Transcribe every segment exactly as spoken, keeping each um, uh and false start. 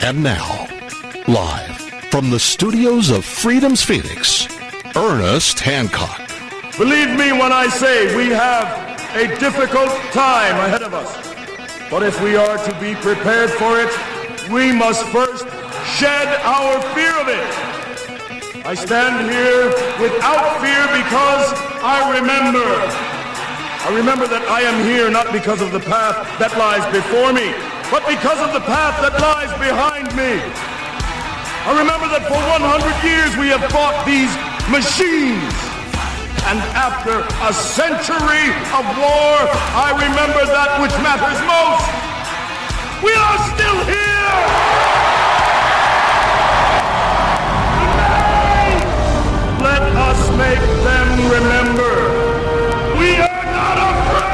And now, live from the studios of Freedom's Phoenix, Ernest Hancock. Believe me when I say we have a difficult time ahead of us. But if we are to be prepared for it, we must first shed our fear of it. I stand here without fear because I remember. I remember that I am here not because of the path that lies before me, but because of the path that lies behind me. I remember that for one hundred years we have fought these machines. And after a century of war, I remember that which matters most. We are still here! Today, let us make them remember. We are not afraid!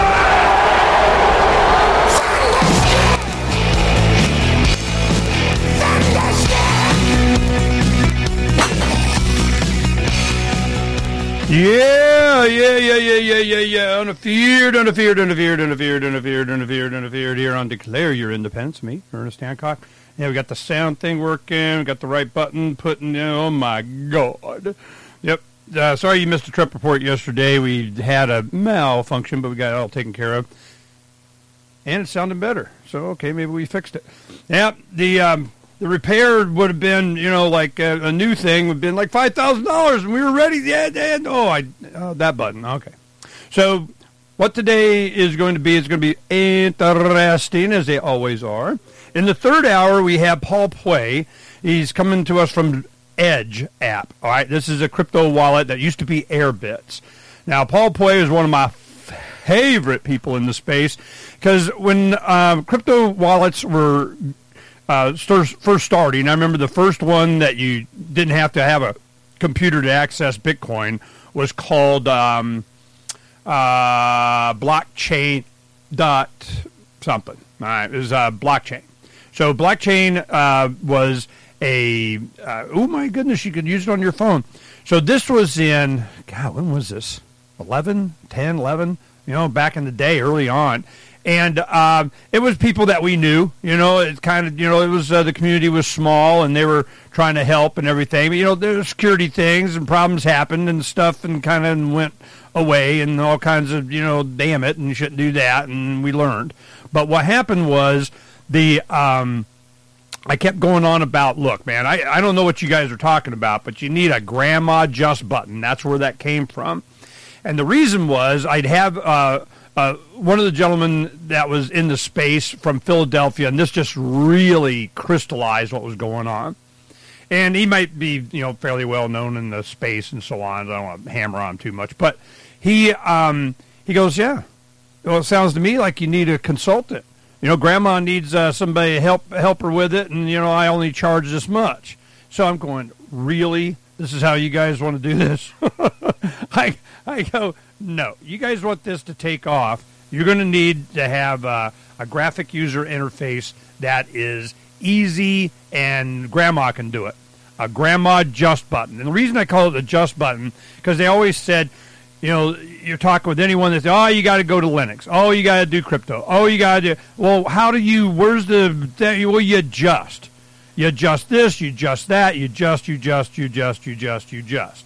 Yeah, yeah, yeah, yeah, yeah, yeah, yeah. Unafeared, unafeared, unafeared, unafeared, unafeared, unafeared, unafeared. Here on Declare Your Independence. Me, Ernest Hancock. Yeah, we got the sound thing working. We got the right button putting in. Oh, my God. Yep. Uh, sorry you missed the trip report yesterday. We had a malfunction, but we got it all taken care of. And it's sounding better. So, okay, maybe we fixed it. Yeah, the... um. The repair would have been, you know, like a, a new thing would have been like five thousand dollars, and we were ready. Yeah, yeah, oh, I, oh, that button. Okay. So what today is going to be is going to be interesting, as they always are. In the third hour, we have Paul Pui. He's coming to us from Edge app. All right, this is a crypto wallet that used to be Airbits. Now, Paul Pui is one of my favorite people in the space because when uh, crypto wallets were... Uh, first starting, I remember the first one that you didn't have to have a computer to access Bitcoin was called um, uh, blockchain dot something. All right, it was uh, blockchain. So blockchain uh, was a, uh, oh my goodness, you could use it on your phone. So this was in, God, when was this? eleven, ten, eleven, you know, back in the day, early on. And um, it was people that we knew, you know, it kind of, you know, it was, uh, the community was small and they were trying to help and everything. But, you know, there were security things and problems happened and stuff and kind of went away and all kinds of, you know, damn it, and you shouldn't do that. And we learned. But what happened was the, um, I kept going on about, look, man, I, I don't know what you guys are talking about, but you need a grandma just button. That's where that came from. And the reason was I'd have, uh, Uh, one of the gentlemen that was in the space from Philadelphia, and this just really crystallized what was going on. And he might be, you know, fairly well known in the space and so on. I don't want to hammer on him too much. But he um, he goes, yeah, well, it sounds to me like you need a consultant. You know, Grandma needs uh, somebody to help, help her with it, and, you know, I only charge this much. So I'm going, really? This is how you guys want to do this? I I go, no. You guys want this to take off, you're going to need to have uh, a graphic user interface that is easy and Grandma can do it. A Grandma Just button. And the reason I call it the Just button, because they always said, you know, you're talking with anyone that says, oh, you got to go to Linux. Oh, you got to do crypto. Oh, you got to do, well, how do you, where's the, well, you adjust. You adjust this, you adjust that, you adjust, you adjust, you adjust, you adjust, you adjust.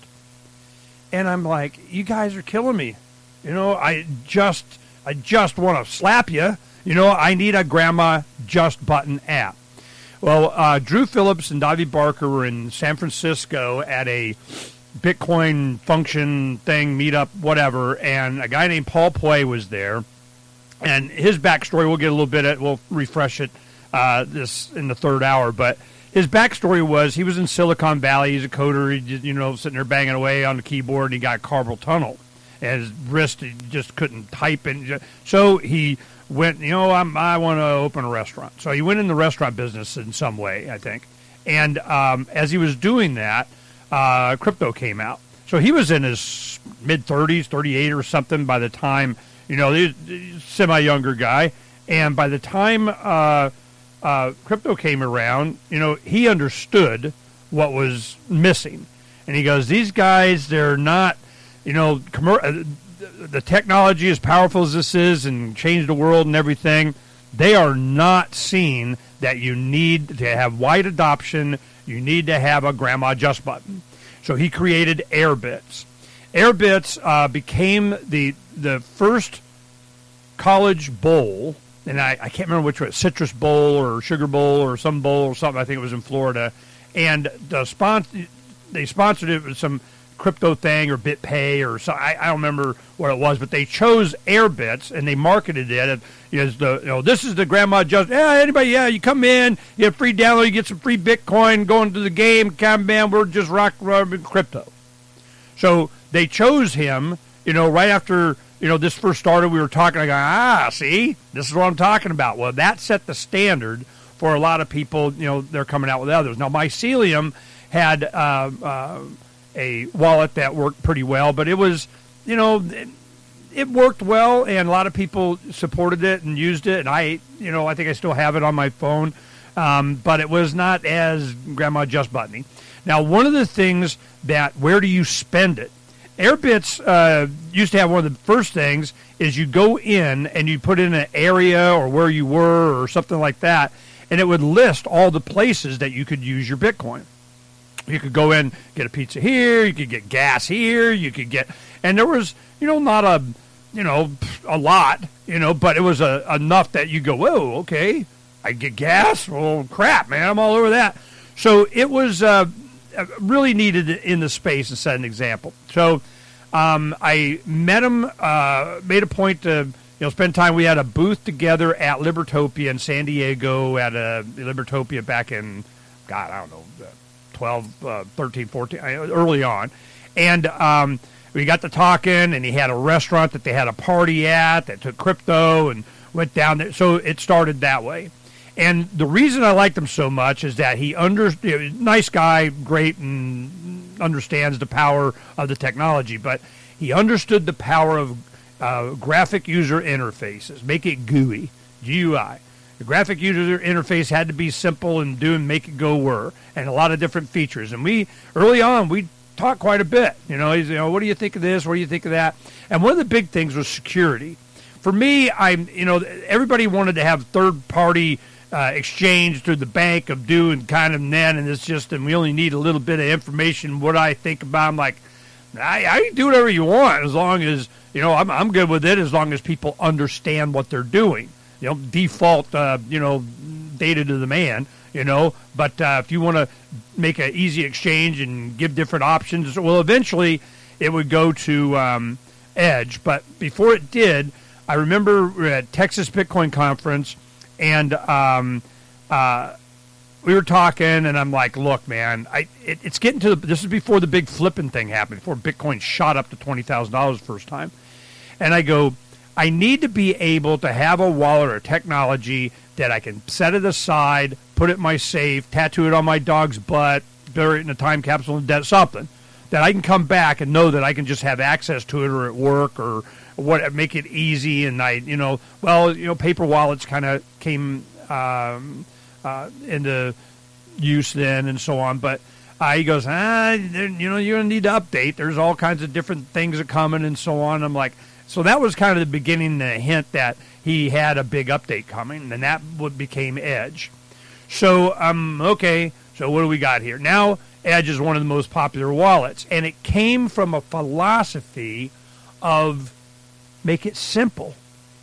And I'm like, you guys are killing me. You know, I just, I just want to slap you. You know, I need a Grandma Just button app. Well, uh, Drew Phillips and Davy Barker were in San Francisco at a Bitcoin function thing, meetup, whatever, and a guy named Paul Pui was there. And his backstory, we'll get a little bit of, we'll refresh it uh, this in the third hour, but his backstory was he was in Silicon Valley. He's a coder, he just, you know, sitting there banging away on the keyboard, and he got carpal tunnel. And his wrist, he just couldn't type in. So he went, you know, I'm, I want to open a restaurant. So he went in the restaurant business in some way, I think. And um, as he was doing that, uh, crypto came out. So he was in his mid-thirties, thirty-eight or something by the time, you know, he's a semi-younger guy. And by the time uh, uh, crypto came around, you know, he understood what was missing. And he goes, these guys, they're not, you know, commer- the technology, as powerful as this is and changed the world and everything, they are not seeing that you need to have wide adoption. You need to have a grandma adjust button. So he created Airbits. Airbits uh, became the the first college bowl, and I, I can't remember which one, Citrus Bowl or Sugar Bowl or some bowl or something. I think it was in Florida. And the sponsor, they sponsored it with some crypto thing or BitPay or so. I, I don't remember what it was, but they chose Airbits and they marketed it as the, you know, this is the grandma adjust. Yeah, anybody, yeah, you come in, you get free download, you get some free Bitcoin, go into the game, come man, we're just rock rubbing crypto. So they chose him, you know, right after, you know, this first started, we were talking, I go, ah, see, this is what I'm talking about. Well, that set the standard for a lot of people, you know, they're coming out with others. Now, Mycelium had uh, uh, a wallet that worked pretty well, but it was, you know, it, it worked well, and a lot of people supported it and used it, and I, you know, I think I still have it on my phone, um, but it was not as grandma adjust button-y. Now, one of the things that, where do you spend it? Airbits uh, used to have one of the first things is you go in and you put in an area or where you were or something like that, and it would list all the places that you could use your Bitcoin. You could go in, get a pizza here, you could get gas here, you could get, and there was, you know, not a, you know, a lot, you know, but it was a, enough that you go, whoa, okay, I get gas? Well, crap, man, I'm all over that. So it was uh, really needed in the space to set an example. So um, I met him, uh, made a point to, you know, spend time. We had a booth together at Libertopia in San Diego at a Libertopia back in, God, I don't know, twelve, uh, thirteen, fourteen, early on. And um, we got to talking, and he had a restaurant that they had a party at that took crypto and went down there. So it started that way. And the reason I liked him so much is that he under, nice guy, great, and understands the power of the technology, but he understood the power of uh, graphic user interfaces. Make it G U I, G U I. The graphic user interface had to be simple and do and make it go were, and a lot of different features. And we, early on, we talked quite a bit. You know, he's, you know, what do you think of this? What do you think of that? And one of the big things was security. For me, I'm, you know, everybody wanted to have third-party uh, exchange through the bank of do and kind of then, and it's just, and we only need a little bit of information. What I think about, I'm like, I, I can do whatever you want as long as, you know, I'm, I'm good with it as long as people understand what they're doing. You know, default, uh, you know, data to the man, you know, but uh, if you want to make an easy exchange and give different options, well, eventually it would go to um, Edge. But before it did, I remember we were at Texas Bitcoin Conference, and um, uh, we were talking, and I'm like, look, man, I it, it's getting to the, this is before the big flipping thing happened, before Bitcoin shot up to twenty thousand dollars the first time. And I go, I need to be able to have a wallet or technology that I can set it aside, put it in my safe, tattoo it on my dog's butt, bury it in a time capsule and dead, something that I can come back and know that I can just have access to it or at work or what, make it easy. And I, you know, well, you know, paper wallets kind of came um, uh, into use then and so on. But uh, he goes, ah, you know, you're going to need to update. There's all kinds of different things are coming and so on. I'm like, so that was kind of the beginning, the hint that he had a big update coming, and that what became Edge. So, um, okay, so what do we got here? Now, Edge is one of the most popular wallets, and it came from a philosophy of make it simple.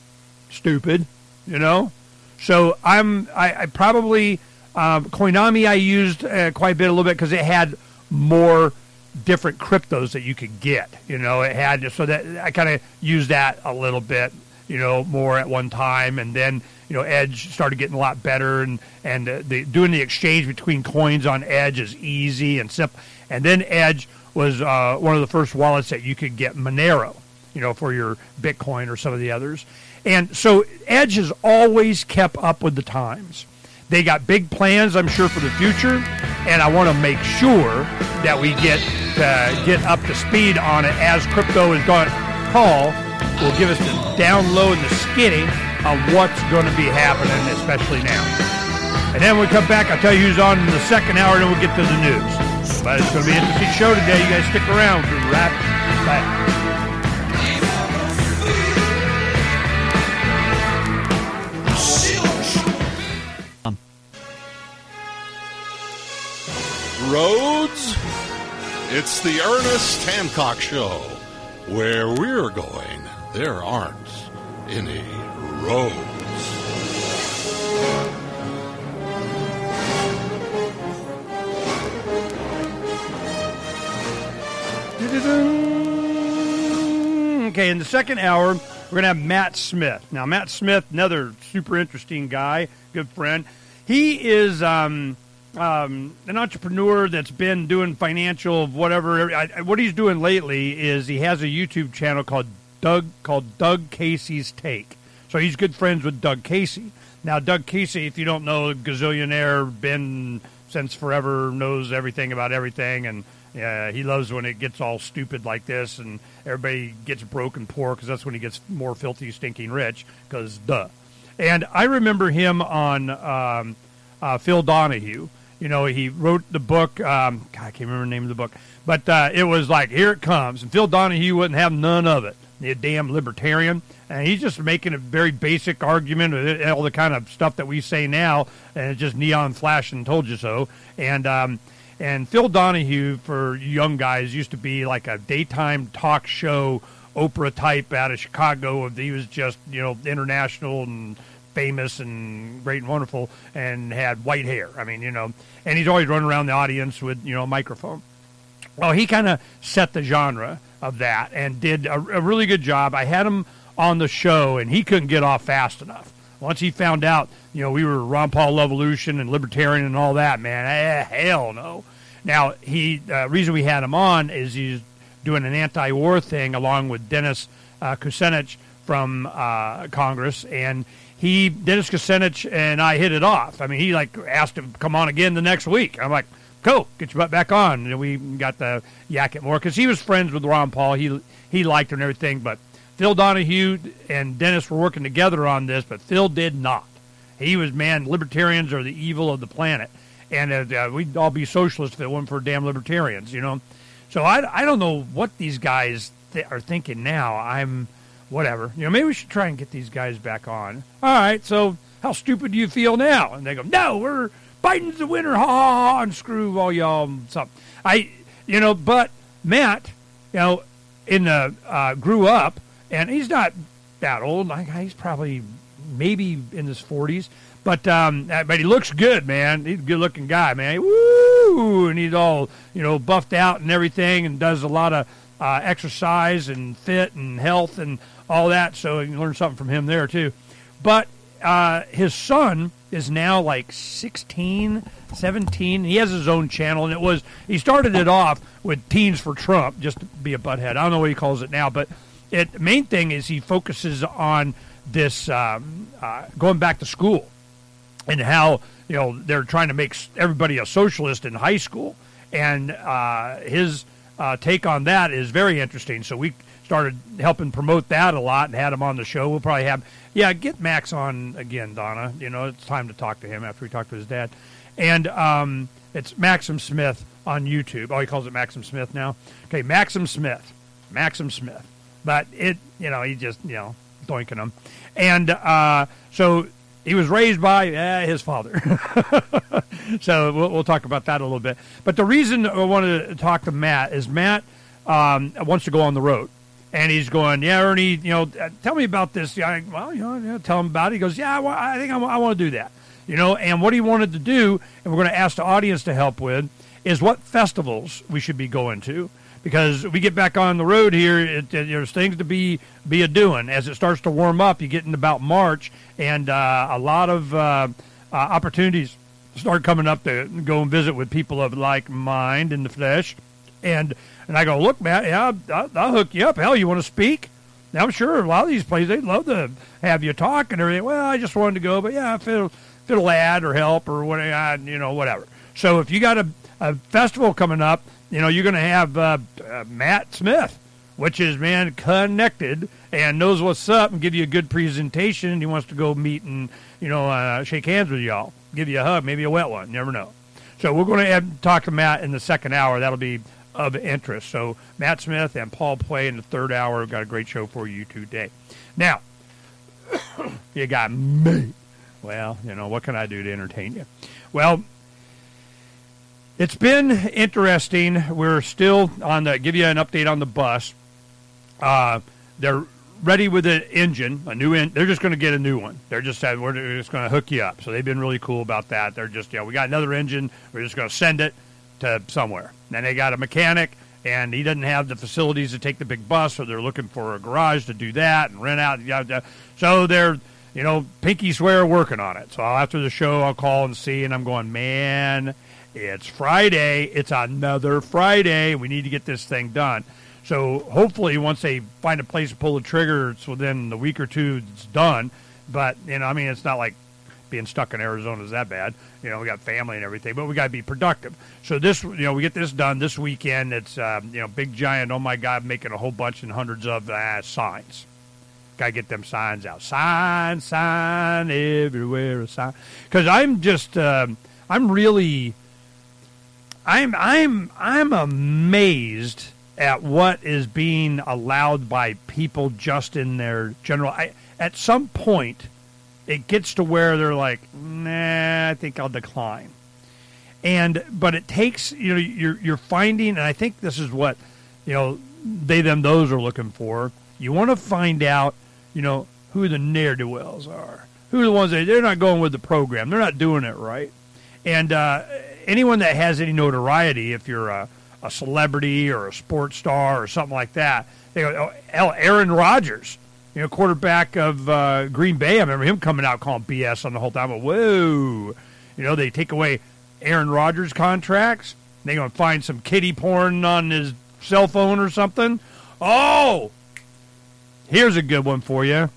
Stupid, you know? So I'm, I, I probably, um, Coinami I used uh, quite a bit, a little bit, because it had more different cryptos that you could get, you know, it had, so that I kind of used that a little bit, you know, more at one time, and then, you know, Edge started getting a lot better, and, and uh, the, doing the exchange between coins on Edge is easy and simple, and then Edge was uh, one of the first wallets that you could get Monero, you know, for your Bitcoin or some of the others, and so Edge has always kept up with the times. They got big plans, I'm sure, for the future, and I want to make sure that we get uh, get up to speed on it as crypto is going. Paul will give us the down low and the skinny on what's going to be happening, especially now. And then when we come back, I'll tell you who's on in the second hour, and then we'll get to the news. But it's going to be an interesting show today. You guys stick around. We'll be right back. roads? It's the Ernest Hancock Show. Where we're going, there aren't any roads. Okay, in the second hour, we're going to have Matt Smith. Now, Matt Smith, another super interesting guy, good friend. He is um, um, an entrepreneur that's been doing financial whatever. I, what he's doing lately is he has a YouTube channel called Doug called Doug Casey's Take. So he's good friends with Doug Casey. Now, Doug Casey, if you don't know, gazillionaire, been since forever, knows everything about everything, and yeah, he loves when it gets all stupid like this and everybody gets broke and poor because that's when he gets more filthy, stinking rich because duh. And I remember him on um, uh, Phil Donahue. You know, he wrote the book. Um, God, I can't remember the name of the book. But uh, it was like, here it comes. And Phil Donahue wouldn't have none of it. The damn libertarian. And he's just making a very basic argument of all the kind of stuff that we say now. And it's just neon flash and told you so. And um, and Phil Donahue, for young guys, used to be like a daytime talk show Oprah type out of Chicago. He was just, you know, international and famous and great and wonderful and had white hair. I mean, you know, and he's always running around the audience with, you know, a microphone. Well, he kind of set the genre of that and did a, a really good job. I had him on the show, and he couldn't get off fast enough. Once he found out, you know, we were Ron Paul Revolution and libertarian and all that, man, eh, hell no. Now, he uh, reason we had him on is he's doing an anti-war thing along with Dennis uh, Kucinich from uh, Congress, and he, Dennis Kucinich and I hit it off. I mean, he like asked him to come on again the next week. I'm like, cool, get your butt back on. And we got the yak it more because he was friends with Ron Paul. He he liked him and everything, but Phil Donahue and Dennis were working together on this, but Phil did not. He was, man, libertarians are the evil of the planet. And uh, we'd all be socialists if it weren't for damn libertarians, you know. So I, I don't know what these guys th- are thinking now. I'm, whatever. You know, maybe we should try and get these guys back on. All right, so how stupid do you feel now? And they go, no, we're, Biden's the winner, ha, ha, ha, and screw all y'all. Something. I, you know, but Matt, you know, in the, uh, grew up, and he's not that old. Like, he's probably maybe in his forties. But um, but he looks good, man. He's a good-looking guy, man. Woo! And he's all, you know, buffed out and everything and does a lot of uh, exercise and fit and health and all that. So you can learn something from him there, too. But uh, his son is now like sixteen, seventeen. He has his own channel, and it was he started it off with Teens for Trump, just to be a butthead. I don't know what he calls it now, but it, the main thing is he focuses on this um, uh, going back to school. And how, you know, they're trying to make everybody a socialist in high school. And uh, his uh, take on that is very interesting. So we started helping promote that a lot and had him on the show. We'll probably have, yeah, get Max on again, Donna. You know, it's time to talk to him after we talk to his dad. And um, it's Maxim Smith on YouTube. Oh, he calls it Maxim Smith now? Okay, Maxim Smith. Maxim Smith. But it, you know, he just, you know, doinking him. And uh, so... he was raised by uh, his father. So we'll, we'll talk about that a little bit. But the reason I wanted to talk to Matt is Matt um, wants to go on the road. And he's going, yeah, Ernie, you know, tell me about this. I, well, you know, yeah, tell him about it. He goes, yeah, well, I think I, I want to do that. You know, and what he wanted to do, and we're going to ask the audience to help with, is what festivals we should be going to. Because we get back on the road here, it, it, there's things to be be a doing. As it starts to warm up, you get into about March, and uh, a lot of uh, uh, opportunities start coming up to go and visit with people of like mind in the flesh. And and I go, look, Matt, yeah, I'll, I'll hook you up. Hell, you want to speak? Now, I'm sure a lot of these places, they'd love to have you talk and everything. Well, I just wanted to go, but yeah, if it'll, if it'll add or help or whatever, you know, whatever. So if you got a, a festival coming up, you know, you're going to have uh, uh, Matt Smith, which is, man, connected and knows what's up and give you a good presentation. And he wants to go meet and, you know, uh, shake hands with y'all, give you a hug, maybe a wet one. You never know. So we're going to have, talk to Matt in the second hour. That'll be of interest. So Matt Smith and Paul Play in the third hour. We've got a great show for you today. Now, you got me. Well, you know, what can I do to entertain you? Well, It's been interesting. We're still on the, give you an update on the bus. Uh, they're ready with an engine, a new engine. They're just going to get a new one. They're just saying, we're just going to hook you up. So they've been really cool about that. They're just, you know, we got another engine. We're just going to send it to somewhere. Then they got a mechanic, and he doesn't have the facilities to take the big bus, so they're looking for a garage to do that and rent out. So they're, you know, pinky swear working on it. So after the show, I'll call and see, and I'm going, man, it's Friday. It's another Friday. We need to get this thing done. So hopefully once they find a place to pull the trigger, it's within the week or two it's done. But, you know, I mean, it's not like being stuck in Arizona is that bad. You know, we got family and everything, but we got to be productive. So this, you know, we get this done this weekend. It's, um, you know, big, giant, oh, my God, making a whole bunch and hundreds of uh, signs. Got to get them signs out. Sign, sign, everywhere a sign. Because I'm just, um, I'm really... I'm I'm I'm amazed at what is being allowed by people just in their general. I, at some point, it gets to where they're like, nah, I think I'll decline. And but it takes, you know, you're you're finding, and I think this is what, you know, they them those are looking for. You want to find out, you know, who the ne'er-do-wells are, who are the ones that they're not going with the program, they're not doing it right, and. uh Anyone that has any notoriety, if you're a, a celebrity or a sports star or something like that, they go, oh, Aaron Rodgers, you know, quarterback of uh, Green Bay. I remember him coming out calling B S on the whole time. But whoa, you know, they take away Aaron Rodgers' contracts. They're going to find some kiddie porn on his cell phone or something. Oh, here's a good one for you.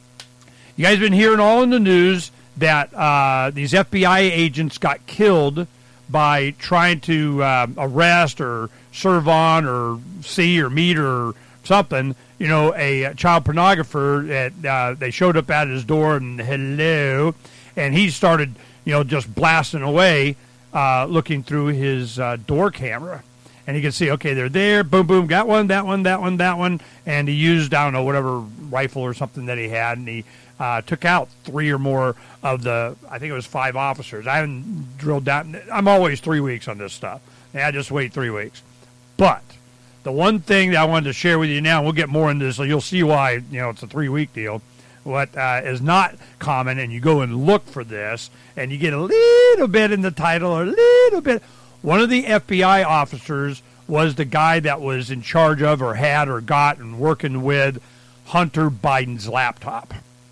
You guys been hearing all in the news that uh, these F B I agents got killed by trying to uh, arrest or serve on or see or meet or something, you know, a child pornographer that uh, they showed up at his door and hello, and he started, you know, just blasting away, uh, looking through his uh, door camera. And you can see, okay, they're there, boom, boom, got one, that one, that one, that one, and he used, I don't know, whatever rifle or something that he had, and he uh, took out three or more of the, I think it was five officers. I haven't drilled down. I'm always three weeks on this stuff. Yeah, just wait three weeks. But the one thing that I wanted to share with you now, and we'll get more into this, so you'll see why, you know, it's a three-week deal. What uh, is not common, and you go and look for this, and you get a little bit in the title, or a little bit. One of the F B I officers was the guy that was in charge of or had or got and working with Hunter Biden's laptop.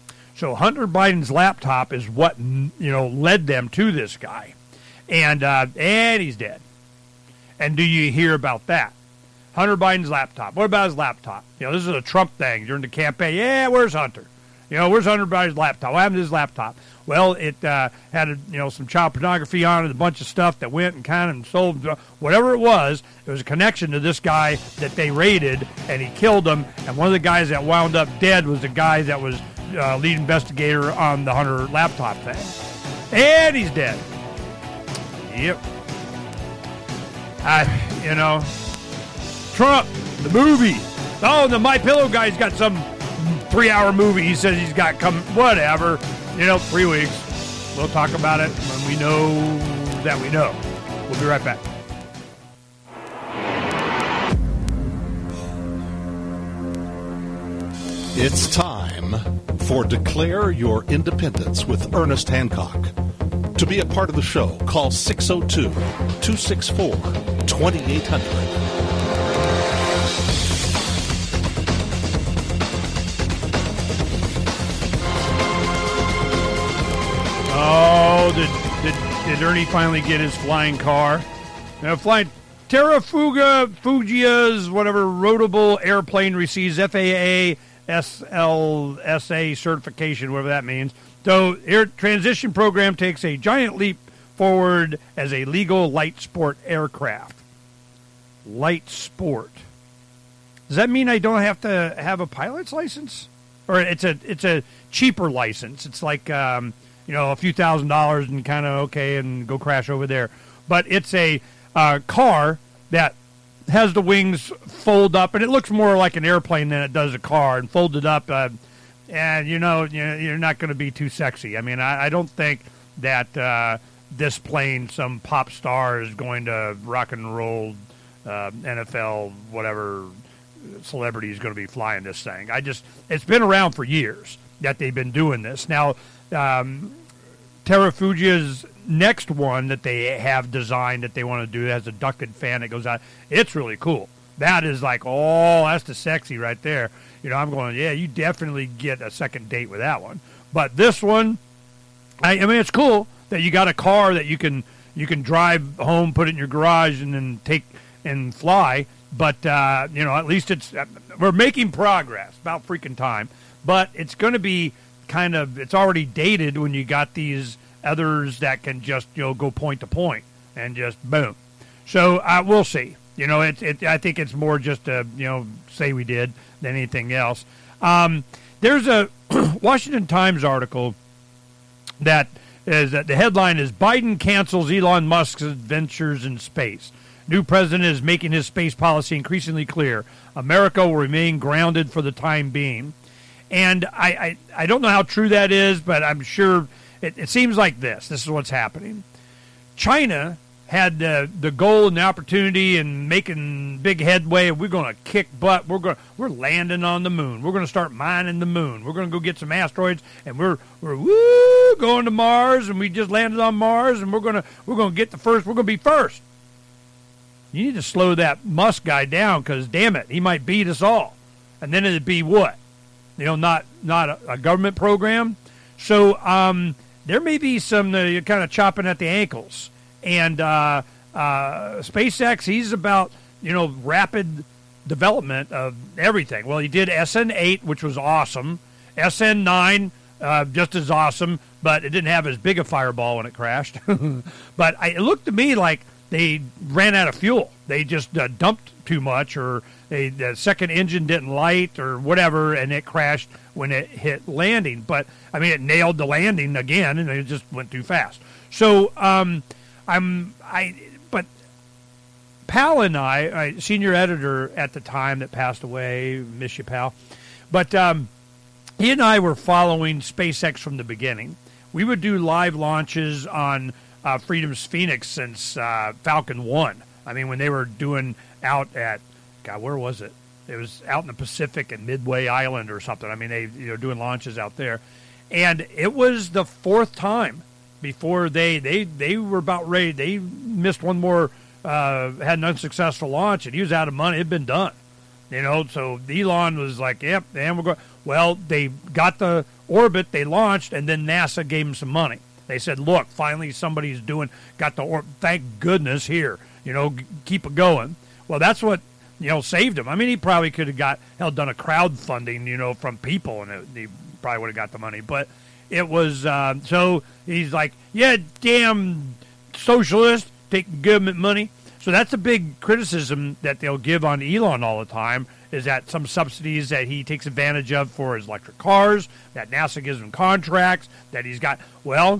So Hunter Biden's laptop is what, you know, led them to this guy. And, uh, and he's dead. And do you hear about that? Hunter Biden's laptop. What about his laptop? You know, this is a Trump thing during the campaign. Yeah, where's Hunter? You know, where's Hunter Biden's laptop? What happened to his laptop? Well, it uh, had, a, you know, some child pornography on it, a bunch of stuff that went and kind of sold, whatever it was. It was a connection to this guy that they raided, and he killed him. And one of the guys that wound up dead was the guy that was uh, lead investigator on the Hunter laptop thing. And he's dead. Yep. I, you know, Trump, the movie. Oh, the My Pillow guy's got some three-hour movie he says he's got coming. Whatever. You know, three weeks. We'll talk about it when we know that we know. We'll be right back. It's time for Declare Your Independence with Ernest Hancock. To be a part of the show, call six oh two, two six four, two eight zero zero. Oh, did, did did Ernie finally get his flying car? Now, flying Terrafuga Fujia's whatever roadable airplane receives F A A S L S A certification, whatever that means. So, air transition program takes a giant leap forward as a legal light sport aircraft. Light sport. Does that mean I don't have to have a pilot's license? Or it's a it's a cheaper license. It's like um, you know, a few thousand dollars and kind of okay and go crash over there. But it's a uh, car that has the wings fold up, and it looks more like an airplane than it does a car, and folded up. Uh, and, you know, you're not going to be too sexy. I mean, I, I don't think that uh, this plane, some pop star is going to rock and roll uh, N F L, whatever celebrity is going to be flying this thing. I just, it's been around for years that they've been doing this. Now, um, Terrafugia's next one that they have designed that they want to do has a ducted fan that goes out. It's really cool. That is like, oh, that's the sexy right there. You know, I'm going, yeah, you definitely get a second date with that one. But this one, I, I mean, it's cool that you got a car that you can you can drive home, put it in your garage, and then take and fly. But, uh, you know, at least it's we're making progress. About freaking time. But it's going to be kind of, it's already dated when you got these others that can just, you know, go point to point and just boom. So uh, we'll see. You know, it, it, I think it's more just a, you know, say we did than anything else. Um, there's a Washington Times article that is that the headline is Biden cancels Elon Musk's ventures in space. New president is making his space policy increasingly clear. America will remain grounded for the time being. And I, I, I don't know how true that is, but I'm sure it, it seems like this. This is what's happening. China had uh, the goal and the opportunity and making big headway. We're going to kick butt. We're going we're landing on the moon. We're going to start mining the moon. We're going to go get some asteroids, and we're we're woo going to Mars. And we just landed on Mars, and we're going to we're going to get the first. We're going to be first. You need to slow that Musk guy down because damn it, he might beat us all. And then it'd be what? You know, not not a, a government program. So um, there may be some uh, kind of chopping at the ankles. And uh, uh, SpaceX, he's about, you know, rapid development of everything. Well, he did S N eight, which was awesome. S N nine, uh, just as awesome, but it didn't have as big a fireball when it crashed. But I, it looked to me like they ran out of fuel. They just uh, dumped too much, or they, the second engine didn't light or whatever, and it crashed when it hit landing. But, I mean, it nailed the landing again, and it just went too fast. So, um... I'm I, but Pal and I, I, senior editor at the time that passed away, miss you, Pal. But um, he and I were following SpaceX from the beginning. We would do live launches on uh, Freedom's Phoenix since uh, Falcon One. I mean, when they were doing out at, God, where was it? It was out in the Pacific at Midway Island or something. I mean, they you know doing launches out there, and it was the fourth time. Before they, they, they were about ready, they missed one more, uh, had an unsuccessful launch, and he was out of money. It had been done, you know. So Elon was like, "Yep, and we're going." Well, they got the orbit, they launched, and then NASA gave them some money. They said, "Look, finally somebody's doing got the orbit. Thank goodness here, you know, g- keep it going." Well, that's what you know saved him. I mean, he probably could have got hell done a crowdfunding, you know, from people, and it, he probably would have got the money, but. It was, uh, so he's like, yeah, damn socialist, taking government money. So that's a big criticism that they'll give on Elon all the time, is that some subsidies that he takes advantage of for his electric cars, that NASA gives him contracts, that he's got, well,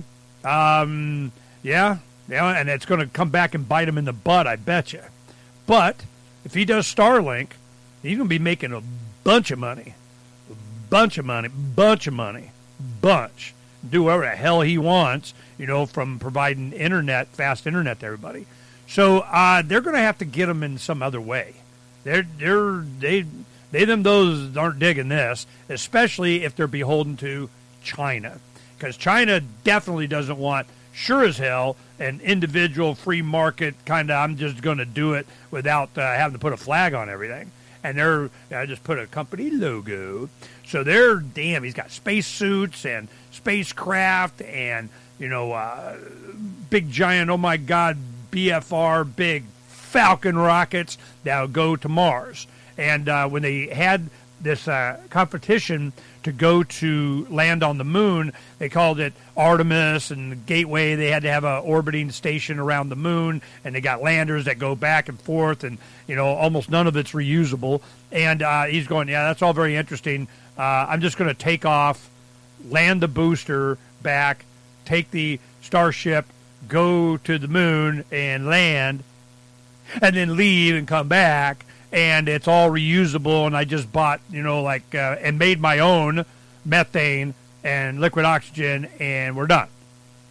um, yeah, yeah, and it's going to come back and bite him in the butt, I bet you. But if he does Starlink, he's going to be making a bunch of money, a bunch of money, bunch of money. bunch do whatever the hell he wants, you know, from providing internet, fast internet to everybody. So uh, they're going to have to get them in some other way. They're they're they they them those aren't digging this, especially if they're beholden to China, because China definitely doesn't want, sure as hell, an individual free market kind of. I'm just going to do it without uh, having to put a flag on everything. And they're, I just put a company logo. So they're, damn, he's got space suits and spacecraft and, you know, uh, big giant, oh my God, B F R, big Falcon rockets that'll go to Mars. And uh, when they had this uh, competition to go to land on the moon, they called it Artemis and Gateway. They had to have an orbiting station around the moon, and they got landers that go back and forth, and you know almost none of it's reusable. And uh, he's going, yeah, that's all very interesting. Uh, I'm just going to take off, land the booster back, take the Starship, go to the moon and land, and then leave and come back. And it's all reusable, and I just bought, you know, like, uh, and made my own methane and liquid oxygen, and we're done.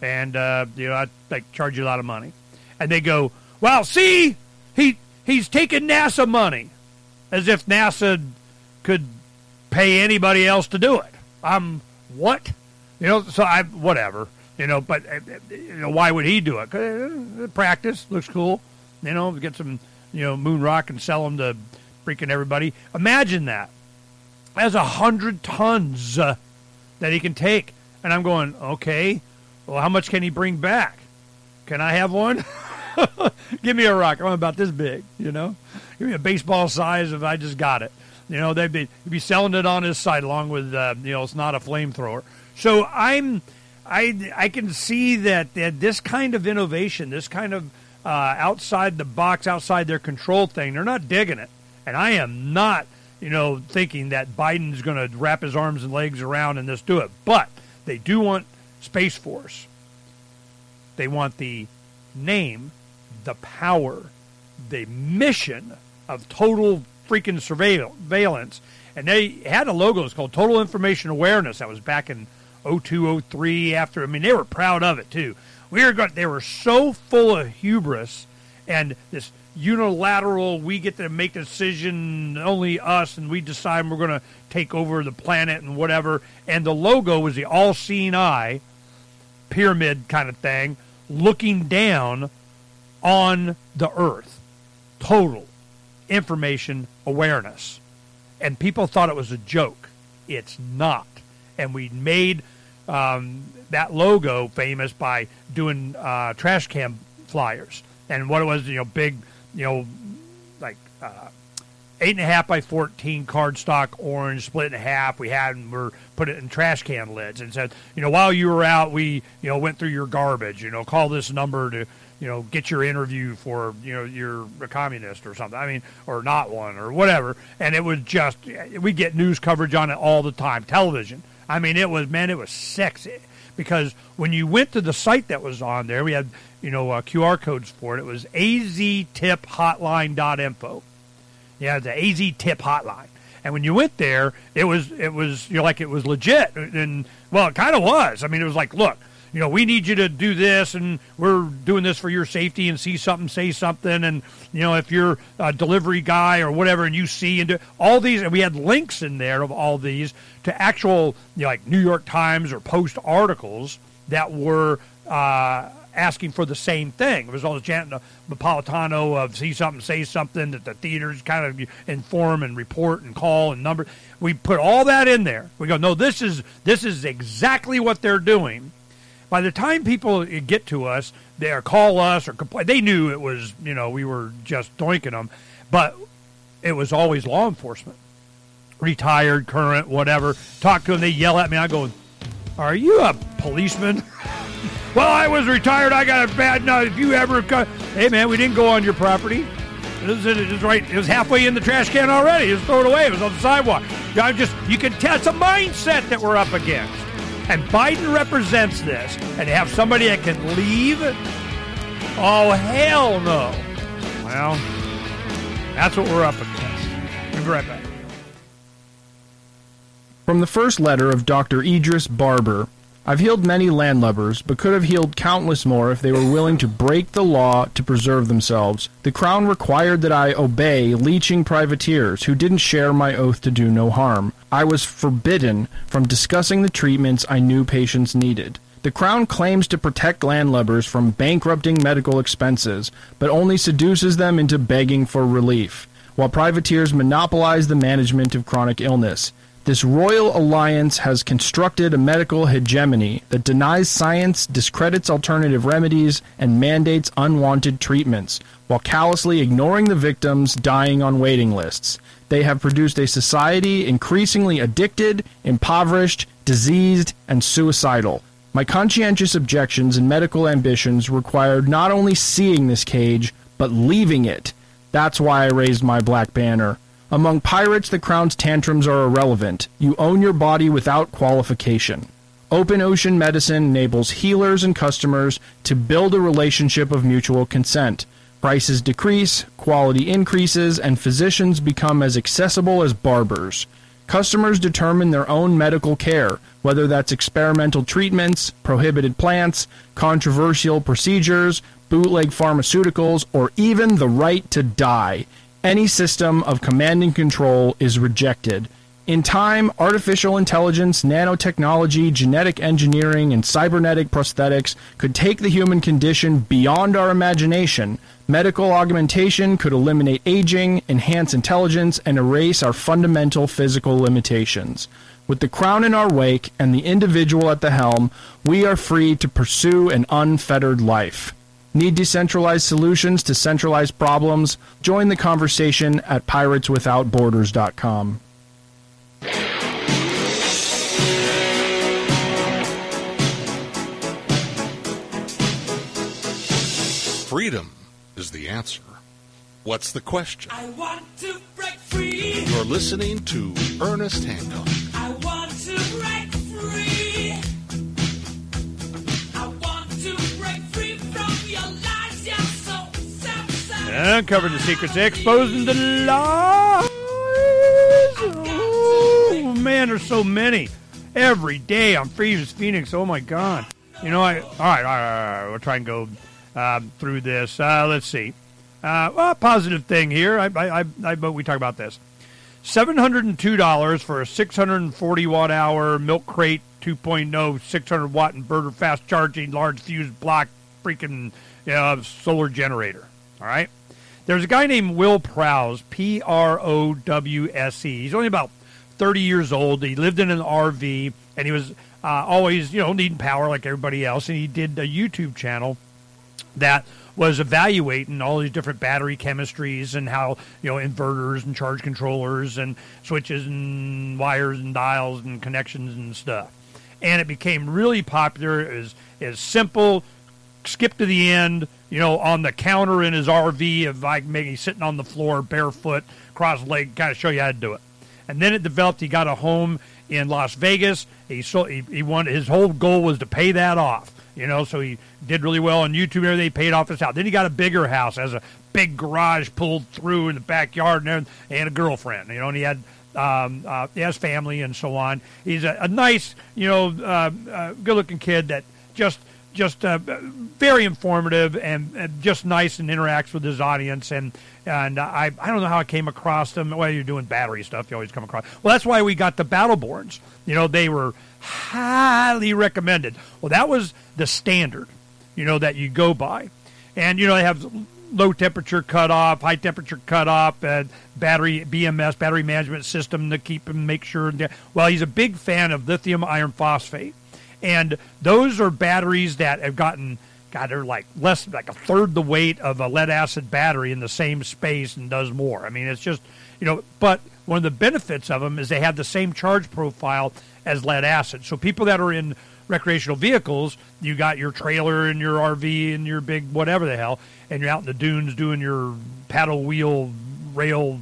and uh, you know, I like charge you a lot of money. And they go, well, see, he he's taking NASA money, as if NASA could pay anybody else to do it. Um, what? You know, so I whatever. You know, but uh, you know, why would he do it? 'Cause, uh, practice looks cool. You know, get some you know moon rock and sell them to freaking everybody. Imagine that. That's a hundred tons uh, that he can take, and I'm going, okay. Well, how much can he bring back? Can I have one? Give me a rock. I'm about this big. You know, give me a baseball size if I just got it. You know, they'd be, they'd be selling it on his site along with uh, you know, it's not a flamethrower. So I'm. I, I can see that, that this kind of innovation, this kind of uh, outside the box, outside their control thing, they're not digging it. And I am not, you know, thinking that Biden's going to wrap his arms and legs around and just do it. But they do want Space Force. They want the name, the power, the mission of total freaking surveillance. And they had a logo. It's called Total Information Awareness. That was back in oh two, oh three after. I mean, they were proud of it, too. We were going, they were so full of hubris and this unilateral, we get to make a decision, only us, and we decide we're going to take over the planet and whatever. And the logo was the all-seeing eye, pyramid kind of thing, looking down on the earth. Total information awareness. And people thought it was a joke. It's not. And we made um, that logo famous by doing uh, trash can flyers. And what it was, you know, big, you know, like uh, eight and a half by fourteen cardstock orange, split in half. We had and we're put it in trash can lids and said, you know, while you were out, we, you know, went through your garbage. You know, call this number to, you know, get your interview for, you know, you're a communist or something. I mean, or not one or whatever. And it was just, we get news coverage on it all the time. Television. I mean, it was, man, it was sexy. Because when you went to the site that was on there, we had, you know, uh, Q R codes for it. It was A Z tip hotline dot info. Yeah, the A Z tip hotline. And when you went there, it was, it was, you know, like it was legit. And, well, it kind of was. I mean, it was like, look, you know, we need you to do this, and we're doing this for your safety, and see something, say something. And, you know, if you're a delivery guy or whatever, and you see, and do, all these, and we had links in there of all these to actual, you know, like New York Times or Post articles that were uh, asking for the same thing. It was all Janet Napolitano of see something, say something, that the theaters kind of inform and report and call and number. We put all that in there. We go, no, this is this is exactly what they're doing. By the time people get to us, they or call us or complain, they knew it was, you know, we were just doinking them. But it was always law enforcement. Retired, current, whatever. Talk to them, they yell at me. I go, are you a policeman? Well, I was retired. I got a bad note. If you ever got, hey, man, we didn't go on your property. It was, it was right. It was halfway in the trash can already. Just throw it away. It was on the sidewalk. I just, you can tell it's a mindset that we're up against. And Biden represents this, and to have somebody that can leave, oh, hell no. Well, that's what we're up against. We'll be right back. From the first letter of Doctor Idris Barber, I've healed many landlubbers, but could have healed countless more if they were willing to break the law to preserve themselves. The Crown required that I obey leeching privateers who didn't share my oath to do no harm. I was forbidden from discussing the treatments I knew patients needed. The Crown claims to protect landlubbers from bankrupting medical expenses, but only seduces them into begging for relief, while privateers monopolize the management of chronic illness. This royal alliance has constructed a medical hegemony that denies science, discredits alternative remedies, and mandates unwanted treatments, while callously ignoring the victims dying on waiting lists. They have produced a society increasingly addicted, impoverished, diseased, and suicidal. My conscientious objections and medical ambitions required not only seeing this cage, but leaving it. That's why I raised my black banner. Among pirates, the Crown's tantrums are irrelevant. You own your body without qualification. Open ocean medicine enables healers and customers to build a relationship of mutual consent. Prices decrease, quality increases, and physicians become as accessible as barbers. Customers determine their own medical care, whether that's experimental treatments, prohibited plants, controversial procedures, bootleg pharmaceuticals, or even the right to die. Any system of command and control is rejected. In time, artificial intelligence, nanotechnology, genetic engineering, and cybernetic prosthetics could take the human condition beyond our imagination. Medical augmentation could eliminate aging, enhance intelligence, and erase our fundamental physical limitations. With the crown in our wake and the individual at the helm, we are free to pursue an unfettered life. Need decentralized solutions to centralized problems? Join the conversation at pirates without borders dot com. Freedom is the answer. What's the question? I want to break free. You're listening to Ernest Hancock. I want to break free. I want to break free from your lies. You're so self-centered. Uncovering the secrets, exposing the lies. Oh, man, there's so many. Every day on Freedom's Phoenix. Oh, my God. You know, I, all right, all right, all right. We'll try and go Um, through this. Uh, let's see. Uh, well, positive thing here. I, I, I, I we talk about this. seven hundred two dollars for a six hundred forty watt hour milk crate two point oh six hundred watt inverter fast charging large fuse block freaking you know, solar generator. All right. There's a guy named Will Prowse, P R O W S E. He's only about thirty years old. He lived in an R V and he was uh, always, you know, needing power like everybody else. And he did a YouTube channel that was evaluating all these different battery chemistries and how, you know, inverters and charge controllers and switches and wires and dials and connections and stuff. And it became really popular. It was, it was simple, skip to the end, you know, on the counter in his R V of like maybe sitting on the floor barefoot, cross-legged, kind of show you how to do it. And then it developed. He got a home in Las Vegas. He sold, he, he wanted, his whole goal was to pay that off. You know, so he did really well on YouTube and everything. He paid off his house. Then he got a bigger house, has a big garage pulled through in the backyard and, and a girlfriend. You know, and he had um, uh, he has family and so on. He's a, a nice, you know, uh, uh, good-looking kid that just just uh, very informative and, and just nice and interacts with his audience. And and I I don't know how I came across him. Well, you're doing battery stuff. You always come across. Well, that's why we got the Battleborns. You know, they were highly recommended. Well, that was the standard, you know, that you go by. And, you know, they have low temperature cutoff, high temperature cutoff, uh, battery, B M S, battery management system to keep and make sure. Well, he's a big fan of lithium iron phosphate. And those are batteries that have gotten, God, they're like less, like a third the weight of a lead acid battery in the same space and does more. I mean, it's just, you know, but one of the benefits of them is they have the same charge profile as lead acid. So people that are in recreational vehicles, you got your trailer and your R V and your big whatever the hell, and you're out in the dunes doing your paddle wheel rail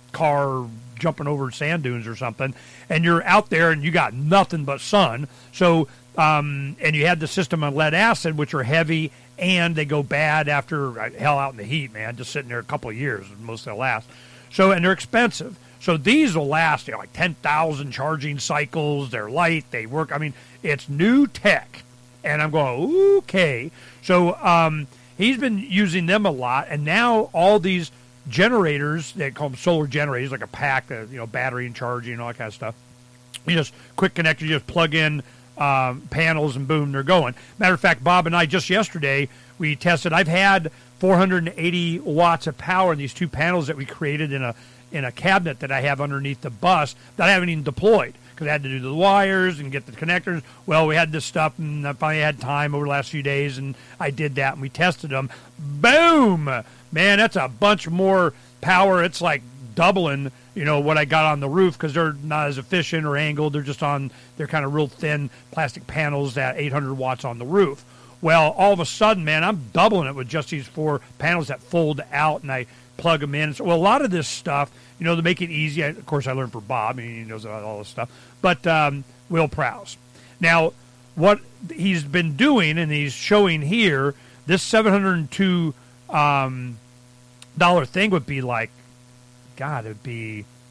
car jumping over sand dunes or something, and you're out there and you got nothing but sun. So, um, and you had the system on lead acid, which are heavy and they go bad after, hell, out in the heat, man, just sitting there a couple of years, most of they'll last. So, and they're expensive. So these will last, you know, like ten thousand charging cycles. They're light. They work. I mean, it's new tech. And I'm going, okay. So um, he's been using them a lot. And now all these generators, they call them solar generators, like a pack, of, you know, battery and charging and all that kind of stuff. You just quick connect, you just plug in um, panels and boom, they're going. Matter of fact, Bob and I just yesterday, we tested. I've had four hundred eighty watts of power in these two panels that we created in a in a cabinet that I have underneath the bus that I haven't even deployed because I had to do the wires and get the connectors. Well, we had this stuff, and I finally had time over the last few days, and I did that, and we tested them. Boom! Man, that's a bunch more power. It's like doubling, you know, what I got on the roof because they're not as efficient or angled. They're just on, they're kind of real thin plastic panels at eight hundred watts on the roof. Well, all of a sudden, man, I'm doubling it with just these four panels that fold out, and I plug them in. So, well, a lot of this stuff, you know, to make it easy, I, of course, I learned from Bob. I mean, he knows about all this stuff. But um, Will Prowse. Now, what he's been doing, and he's showing here, this seven hundred two dollars um, thing would be like, God, it would be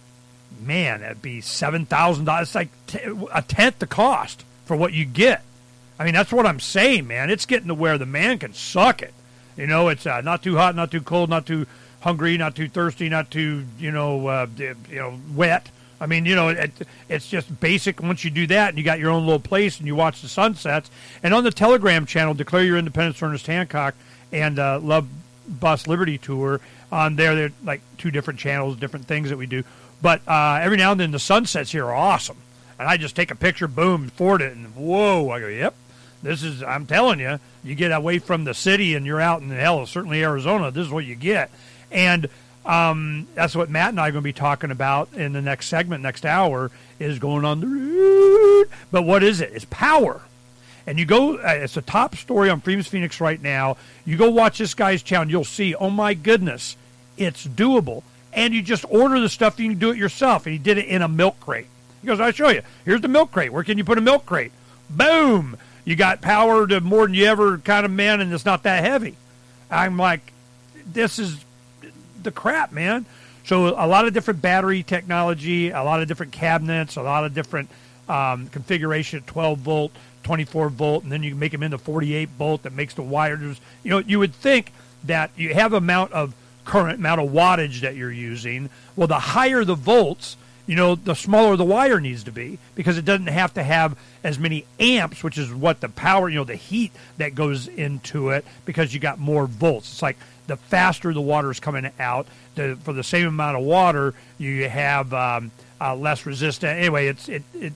man, that'd be seven thousand dollars. It's like t- a tenth the cost for what you get. I mean, that's what I'm saying, man. It's getting to where the man can suck it. You know, it's uh, not too hot, not too cold, not too hungry, not too thirsty, not too, you know, uh, you know, wet. I mean, you know, it, it's just basic. Once you do that and you got your own little place and you watch the sunsets. And on the Telegram channel, Declare Your Independence, Ernest Hancock, and uh, Love Bus Liberty Tour, on there, they're like two different channels, different things that we do. But uh, every now and then the sunsets here are awesome. And I just take a picture, boom, forward it, and whoa, I go, yep. This is, I'm telling you, you get away from the city and you're out in, hell, certainly Arizona, this is what you get. And um, that's what Matt and I are going to be talking about in the next segment, next hour, is going on the road. But what is it? It's power. And you go, uh, it's a top story on Freedom's Phoenix right now. You go watch this guy's channel, you'll see, oh my goodness, it's doable. And you just order the stuff, you can do it yourself. And he did it in a milk crate. He goes, I'll show you. Here's the milk crate. Where can you put a milk crate? Boom! You got power to more than you ever kind of man, and it's not that heavy. I'm like, this is the crap, man. So a lot of different battery technology, a lot of different cabinets, a lot of different um, configuration at twelve volt, twenty-four volt, and then you can make them into forty-eight volt that makes the wires. You know, you would think that you have amount of current, amount of wattage that you're using. Well, the higher the volts, you know, the smaller the wire needs to be, because it doesn't have to have as many amps, which is what the power, you know, the heat that goes into it, because you got more volts. It's like the faster the water is coming out, the, for the same amount of water, you have um, uh, less resistance. Anyway, it's it, it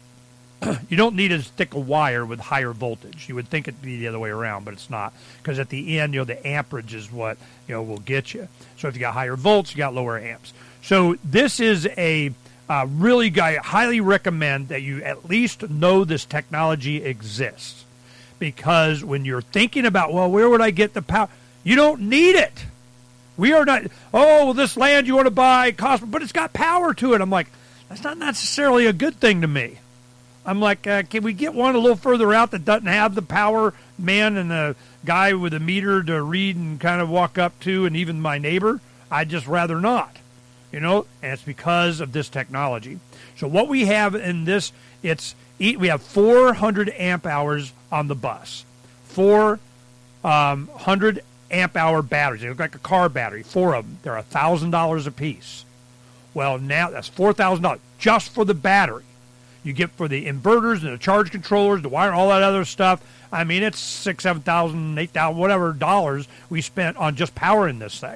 you don't need as thick a wire with higher voltage. You would think it'd be the other way around, but it's not, because at the end, you know, the amperage is what, you know, will get you. So if you got higher volts, you got lower amps. So this is a uh, really, I highly recommend that you at least know this technology exists, because when you're thinking about, well, where would I get the power? You don't need it. We are not, oh, well, this land you want to buy costs, but it's got power to it. I'm like, that's not necessarily a good thing to me. I'm like, uh, can we get one a little further out that doesn't have the power man and the guy with a meter to read and kind of walk up to, and even my neighbor? I'd just rather not, you know, and it's because of this technology. So what we have in this, it's we have four hundred amp hours on the bus, four um, one hundred amp hour batteries. They look like a car battery, four of them. They're one thousand dollars a piece. Well, now that's four thousand dollars just for the battery. You get for the inverters and the charge controllers, the wire, all that other stuff. I mean, it's six, seven thousand, eight thousand, whatever dollars we spent on just powering this thing.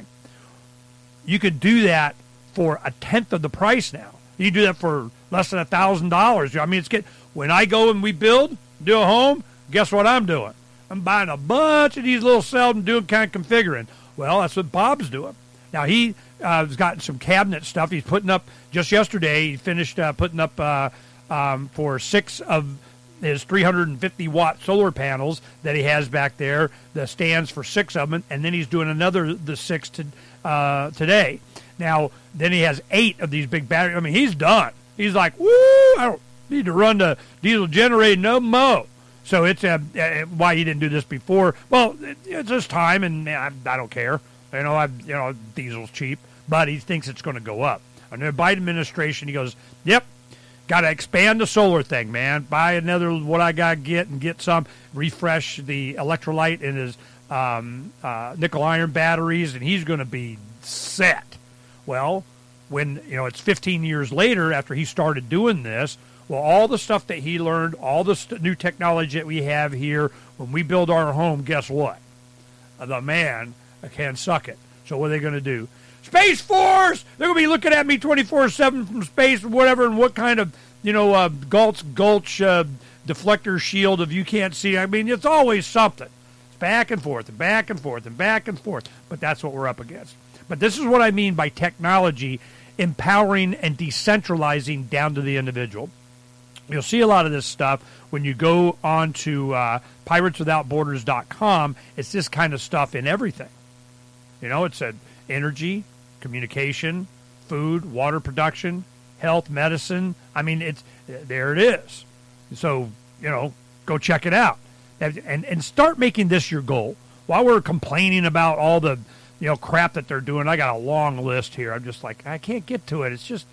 You could do that for a tenth of the price now. You do that for less than a thousand dollars. I mean, it's get when I go and we build, do a home. Guess what I'm doing? I'm buying a bunch of these little cells and doing kind of configuring. Well, that's what Bob's doing. Now he uh, has gotten some cabinet stuff. He's putting up just yesterday. He finished uh, putting up. Uh, Um, for six of his three hundred fifty watt solar panels that he has back there, the stands for six of them, and then he's doing another the six to, uh, today. Now, then he has eight of these big batteries. I mean, he's done. He's like, woo, I don't need to run the diesel generator no more. So it's uh, uh, why he didn't do this before. Well, it, it's just time, and man, I, I don't care. You know, I, you know, diesel's cheap, but he thinks it's going to go up. Under the Biden administration, he goes, yep. Got to expand the solar thing, man. Buy another what I got to get and get some. Refresh the electrolyte in his um, uh, nickel iron batteries, and he's going to be set. Well, when you know it's fifteen years later after he started doing this, well, all the stuff that he learned, all the st- new technology that we have here, when we build our home, guess what? The man can suck it. So what are they going to do? Space Force! They're going to be looking at me twenty-four seven from space, whatever, and what kind of, you know, uh, Gulch, Gulch uh, deflector shield if you can't see. I mean, it's always something. It's back and forth and back and forth and back and forth. But that's what we're up against. But this is what I mean by technology empowering and decentralizing down to the individual. You'll see a lot of this stuff when you go on to uh, pirates without borders dot com. It's this kind of stuff in everything. You know, it's a energy, communication, food, water production, health, medicine. I mean, it's there it is. So, you know, go check it out. And, and and start making this your goal. While we're complaining about all the, you know, crap that they're doing, I got a long list here. I'm just like, I can't get to it. It's just,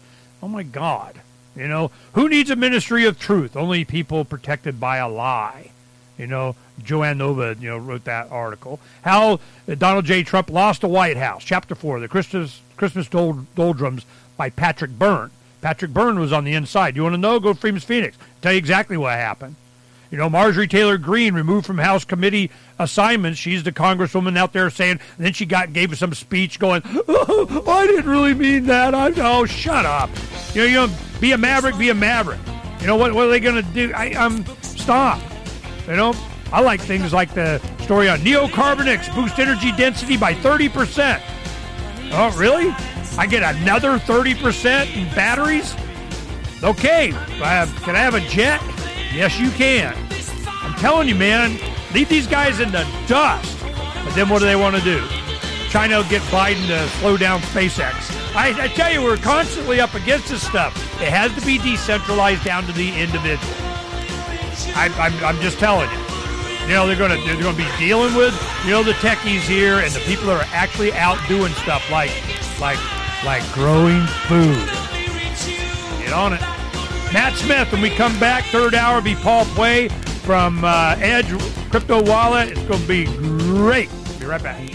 Oh, my God. You know, who needs a ministry of truth? Only people protected by a lie. You know, Joanne Nova, you know, wrote that article. How Donald J. Trump lost the White House. Chapter four, The Christmas, Christmas Dol- Doldrums by Patrick Byrne. Patrick Byrne was on the inside. You want to know? Go to Freedom's Phoenix. Tell you exactly what happened. You know, Marjorie Taylor Greene removed from House committee assignments. She's the congresswoman out there saying, and then she got gave some speech going, oh, I didn't really mean that. I Oh, shut up. You know, you know, be a maverick, be a maverick. You know, what, what are they going to do? I, um, stop. You know, I like things like the story on neocarbonics boost energy density by thirty percent. Oh, really? I get another thirty percent in batteries? Okay. Uh, can I have a jet? Yes, you can. I'm telling you, man, leave these guys in the dust. But then what do they want to do? China will get Biden to slow down SpaceX. I, I tell you, we're constantly up against this stuff. It has to be decentralized down to the individual. I, I'm, I'm just telling you. You know, they're going to they're going to be dealing with, you know, the techies here and the people that are actually out doing stuff like like like growing food. Get on it. Matt Smith, when we come back, third hour, be Paul Play from uh, Edge Crypto Wallet. It's going to be great. Be right back.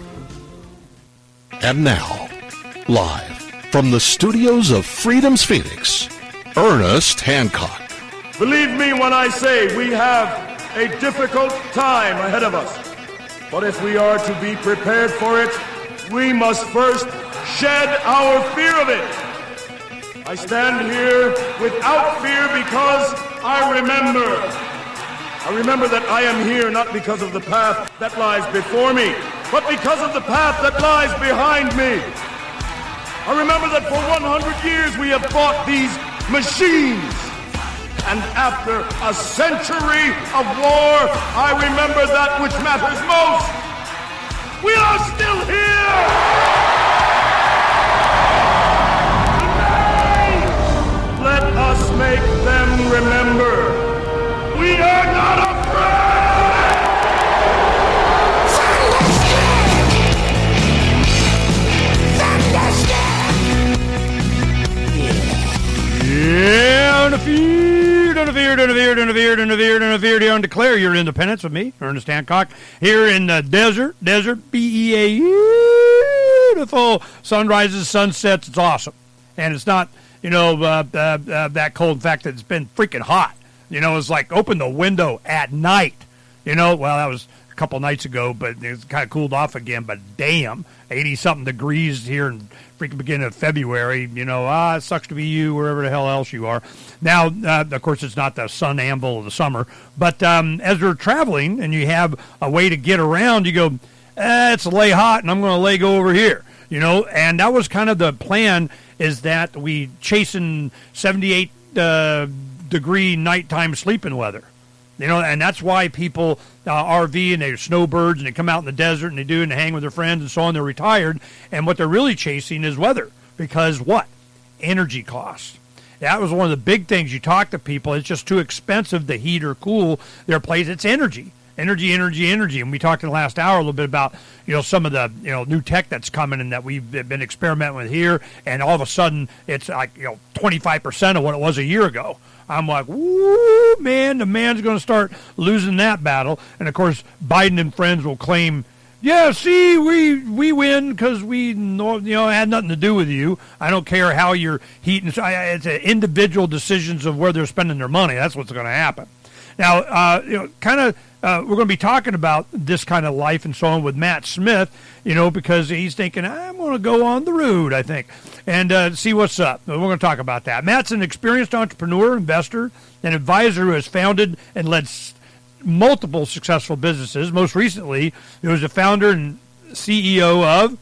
And now, live from the studios of Freedom's Phoenix, Ernest Hancock. Believe me when I say we have a difficult time ahead of us. But if we are to be prepared for it, we must first shed our fear of it. I stand here without fear because I remember. I remember that I am here not because of the path that lies before me, but because of the path that lies behind me. I remember that for one hundred years we have fought these machines. And after a century of war, I remember that which matters most. We are still here! Let us make them remember. We are not afraid! Yeah, on the fear, on the fear, on the fear, on the fear, on the fear, on the fear, on declare your independence with me, Ernest Hancock, here in the desert, desert, B E A, beautiful sunrises, sunsets, it's awesome. And it's not, you know, uh, uh, uh, that cold. In fact, it's been freaking hot. You know, it's like open the window at night. You know, well, that was a couple nights ago, but it's kind of cooled off again. But damn, eighty-something degrees here in freaking beginning of February. You know, ah, it sucks to be you, wherever the hell else you are. Now, uh, of course, it's not the sun anvil of the summer. But um, as we're traveling and you have a way to get around, you go, eh, it's lay hot, and I'm going to lay go over here. You know, and that was kind of the plan, is that we chasing seventy-eight uh, degree nighttime sleeping weather. You know, and that's why people uh, R V and they're snowbirds and they come out in the desert and they do and they hang with their friends and so on. They're retired. And what they're really chasing is weather. Because what? Energy costs. That was one of the big things. You talk to people, it's just too expensive to heat or cool their place. It's energy. Energy, energy, energy. And we talked in the last hour a little bit about, you know, some of the, you know, new tech that's coming and that we've been experimenting with here. And all of a sudden, it's like, you know, twenty-five percent of what it was a year ago. I'm like, woo, man, the man's going to start losing that battle. And, of course, Biden and friends will claim, yeah, see, we we win because we know, you know, it had nothing to do with you. I don't care how you're heating. It's individual decisions of where they're spending their money. That's what's going to happen. Now, uh, you know, kind of, uh, we're going to be talking about this kind of life and so on with Matt Smith, you know, because he's thinking, I'm going to go on the road, I think, and uh, see what's up. We're going to talk about that. Matt's an experienced entrepreneur, investor, and advisor who has founded and led s- multiple successful businesses. Most recently, he was the founder and C E O of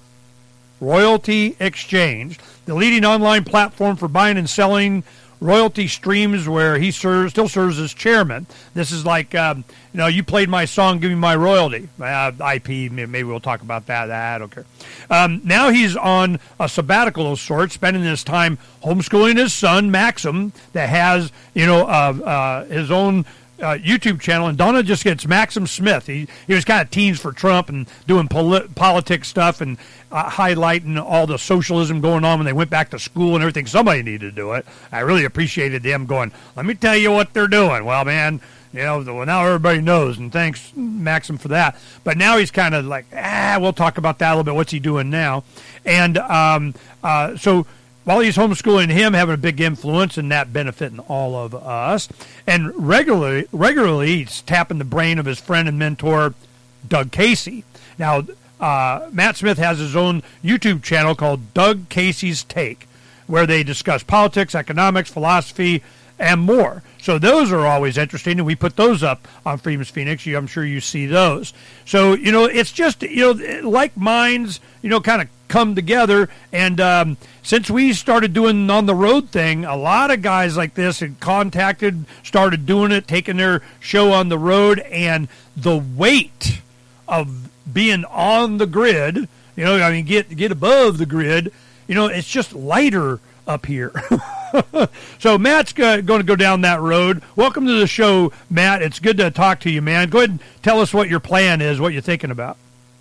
Royalty Exchange, the leading online platform for buying and selling royalty streams, where he serves, still serves as chairman. This is like, um, you know, you played my song, give me my royalty. Uh, I P, maybe we'll talk about that. I don't care. Um, now he's on a sabbatical of sorts, spending his time homeschooling his son, Maxim, that has, you know, uh, uh, his own uh, YouTube channel, and Donna just gets Maxim Smith. He he was kind of teens for Trump and doing poli- politics stuff and uh, highlighting all the socialism going on when they went back to school and everything. Somebody needed to do it. I really appreciated them going, let me tell you what they're doing. Well, man, you know, well, now everybody knows, and thanks, Maxim, for that. But now he's kind of like, ah, we'll talk about that a little bit. What's he doing now? And um, uh, so while he's homeschooling him, having a big influence, and that benefiting all of us. And regularly, regularly he's tapping the brain of his friend and mentor, Doug Casey. Now, uh, Matt Smith has his own YouTube channel called Doug Casey's Take, where they discuss politics, economics, philosophy, and more. So those are always interesting, and we put those up on Freedom's Phoenix. You, I'm sure you see those. So, you know, it's just, you know, like minds, you know, kind of come together. And um, since we started doing on the road thing, a lot of guys like this had contacted, started doing it, taking their show on the road, and the weight of being on the grid, you know, I mean, get get above the grid, you know, it's just lighter up here. So Matt's going to go down that road. Welcome to the show, Matt. It's good to talk to you, man. Go ahead and tell us what your plan is, what you're thinking about.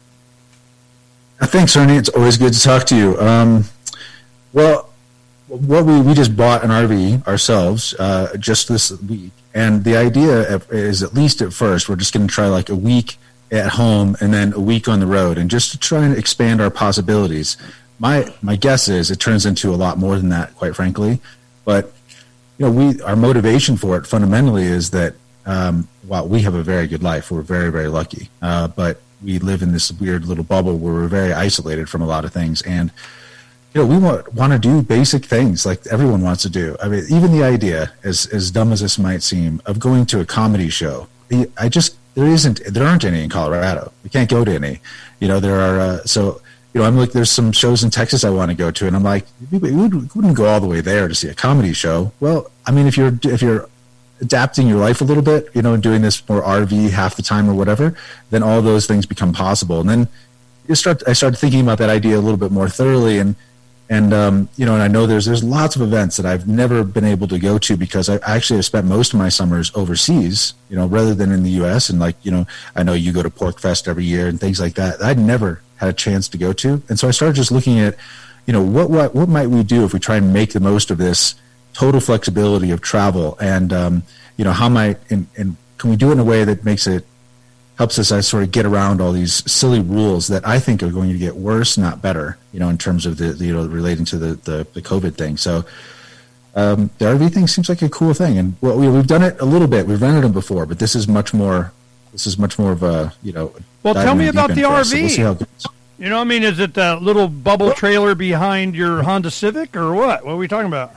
Thanks, Ernie. It's always good to talk to you. Um, well, what we, we just bought an R V ourselves uh, just this week, and the idea is, at least at first, we're just going to try like a week at home and then a week on the road, and just to try and expand our possibilities. My my guess is it turns into a lot more than that, quite frankly. But you know, we our motivation for it fundamentally is that um, while we have a very good life, we're very very lucky. Uh, but we live in this weird little bubble where we're very isolated from a lot of things, and you know, we want want to do basic things like everyone wants to do. I mean, even the idea, as as dumb as this might seem, of going to a comedy show. I just there isn't there aren't any in Colorado. We can't go to any. You know, there are uh, so. You know, I'm like, there's some shows in Texas I want to go to, and I'm like, we wouldn't go all the way there to see a comedy show. Well, I mean, if you're if you're adapting your life a little bit, you know, and doing this more R V half the time or whatever, then all those things become possible. And then you start, I started thinking about that idea a little bit more thoroughly, and and um, you know, and I know there's there's lots of events that I've never been able to go to because I actually have spent most of my summers overseas, you know, rather than in the U S. And like, you know, I know you go to Pork Fest every year and things like that. I'd never had a chance to go to. And so I started just looking at, you know, what what what might we do if we try and make the most of this total flexibility of travel, and um, you know, how might and, and can we do it in a way that makes it helps us uh, sort of get around all these silly rules that I think are going to get worse, not better, you know, in terms of the, the you know, relating to the, the, the COVID thing. So um, the R V thing seems like a cool thing, and well, we, we've done it a little bit. We've rented them before, but this is much more. This is much more of a, you know. Well, tell me about the R V. So we'll see how it goes. You know, I mean, is it the little bubble trailer behind your Honda Civic, or what? What are we talking about?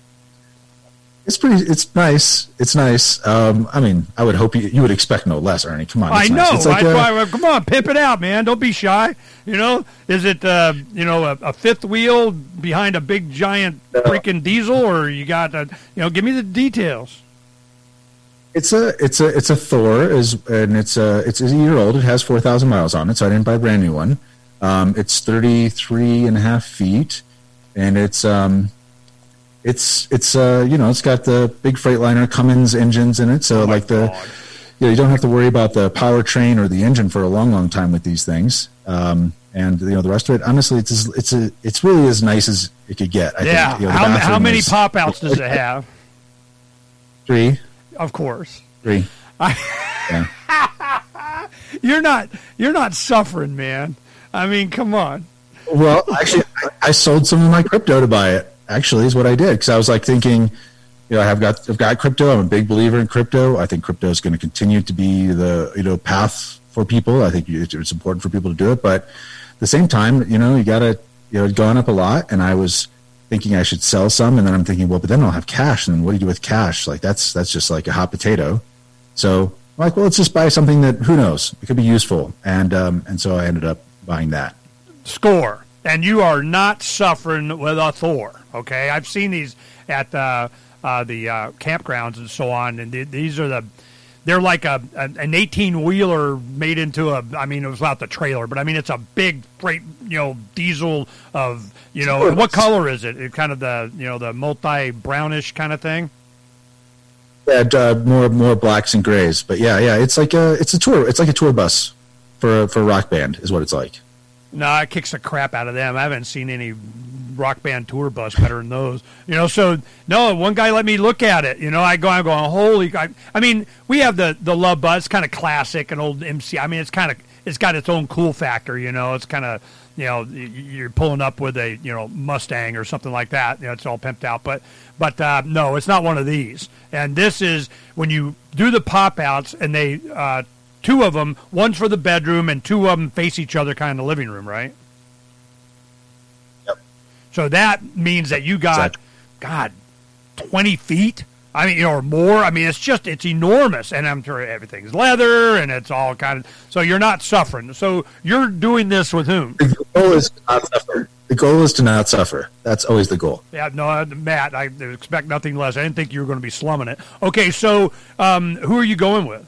It's pretty. It's nice. It's nice. Um, I mean, I would hope you, you would expect no less, Ernie. Come on. I know. Nice. It's like, That's uh, why. Come on, pimp it out, man. Don't be shy. You know, is it uh, you know a, a fifth wheel behind a big giant freaking diesel, or you got a, you know? Give me the details. It's a it's a it's a Thor is and it's a it's a year old. It has four thousand miles on it, so I didn't buy a brand new one. Um, it's thirty three and a half feet, and it's um, it's it's uh, you know, it's got the big Freightliner Cummins engines in it, so oh like the God. you know, you don't have to worry about the powertrain or the engine for a long long time with these things. Um, and you know, the rest of it, honestly, it's as, it's a it's really as nice as it could get. I Yeah. think, you know, the how how bathroom many is- pop outs does it have? Three, Of course. three. Yeah. You're not you're not suffering, man. I mean, come on. Well, actually, I, I sold some of my crypto to buy it. Actually, is what I did, because I was like thinking, you know, I've got I've got crypto. I'm a big believer in crypto. I think crypto is going to continue to be the you know path for people. I think it's important for people to do it, but at the same time, you know, you got to you know, it's gone up a lot, and I was thinking I should sell some, and then I'm thinking, well, but then I'll have cash, and what do you do with cash? Like that's that's just like a hot potato. So I'm like, well, let's just buy something that who knows, it could be useful, and um, and so I ended up buying that. Score. And you are not suffering with a Thor, okay? I've seen these at the uh, the uh, campgrounds and so on, and th- these are the they're like a, a an eighteen wheeler made into a. I mean, it was not the trailer, but I mean, it's a big freight, you know, diesel of you know. What color is it? It kind of the you know the multi brownish kind of thing. Yeah, uh, more more blacks and grays, but yeah, yeah, it's like a it's a tour. It's like a tour bus for a, for a rock band is what it's like. No, it kicks the crap out of them. I haven't seen any rock band tour bus better than those. You know, so no, one guy let me look at it. You know, I go, I'm going, holy God. I mean, we have the the Love Bus, kind of classic, an old M C. I mean, it's kind of it's got its own cool factor. You know, it's kind of, you know, you're pulling up with a, you know, Mustang or something like that. You know, it's all pimped out. But but uh, no, it's not one of these. And this is when you do the pop outs, and they uh, two of them, one's for the bedroom, and two of them face each other, kind of in the living room, right? Yep. So that means that you got, Exactly. God, twenty feet. I mean, you know, or more. I mean, it's just, it's enormous. And I'm sure everything's leather and it's all kind of, so you're not suffering. So you're doing this with whom? The goal is to not suffer. The goal is to not suffer. That's always the goal. Yeah, no, uh, Matt, I expect nothing less. I didn't think you were going to be slumming it. Okay, so um, who are you going with?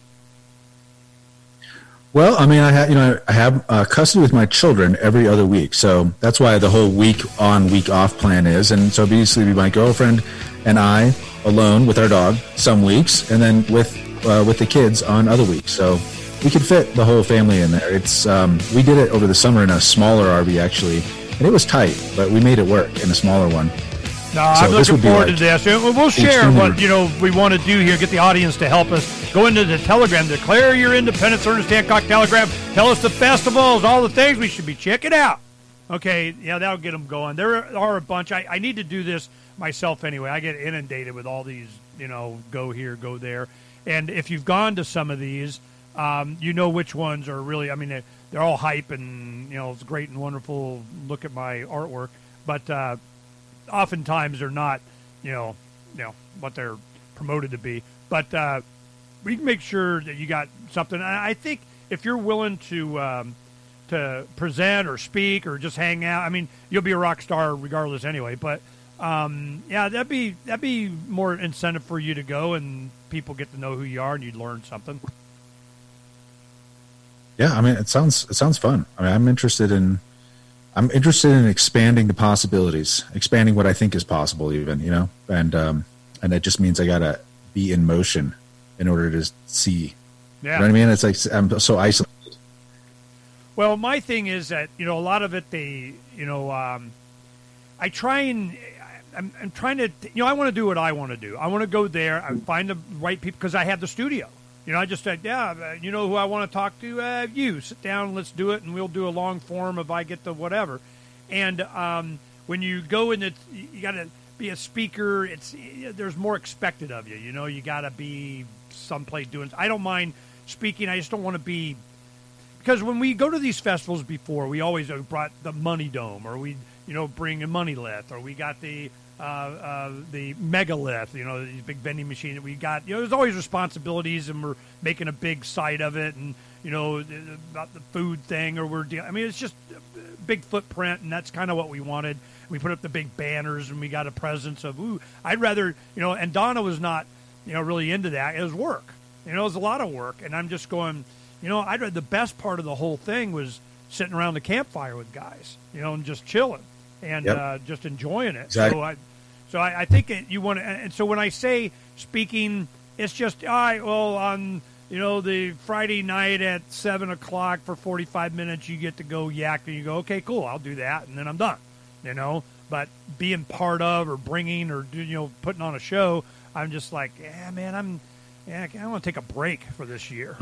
Well, I mean, I have you know I have uh, custody with my children every other week, so that's why the whole week on, week off plan is. And so basically, it'd be my girlfriend and I alone with our dog some weeks, and then with uh, with the kids on other weeks. So we could fit the whole family in there. It's um, we did it over the summer in a smaller R V actually, and it was tight, but we made it work in a smaller one. No, I'm this looking would be forward like to this. And We'll share extremely- what, you know, we want to do here, get the audience to help us. Go into the Telegram, declare your independence, Ernest Hancock Telegram. Tell us the festivals, all the things we should be checking out. Okay, yeah, that'll get them going. There are a bunch. I, I need to do this myself anyway. I get inundated with all these, you know, go here, go there. And if you've gone to some of these, um, you know which ones are really, I mean, they're, they're all hype and, you know, it's great and wonderful. Look at my artwork. But uh, oftentimes they're not, you know, you know, what they're promoted to be. But uh, we can make sure that you got something. And I think if you're willing to um, to present or speak or just hang out, I mean, you'll be a rock star regardless anyway. But um, yeah, that'd be that'd be more incentive for you to go, and people get to know who you are, and you'd learn something. Yeah, I mean, it sounds it sounds fun. I mean, I'm interested in I'm interested in expanding the possibilities, expanding what I think is possible, even you know, and um, and that just means I gotta be in motion in order to see. Yeah. You know what I mean? It's like I'm so isolated. Well, my thing is that, you know, a lot of it, they, you know, um, I try and, I'm, I'm trying to, you know, I want to do what I want to do. I want to go there, I find the right people, because I have the studio. You know, I just said, yeah, uh, you know who I want to talk to? Uh, you. Sit down, let's do it, and we'll do a long form if I get the whatever. And um, when you go in, it, you got to be a speaker. It's there's more expected of you. You know, you got to be someplace doing. I don't mind speaking. I just don't want to be, because when we go to these festivals before, we always uh, brought the Money Dome, or we, you know, bring a Money Lith, or we got the uh, uh, the Megalith, you know, these big vending machine that we got. You know, there's always responsibilities, and we're making a big site of it, and you know, about the food thing, or we're dealing. I mean, it's just a big footprint, and that's kind of what we wanted. We put up the big banners, and we got a presence of, ooh, I'd rather, you know, and Donna was not, you know, really into that. It was work. You know, it was a lot of work, and I'm just going, you know, I'd rather, the best part of the whole thing was sitting around the campfire with guys, you know, and just chilling and Yep. uh, just enjoying it. Exactly. So I, so I, I think it, you want to, and so when I say speaking, it's just, all right, well, on, you know, the Friday night at seven o'clock for forty-five minutes, you get to go yak, and you go, okay, cool, I'll do that, and then I'm done, you know. But being part of or bringing or, you know, putting on a show, I'm just like, yeah, man, I'm, yeah, I want to take a break for this year.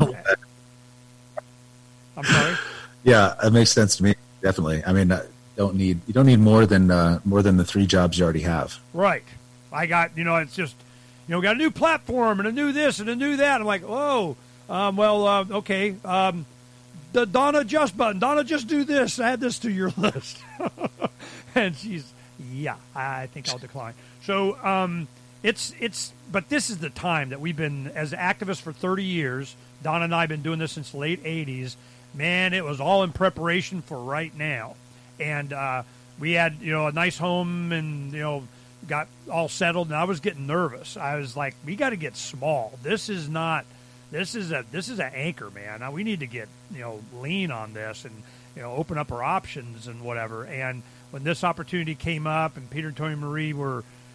I'm sorry. Yeah, that makes sense to me. Definitely. I mean, uh, don't need you don't need more than uh, more than the three jobs you already have. Right. I got, you know, it's just, you know, we got a new platform and a new this and a new that. I'm like, whoa, um, well, uh, okay. Um, the Donna Just button. Donna, just do this. Add this to your list. And she's, yeah, I think I'll decline. So um, it's, it's, but this is the time that we've been, as activists for thirty years, Donna and I have been doing this since the late eighties. Man, it was all in preparation for right now. And uh, we had, you know, a nice home and, you know, got all settled, and I was getting nervous. I was like, we got to get small. This is not, this is a, this is an anchor, man. Now we need to get, you know, lean on this and, you know, open up our options and whatever. And when this opportunity came up and Peter and Tony Marie were,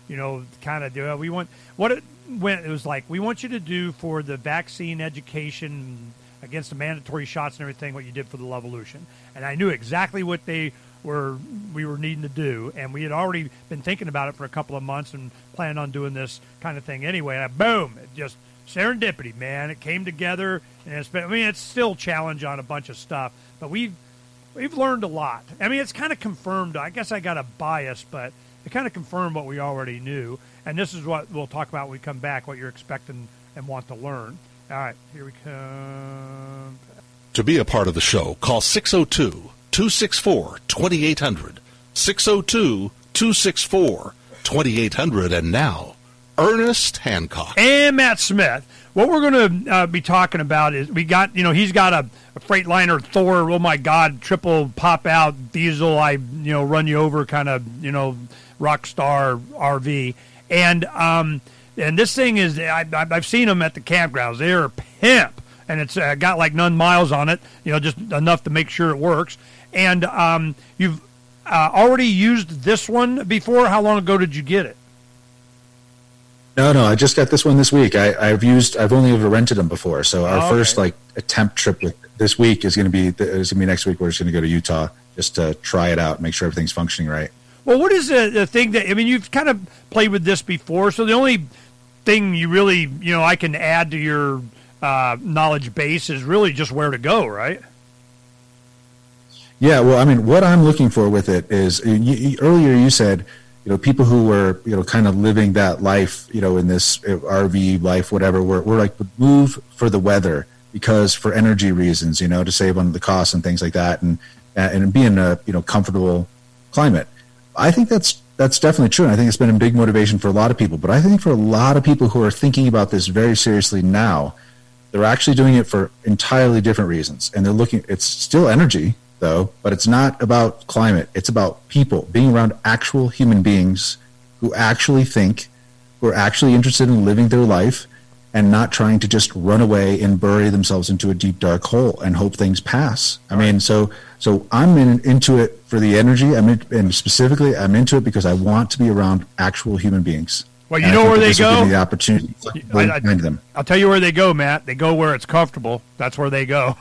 you know, kind of do. We want what it when it was like. We want you to do for the vaccine education against the mandatory shots and everything. What you did for the Levolution, and I knew exactly what they were. We were needing to do, and we had already been thinking about it for a couple of months and planned on doing this kind of thing anyway. And I, boom, it just serendipity, man. It came together, and it's been, I mean, it's still a challenge on a bunch of stuff, but we've we've learned a lot. I mean, it's kind of confirmed. I guess I got a bias, but it kind of confirmed what we already knew. And this is what we'll talk about when we come back, what you're expecting and want to learn. All right, here we come. To be a part of the show, call six oh two, two six four, two eight hundred. six oh two, two six four, two eight hundred. And now, Ernest Hancock. And Matt Smith. What we're going to uh, be talking about is we got, you know, he's got a, a Freightliner Thor, oh my God, triple pop out diesel, I, you know, run you over kind of, you know, rock star R V. And um, and this thing is, I, I've seen them at the campgrounds. They're pimp. And it's uh, got like none miles on it, you know, just enough to make sure it works. And um, you've uh, already used this one before. How long ago did you get it? No, no, I just got this one this week. I, I've used, I've only ever rented them before. So our Oh, okay. first like attempt trip with this week is going to be, is going to be next week. We're just going to go to Utah just to try it out, make sure everything's functioning right. Well, what is the, the thing that, I mean, you've kind of played with this before, so the only thing you really, you know, I can add to your uh, knowledge base is really just where to go, right? Yeah, well, I mean, what I'm looking for with it is, you, you, earlier you said, you know, people who were, you know, kind of living that life, you know, in this R V life, whatever, were, were like, would move for the weather because for energy reasons, you know, to save on the costs and things like that, and and be in a, you know, comfortable climate. I think that's that's definitely true, and I think it's been a big motivation for a lot of people. But I think for a lot of people who are thinking about this very seriously now, they're actually doing it for entirely different reasons, and they're looking. It's still energy, though, but it's not about climate. It's about people, being around actual human beings who actually think, who are actually interested in living their life and not trying to just run away and bury themselves into a deep, dark hole and hope things pass. I mean, so so I'm in, into it for the energy, I'm in, and specifically I'm into it because I want to be around actual human beings. Well, you And I know think where that they this will give go? me the opportunity to I- I- find them. I'll tell you where they go, Matt. They go where it's comfortable. That's where they go.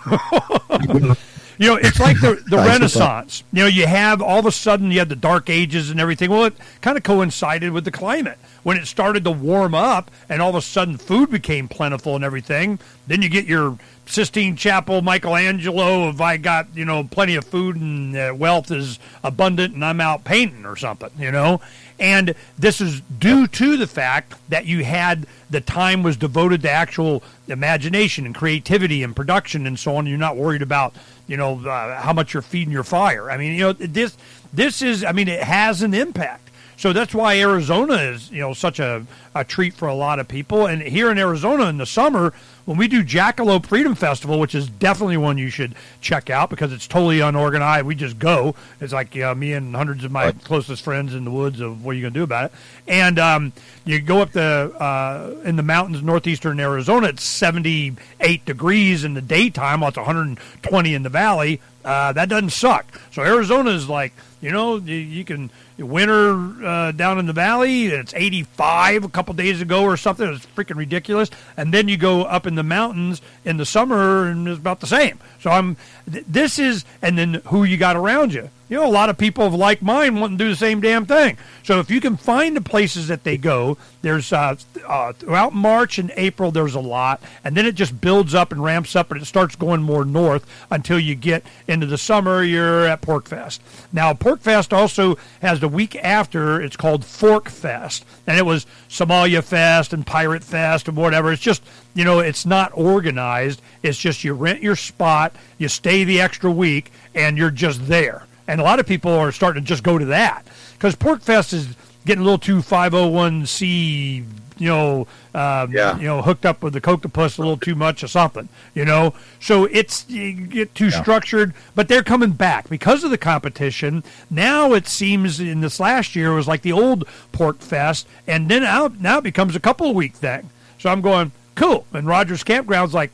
You know, it's like the, the I suppose. Renaissance. You know, you have all of a sudden you had the Dark Ages and everything. Well, it kind of coincided with the climate. When it started to warm up and all of a sudden food became plentiful and everything, then you get your Sistine Chapel, Michelangelo of I got, you know, plenty of food and uh, wealth is abundant and I'm out painting or something, you know. And this is due to the fact that you had the time was devoted to actual imagination and creativity and production and so on. You're not worried about, you know, uh, how much you're feeding your fire. I mean, you know, this this is, I mean, it has an impact. So that's why Arizona is, you know, such a, a treat for a lot of people. And here in Arizona in the summer, when we do Jackalope Freedom Festival, which is definitely one you should check out because it's totally unorganized. We just go. It's like uh, me and hundreds of my closest friends in the woods of what are you going to do about it. And um, you go up the uh, in the mountains northeastern Arizona, it's seventy-eight degrees in the daytime. Well, it's one hundred twenty in the valley. Uh, that doesn't suck. So Arizona is like, you know, you, you can winter uh, down in the valley. It's eighty-five a couple days ago or something. It's freaking ridiculous. And then you go up in the mountains in the summer, and it's about the same. So I'm. Th- this is, and then who you got around you. You know, a lot of people of like mind want to do the same damn thing. So if you can find the places that they go, there's uh, uh, throughout March and April, there's a lot, and then it just builds up and ramps up, and it starts going more north until you get into the summer. You're at Pork Fest. Now, Pork Fest also has the week after. It's called Fork Fest, and it was Somalia Fest and Pirate Fest and whatever. It's just, you know, it's not organized. It's just you rent your spot, you stay the extra week, and you're just there. And a lot of people are starting to just go to that because Pork Fest is getting a little too five oh one c, you know, um, Yeah. you know, hooked up with the Coctopus a little too much or something, you know. So it's you get too Yeah. structured, but they're coming back because of the competition. Now it seems in this last year it was like the old Pork Fest, and then out now it becomes a couple of week thing. So I'm going cool, and Rogers Campground's like,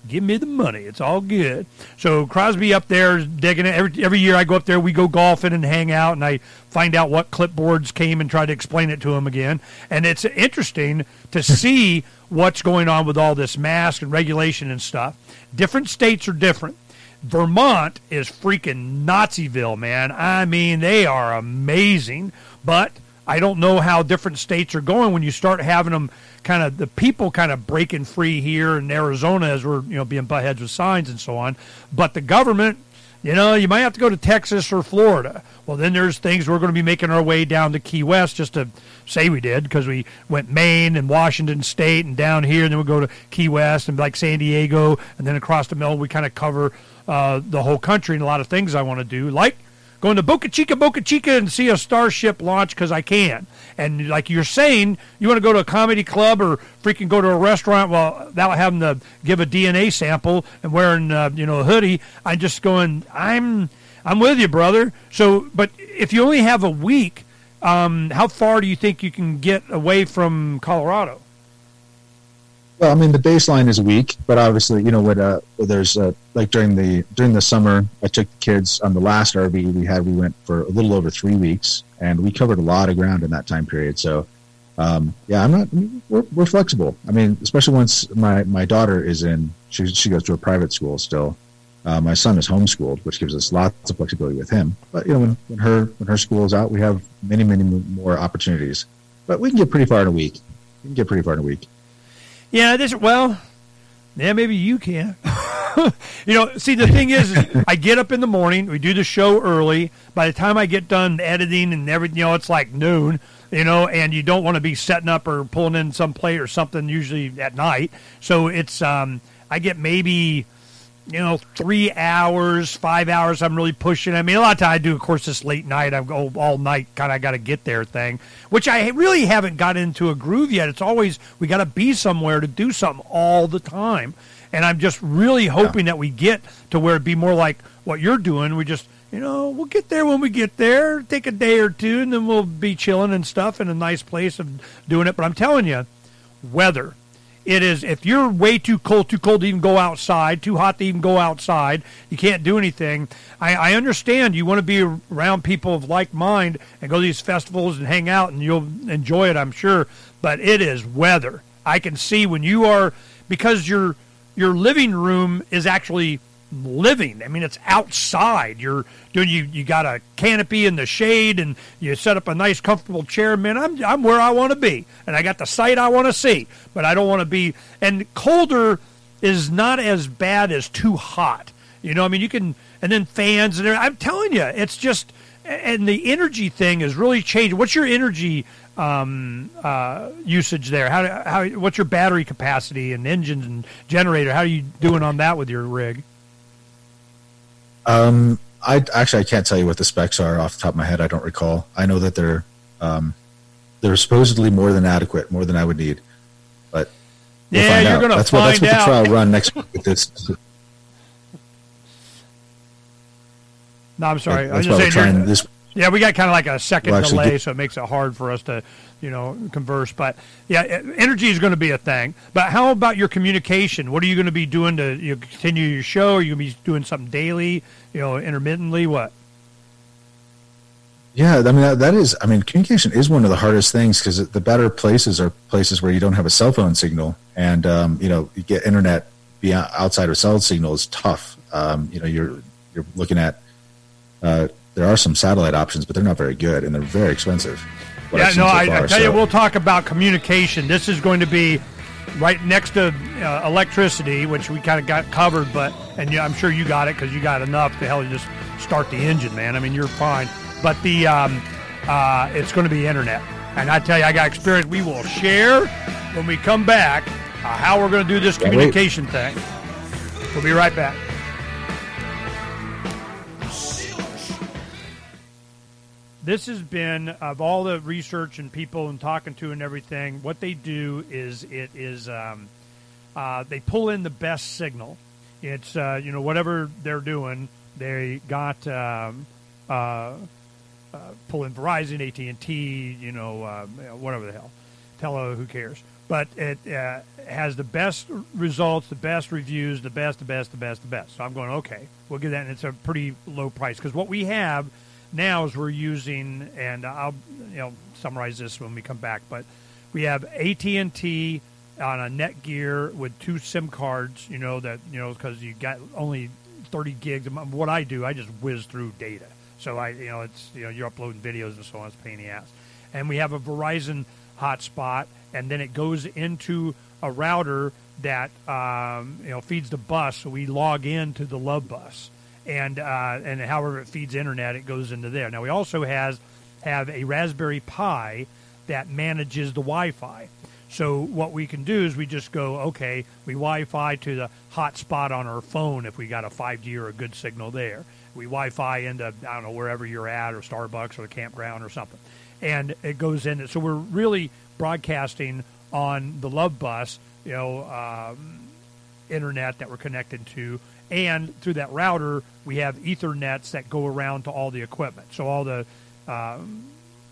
Give me the money. It's all good. So Crosby up there digging it. Every, every year I go up there, we go golfing and hang out, and I find out what clipboards came and try to explain it to him again. And it's interesting to see what's going on with all this mask and regulation and stuff. Different states are different. Vermont is freaking Naziville, man. I mean, they are amazing. But I don't know how different states are going when you start having them kind of, the people kind of breaking free here in Arizona as we're, you know, being butt heads with signs and so on. But the government, you know, you might have to go to Texas or Florida. Well, then there's things we're going to be making our way down to Key West, just to say we did, because we went Maine and Washington State and down here, and then we go to Key West and like San Diego, and then across the middle we kind of cover uh, the whole country and a lot of things I want to do, like going to Boca Chica, Boca Chica, and see a Starship launch because I can. And like you're saying, you want to go to a comedy club or freaking go to a restaurant, well, without having to give a D N A sample and wearing, uh, you know, a hoodie. I'm just going, I'm I'm with you, brother. So, but if you only have a week, um, how far do you think you can get away from Colorado? Well, I mean, the baseline is a week, but obviously, you know, what uh, there's uh, like during the during the summer, I took the kids on the last R V we had. We went for a little over three weeks, and we covered a lot of ground in that time period. So, um, yeah, I'm not. We're, we're flexible. I mean, especially once my, my daughter is in, she she goes to a private school still. Uh, my son is homeschooled, which gives us lots of flexibility with him. But you know, when, when her when her school is out, we have many many more opportunities. But we can get pretty far in a week. We can get pretty far in a week. Yeah, this well, yeah, maybe you can. You know, see, the thing is, is, I get up in the morning, we do the show early. By the time I get done editing and everything, you know, it's like noon, you know, and you don't want to be setting up or pulling in some plate or something usually at night. So it's, um, I get maybe, you know, three hours, five hours I'm really pushing. I mean, a lot of times I do, of course, this late night, I go all night, kind of got to get there thing, which I really haven't got into a groove yet. It's always, we got to be somewhere to do something all the time. And I'm just really hoping yeah. that we get to where it'd be more like what you're doing. We just, you know, we'll get there when we get there, take a day or two, and then we'll be chilling and stuff in a nice place of doing it. But I'm telling you, weather. It is, if you're way too cold, too cold to even go outside, too hot to even go outside, you can't do anything. I, I understand you want to be around people of like mind and go to these festivals and hang out, and you'll enjoy it, I'm sure. But it is weather. I can see when you are, because your your living room is actually living. I mean, it's outside. You're doing, you, you got a canopy in the shade, and you set up a nice, comfortable chair. Man, I'm I'm where I want to be, and I got the sight I want to see. But I don't want to be. And colder is not as bad as too hot. You know, I mean, you can, and then fans, and I'm telling you, it's just, and the energy thing is really changing. What's your energy um, uh, usage there? How how what's your battery capacity and engines and generator? How are you doing on that with your rig? Um, I actually I can't tell you what the specs are off the top of my head. I don't recall. I know that they're um, they're supposedly more than adequate, more than I would need. But we'll yeah, find you're out. going to that's find what, that's what out. the trial run next week. With this. No, I'm sorry. That's I why was we're just saying trying this. Yeah, we got kind of like a second We'll actually delay, get- so it makes it hard for us to, you know, converse. But yeah, energy is going to be a thing. But how about your communication? What are you going to be doing to, you know, continue your show? Are you going to be doing something daily, you know, intermittently? What? Yeah, I mean that, that is. I mean, communication is one of the hardest things because the better places are places where you don't have a cell phone signal, and um, you know, you get internet beyond outside of cell signal is tough. Um, you know, you're you're looking at. Uh, there are some satellite options, but they're not very good, and they're very expensive. what Yeah, I've seen no, so I, far, I tell so- you, we'll talk about communication. This is going to be right next to uh, electricity, which we kind of got covered, but and yeah, I'm sure you got it because you got enough to hell you just start the engine, man. I mean, you're fine. But the um, uh, it's going to be internet, and I tell you, I got experience. We will share when we come back uh, how we're going to do this Can't communication thing. We'll be right back. This has been, of all the research and people and talking to and everything, what they do is it is um, uh, they pull in the best signal. It's, uh, you know, whatever they're doing, they got um, uh, uh, pull in Verizon, A T and T, you know, uh, whatever the hell, Hello, who cares? But it uh, has the best results, the best reviews, the best, the best, the best, the best. So I'm going, okay, we'll get that, and it's a pretty low price. Because what we have now is we're using, and I'll you know summarize this when we come back, but we have A T and T on a Netgear with two SIM cards, you know, that, you know, because you got only thirty gigs. What I do, I just whiz through data. So I, you know, it's, you know, you're uploading videos and so on, it's a pain in the ass. And we have a Verizon hotspot, and then it goes into a router that, um, you know, feeds the bus. So we log into the Love Bus, and uh, and however it feeds internet, it goes into there. Now we also has have a Raspberry Pi that manages the Wi-Fi. So what we can do is we just go, okay, we Wi-Fi to the hotspot on our phone if we got a five G or a good signal there. We Wi-Fi into, I don't know, wherever you're at, or Starbucks or the campground or something. And it goes in. So we're really broadcasting on the Love Bus, you know, um, internet that we're connected to. And through that router, we have Ethernets that go around to all the equipment. So all the um,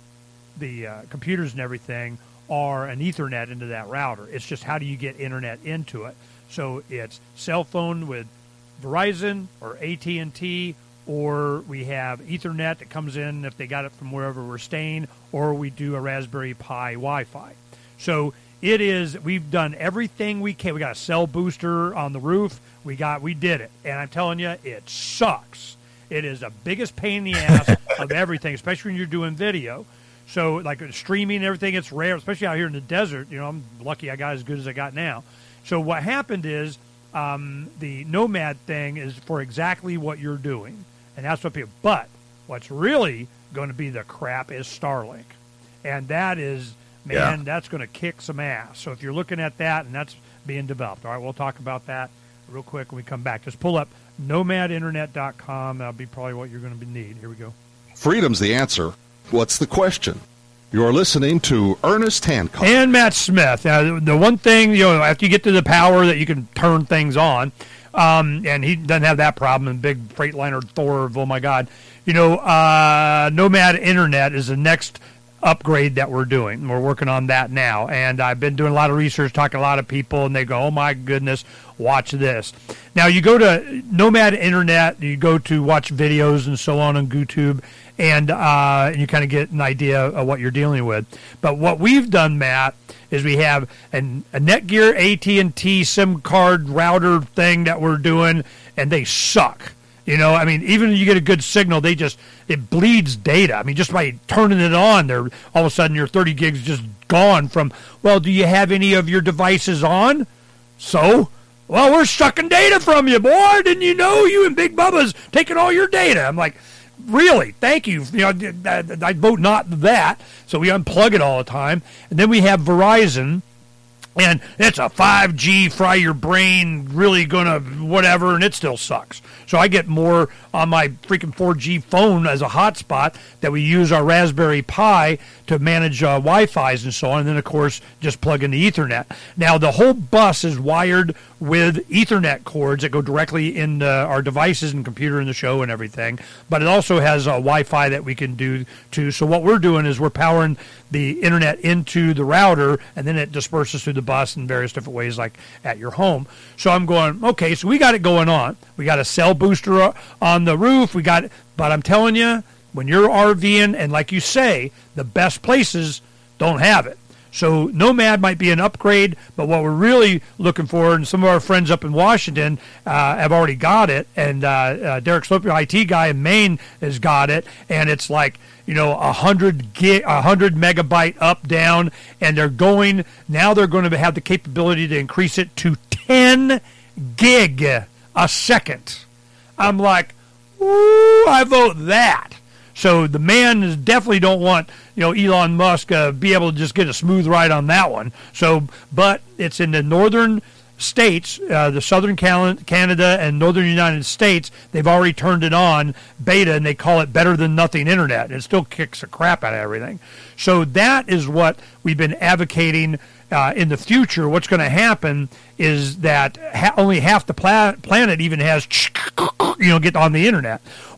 the uh, computers and everything are an Ethernet into that router. It's just how do you get internet into it? So it's cell phone with Verizon or A T and T, or we have Ethernet that comes in if they got it from wherever we're staying, or we do a Raspberry Pi Wi-Fi. So it is, we've done everything we can. We got a cell booster on the roof. We got, we did it. And I'm telling you, it sucks. It is the biggest pain in the ass of everything, especially when you're doing video. So, like streaming and everything, it's rare, especially out here in the desert. You know, I'm lucky I got as good as I got now. So what happened is um, the Nomad thing is for exactly what you're doing, and that's what people. But what's really going to be the crap is Starlink, and that is, man, yeah. that's going to kick some ass. So if you're looking at that, and that's being developed. All right, we'll talk about that real quick when we come back. Just pull up nomad internet dot com. That'll be probably what you're going to need. Here we go. Freedom's the answer. What's the question? You're listening to Ernest Hancock. And Matt Smith. Now, the one thing, you know, after you get to the power that you can turn things on, um, and he doesn't have that problem, and big Freightliner Thor, oh my God. You know, uh, Nomad Internet is the next upgrade that we're doing. We're working on that now. And I've been doing a lot of research, talking to a lot of people, and they go, oh my goodness, watch this. Now, you go to Nomad Internet, you go to watch videos and so on on YouTube, and uh, you kind of get an idea of what you're dealing with. But what we've done, Matt, is we have an, a Netgear A T and T SIM card router thing that we're doing, and they suck. You know, I mean, even if you get a good signal, they just, it bleeds data. I mean, just by turning it on, they're, all of a sudden your thirty gigs just gone from, well, do you have any of your devices on? So, well, we're sucking data from you, boy. Didn't you know you and Big Bubba's taking all your data? I'm like, really? Thank you. You know, I, I vote not that. So we unplug it all the time. And then we have Verizon, and it's a five G, fry your brain, really gonna whatever, and it still sucks. So I get more on my freaking four G phone as a hotspot that we use our Raspberry Pi to manage uh, Wi-Fi's and so on, and then, of course, just plug in the Ethernet. Now, the whole bus is wired with Ethernet cords that go directly in uh, our devices and computer in the show and everything, but it also has uh, Wi-Fi that we can do, too. So what we're doing is we're powering the Internet into the router, and then it disperses through the bus in various different ways, like at your home. So I'm going, okay, so we got it going on. We got a cell booster on the roof. We got, but I'm telling you, when you're RVing, and like you say, the best places don't have it. So Nomad might be an upgrade, but what we're really looking for, and some of our friends up in Washington uh, have already got it, and uh, uh, Derek Slope, your I T guy in Maine, has got it, and it's like, you know, a hundred gig, a hundred megabyte up, down, and they're going, now they're going to have the capability to increase it to ten gig a second. I'm like, ooh, I vote that. So the man is definitely don't want, you know, Elon Musk uh, be able to just get a smooth ride on that one. So, but it's in the northern states, uh, the southern Canada and northern United States. They've already turned it on beta, and they call it better than nothing internet. It still kicks the crap out of everything. So that is what we've been advocating. Uh, in the future, what's going to happen is that ha- only half the pla- planet even has, you know, get on the internet.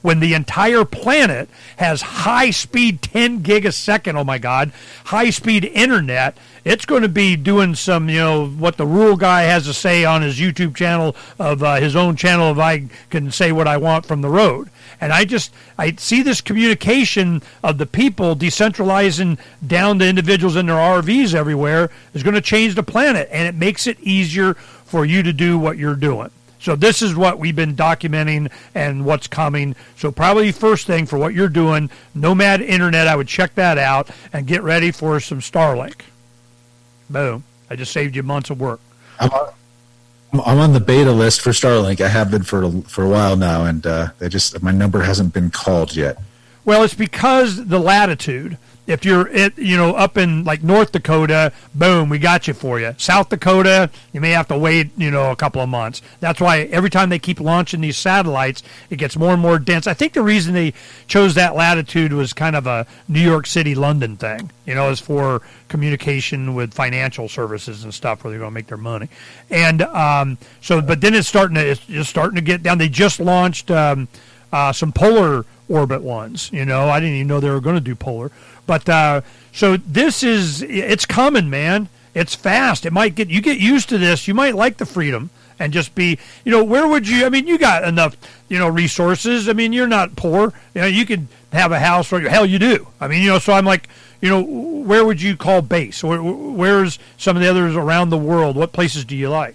when the entire planet has high-speed ten gig a second, oh my God, high-speed internet, it's going to be doing some, you know, what the rural guy has to say on his YouTube channel of uh, his own channel if I can say what I want from the road. And I just, I see this communication of the people decentralizing down to individuals in their R Vs everywhere is going to change the planet, and it makes it easier for you to do what you're doing. So this is what we've been documenting and what's coming. So probably first thing for what you're doing, Nomad Internet, I would check that out and get ready for some Starlink. Boom. I just saved you months of work. I'm on, I'm on the beta list for Starlink. I have been for for a while now, and uh, I just my number hasn't been called yet. Well, it's because the latitude. If you're, it, you know, up in like North Dakota, boom, we got you for you. South Dakota, you may have to wait, you know, a couple of months. That's why every time they keep launching these satellites, it gets more and more dense. I think the reason they chose that latitude was kind of a New York City, London thing, you know, as for communication with financial services and stuff where they're going to make their money. And um, so, but then it's starting to, it's just starting to get down. They just launched um, uh, some polar orbit ones, you know. I didn't even know they were going to do polar. But uh, so this is, it's coming, man. It's fast. It might get, you get used to this. You might like the freedom and just be, you know, where would you, I mean, you got enough, you know, resources. I mean, you're not poor. You know, you could have a house where, hell, you do. I mean, you know, so I'm like, you know, where would you call base? Where, where's some of the others around the world? What places do you like?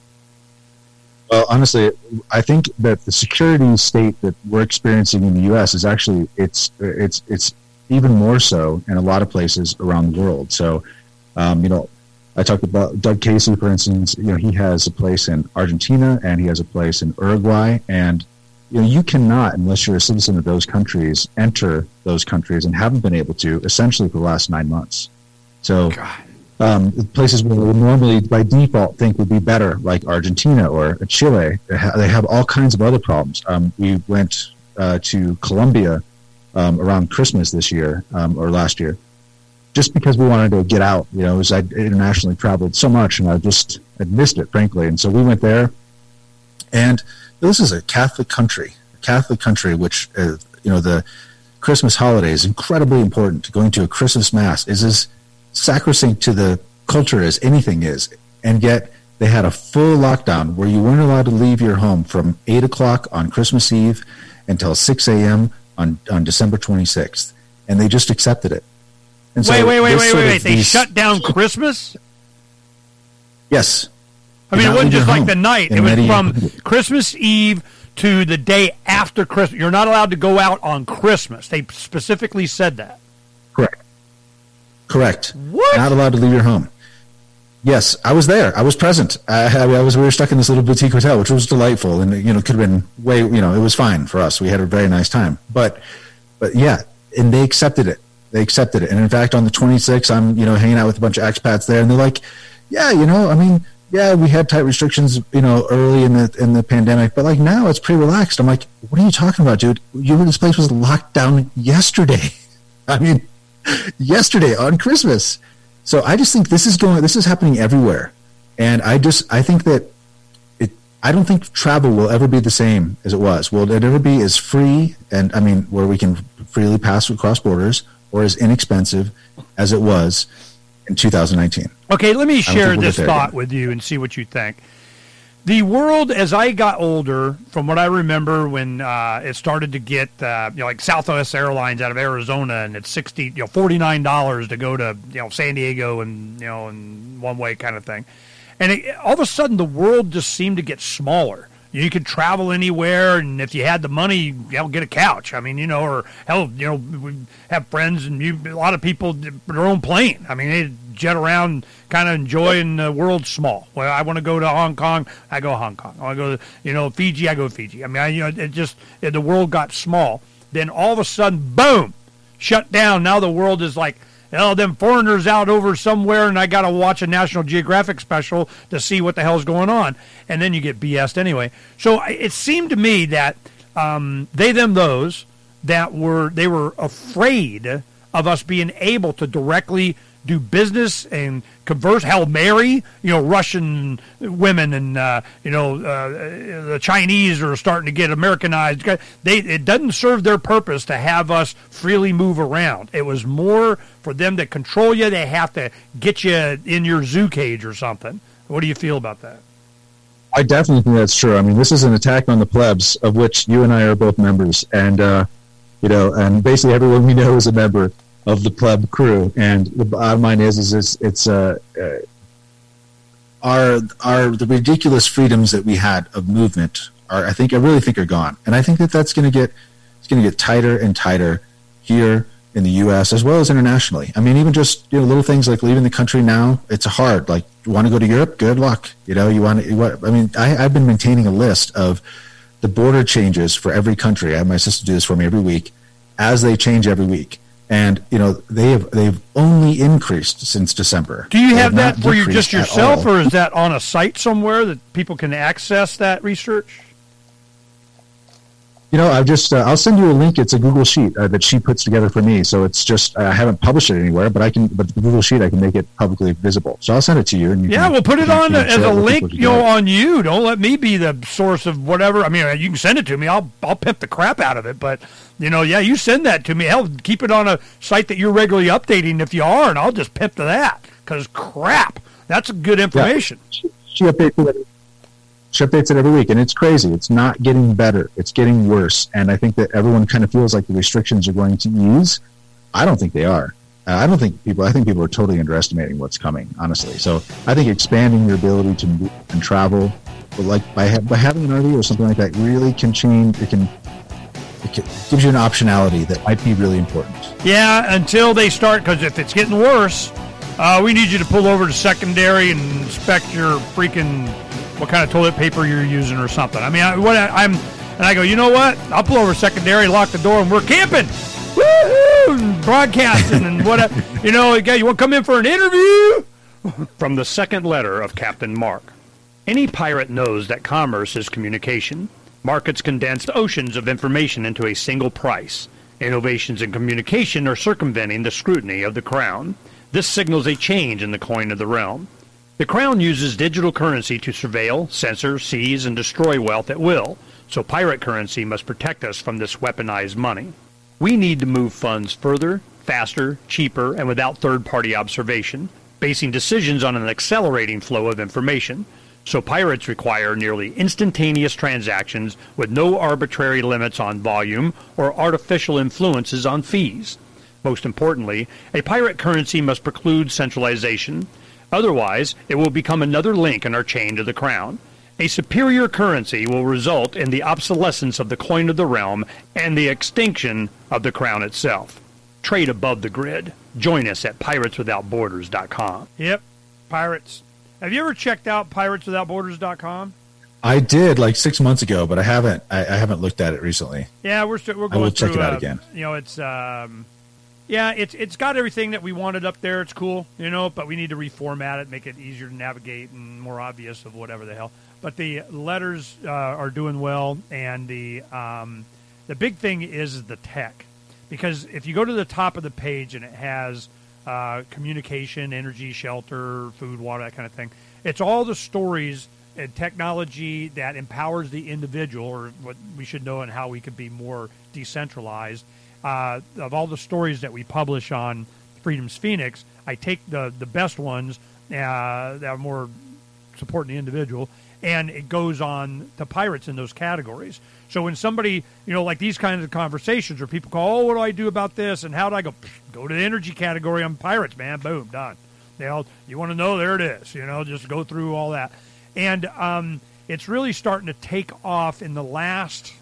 Well, honestly, I think that the security state that we're experiencing in the U S is actually, it's, it's, it's, even more so in a lot of places around the world. So, um, you know, I talked about Doug Casey, for instance. You know, he has a place in Argentina and he has a place in Uruguay, and you know, you cannot, unless you're a citizen of those countries, enter those countries, and haven't been able to essentially for the last nine months. So, um, places where we normally by default think would be better, like Argentina or Chile, they, ha- they have all kinds of other problems. Um, we went uh, to Colombia Um, around Christmas this year, um, or last year, just because we wanted to get out. You know, as I internationally traveled so much, and I just had missed it, frankly. And so we went there, and this is a Catholic country, a Catholic country, which, uh, you know, the Christmas holiday is incredibly important. Going to a Christmas Mass is as sacrosanct to the culture as anything is. And yet they had a full lockdown where you weren't allowed to leave your home from eight o'clock on Christmas Eve until six a.m., on on December twenty-sixth, and they just accepted it. And wait, so wait, wait, wait, wait, wait, wait. wait. They these, shut down Christmas? Yes. I mean, it wasn't just like the night. It was from Medellin. Christmas Eve to the day after Christmas. You're not allowed to go out on Christmas. They specifically said that. Correct. Correct. What? Not allowed to leave your home. Yes, I was there. I was present. I, I was. We were stuck in this little boutique hotel, which was delightful, and you know, could have been way. You know, it was fine for us. We had a very nice time. But, but yeah, and they accepted it. They accepted it. And in fact, on the twenty-sixth, I'm you know hanging out with a bunch of expats there, and they're like, "Yeah, you know, I mean, yeah, we had tight restrictions, you know, early in the in the pandemic, but like now it's pretty relaxed." I'm like, "What are you talking about, dude? You this place was locked down yesterday. I mean, yesterday on Christmas." So I just think this is going. This is happening everywhere, and I just I think that it. I don't think travel will ever be the same as it was. Will it ever be as free and I mean where we can freely pass across borders, or as inexpensive as it was in two thousand nineteen? Okay, let me share we'll this get there thought again. with you and see what you think. The world, as I got older, from what I remember when uh, it started to get, uh, you know, like Southwest Airlines out of Arizona, and it's sixty, you know, forty nine dollars to go to, you know, San Diego and you know, in one way kind of thing, and it, all of a sudden the world just seemed to get smaller. You could travel anywhere, and if you had the money, you know, get a couch. I mean, you know, or hell, you know, we have friends, and you, a lot of people their own plane. I mean, they jet around, kind of enjoying the world small. Well, I want to go to Hong Kong, I go Hong Kong. I want to go to, you know, Fiji, I go Fiji. I mean, I, you know, it just the world got small. Then all of a sudden, boom, shut down. Now the world is like, oh, them foreigners out over somewhere, and I got to watch a National Geographic special to see what the hell's going on. And then you get B S'd anyway. So it seemed to me that um, they, them, those that were, they were afraid of us being able to directly do business and converse. Hell, marry, you know, Russian women and, uh, you know, uh, the Chinese are starting to get Americanized. They, it doesn't serve their purpose to have us freely move around. It was more for them to control you. They have to get you in your zoo cage or something. What do you feel about that? I definitely think that's true. I mean, this is an attack on the plebs, of which you and I are both members, and uh, you know, and basically everyone we know is a member of the pleb crew. And the bottom line is, is it's, it's uh, uh, our our the ridiculous freedoms that we had of movement are, I think, I really think are gone, and I think that that's going to get it's going to get tighter and tighter here in the U S as well as internationally. I mean, even just, you know, little things like leaving the country now, it's hard. Like, you want to go to Europe? Good luck. You know, you want to, you want, I mean, I, I've been maintaining a list of the border changes for every country. I have my sister do this for me every week as they change every week. And, you know, they have, they've only increased since December. Do you They have that not for you decreased just at yourself, all. or is that on a site somewhere that people can access that research? You know, I've just, uh, I'll send you a link. It's a Google Sheet uh, that she puts together for me. So it's just, I haven't published it anywhere, but I can, but the Google Sheet, I can make it publicly visible. So I'll send it to you. And you Yeah, can, we'll put it you on can as share a it with link, people to you know, get it. on you. Don't let me be the source of whatever. I mean, you can send it to me. I'll, I'll pimp the crap out of it. But, you know, yeah, you send that to me. Hell, keep it on a site that you're regularly updating if you are, and I'll just pimp to that. Because crap, that's good information. Yeah. She, she updates it. She updates it every week, and it's crazy. It's not getting better. It's getting worse. And I think that everyone kind of feels like the restrictions are going to ease. I don't think they are. Uh, I don't think people, I think people are totally underestimating what's coming, honestly. So I think expanding your ability to move and travel, but like by, ha- by having an R V or something like that, really can change, it can, it can, it gives you an optionality that might be really important. Yeah, until they start, because if it's getting worse, uh, we need you to pull over to secondary and inspect your freaking, what kind of toilet paper you're using or something. I mean, I, what I, I'm, and I go, you know what? I'll pull over secondary, lock the door, and we're camping. Woo-hoo! And broadcasting and whatever. You know, okay, you want to come in for an interview? From the second letter of Captain Mark. Any pirate knows that commerce is communication. Markets condense oceans of information into a single price. Innovations in communication are circumventing the scrutiny of the crown. This signals a change in the coin of the realm. The Crown uses digital currency to surveil, censor, seize, and destroy wealth at will, so pirate currency must protect us from this weaponized money. We need to move funds further, faster, cheaper, and without third-party observation, basing decisions on an accelerating flow of information, so pirates require nearly instantaneous transactions with no arbitrary limits on volume or artificial influences on fees. Most importantly, a pirate currency must preclude centralization. Otherwise, it will become another link in our chain to the crown. A superior currency will result in the obsolescence of the coin of the realm and the extinction of the crown itself. Trade above the grid. Join us at pirates without borders dot com. Yep, pirates. Have you ever checked out pirates without borders dot com? I did like six months ago, but I haven't. I, I haven't looked at it recently. Yeah, we're st- we're I going will through. check it out uh, again. You know, it's um, yeah, it's it's got everything that we wanted up there. It's cool, you know, but we need to reformat it, make it easier to navigate and more obvious of whatever the hell. But the letters uh, are doing well, and the um, the big thing is the tech, because if you go to the top of the page and it has uh, communication, energy, shelter, food, water, that kind of thing, it's all the stories and technology that empowers the individual, or what we should know, and how we could be more decentralized. Uh, of all the stories that we publish on Freedom's Phoenix, I take the, the best ones uh, that are more supporting the individual, and it goes on to pirates in those categories. So when somebody, you know, like these kinds of conversations where people call, oh, what do I do about this, and how do I go? Go to the energy category on pirates, man. Boom, done. You know, you want to know, there it is. You know, just go through all that. And um, it's really starting to take off in the last,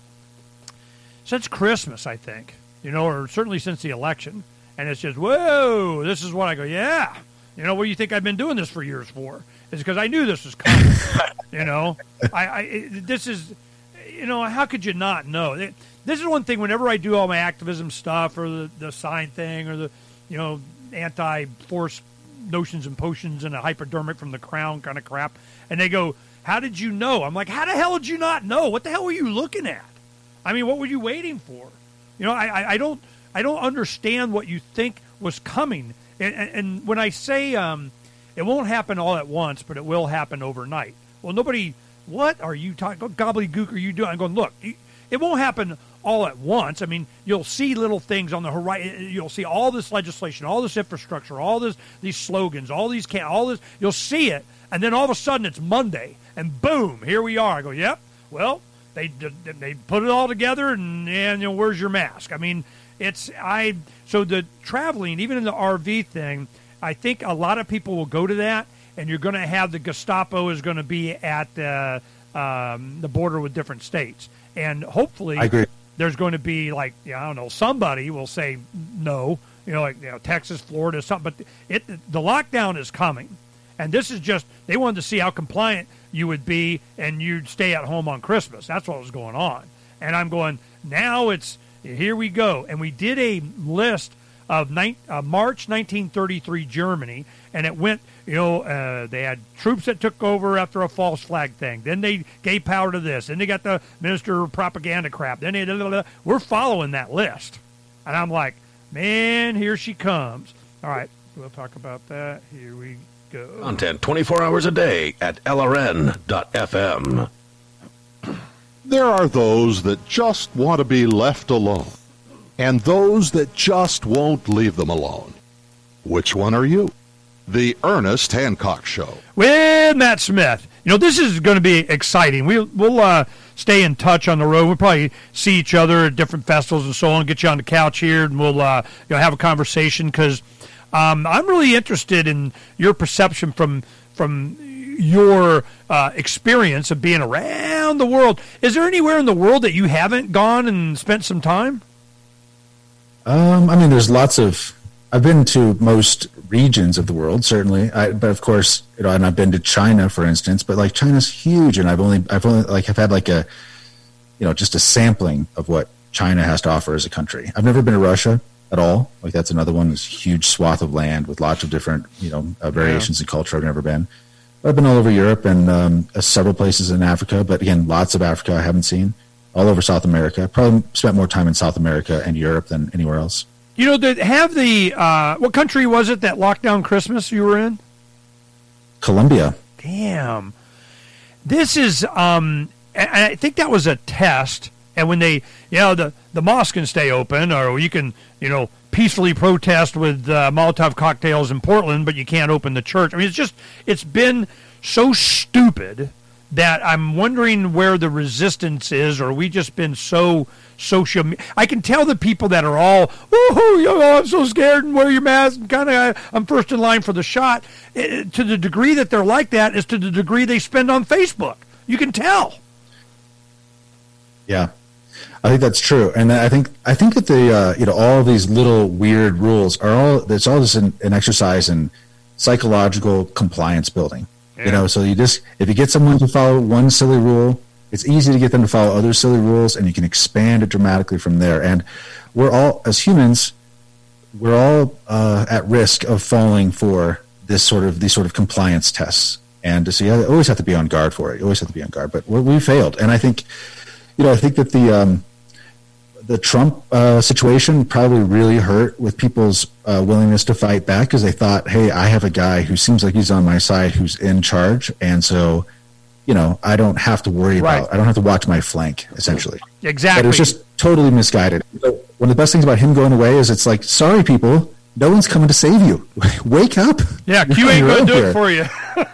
since Christmas, I think, you know, or certainly since the election. And it's just, whoa, this is what I go, yeah. You know, what do you think I've been doing this for years for? It's because I knew this was coming. You know, I, I it, this is, you know, how could you not know? It, this is one thing, whenever I do all my activism stuff, or the, the sign thing, or the, you know, anti-force notions and potions and a hypodermic from the crown kind of crap, and they go, how did you know? I'm like, how the hell did you not know? What the hell were you looking at? I mean, what were you waiting for? You know, I, I, I don't I don't understand what you think was coming. And, and when I say um, it won't happen all at once, but it will happen overnight. Well, nobody, what are you talking, what gobbledygook are you doing? I'm going, look, it won't happen all at once. I mean, you'll see little things on the horizon. You'll see all this legislation, all this infrastructure, all this, these slogans, all these, can- all this. You'll see it, and then all of a sudden it's Monday, and boom, here we are. I go, yep, well, they they put it all together, and, and you know, where's your mask? I mean, it's, I, so the traveling, even in the R V thing, I think a lot of people will go to that, and you're going to have the Gestapo is going to be at uh, um, the border with different states. And hopefully I agree. There's going to be like, yeah, I don't know, somebody will say no, you know, like, you know, Texas, Florida, something. But it, the lockdown is coming. And this is just, they wanted to see how compliant you would be and you'd stay at home on Christmas. That's what was going on. And I'm going, now it's, here we go. And we did a list of ni- uh, March nineteen thirty-three Germany, and it went, you know, uh, they had troops that took over after a false flag thing. Then they gave power to this. Then they got the minister of propaganda crap. Then they, blah, blah, blah. We're following that list. And I'm like, man, here she comes. All right, we'll talk about that. Here we go. Content twenty-four hours a day at L R N dot F M. There are those that just want to be left alone, and those that just won't leave them alone. Which one are you? The Ernest Hancock Show. With Matt Smith. You know, this is going to be exciting. We, we'll uh, stay in touch on the road. We'll probably see each other at different festivals and so on, get you on the couch here, and we'll uh, you know, have a conversation, because um, I'm really interested in your perception from from your uh, experience of being around the world. Is there anywhere in the world that you haven't gone and spent some time? Um, I mean, there's lots of. I've been to most regions of the world, certainly. I, but of course, you know, and I've been to China, for instance. But like, China's huge, and I've only, I've only, like, I've had like a, you know, just a sampling of what China has to offer as a country. I've never been to Russia at all. Like, that's another one. This huge swath of land with lots of different, you know, uh, variations yeah. in culture. I've never been. But I've been all over Europe and um, uh, several places in Africa. But again, lots of Africa I haven't seen. All over South America. Probably spent more time in South America and Europe than anywhere else. You know, did have the uh, what country was it that locked down Christmas you were in? Colombia. Damn. This is, um, and I think that was a test. And when they, you know, the, the mosque can stay open, or you can, you know, peacefully protest with uh, Molotov cocktails in Portland, but you can't open the church. I mean, it's just, it's been so stupid that I'm wondering where the resistance is, or we just been so social. I can tell the people that are all, woohoo, you know, I'm so scared and wear your mask, and kind of, I'm first in line for the shot. It, to the degree that they're like that is to the degree they spend on Facebook. You can tell. Yeah, I think that's true, and I think I think that the uh, you know, all of these little weird rules are all it's all just an, an exercise in psychological compliance building. Yeah. You know, so you just, if you get someone to follow one silly rule, it's easy to get them to follow other silly rules, and you can expand it dramatically from there. And we're all, as humans, we're all uh, at risk of falling for this sort of these sort of compliance tests. And so you always have to be on guard for it. You always have to be on guard. But we're, we failed, and I think, you know, I think that the um, the Trump uh, situation probably really hurt with people's uh, willingness to fight back, because they thought, hey, I have a guy who seems like he's on my side, who's in charge, and so, you know, I don't have to worry right. about, I don't have to watch my flank, essentially. Exactly. But it was just totally misguided. So one of the best things about him going away is it's like, sorry, people, no one's coming to save you. Wake up. Yeah, Q ain't going to do here. it for you.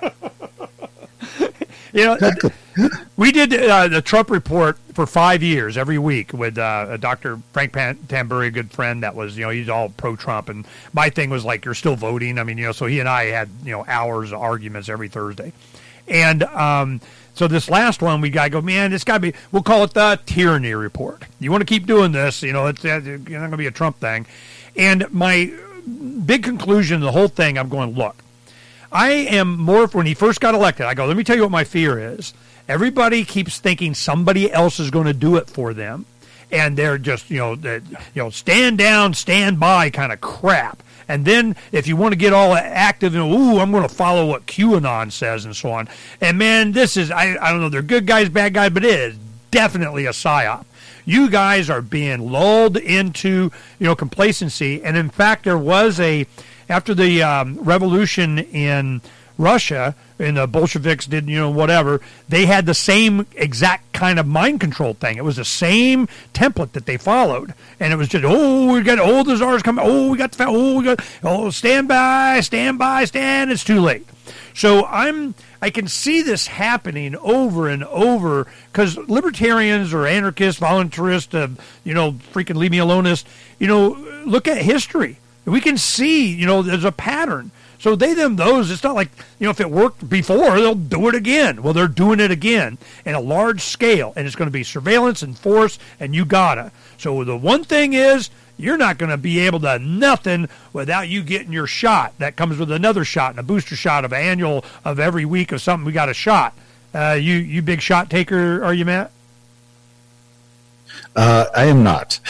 You know, exactly. We did uh, the Trump Report for five years every week with uh, Doctor Frank Pan- Tamburri, a good friend that was, you know, he's all pro-Trump. And my thing was like, you're still voting. I mean, you know, so he and I had, you know, hours of arguments every Thursday. And um, so this last one, we got to go, man, it's got to be, we'll call it the Tyranny Report. You want to keep doing this, you know, it's, it's not going to be a Trump thing. And my big conclusion of the whole thing, I'm going, look, I am more, when he first got elected, I go, let me tell you what my fear is. Everybody keeps thinking somebody else is going to do it for them, and they're just, you know, the, you know, stand down, stand by kind of crap. And then if you want to get all active, and ooh, I'm going to follow what QAnon says and so on. And man, this is, I, I don't know, they're good guys, bad guys, but it is definitely a psyop. You guys are being lulled into, you know, complacency. And in fact, there was a, after the um, revolution in Russia, and the Bolsheviks did, you know, whatever, they had the same exact kind of mind control thing. It was the same template that they followed. And it was just, oh, we got, oh, the czar's coming, oh, we got, the, oh, we got, oh, stand by, stand by, stand, it's too late. So I'm, I can see this happening over and over because libertarians or anarchists, voluntarists, uh, you know, freaking leave me aloneists, you know, look at history. We can see, you know, there's a pattern. So they, them, those, it's not like, you know, if it worked before, they'll do it again. Well, they're doing it again in a large scale, and it's going to be surveillance and force, and you gotta. So the one thing is, you're not going to be able to nothing without you getting your shot. That comes with another shot and a booster shot of annual of every week of something. We got a shot. Uh, you, you big shot taker, are you, Matt? Uh, I am not.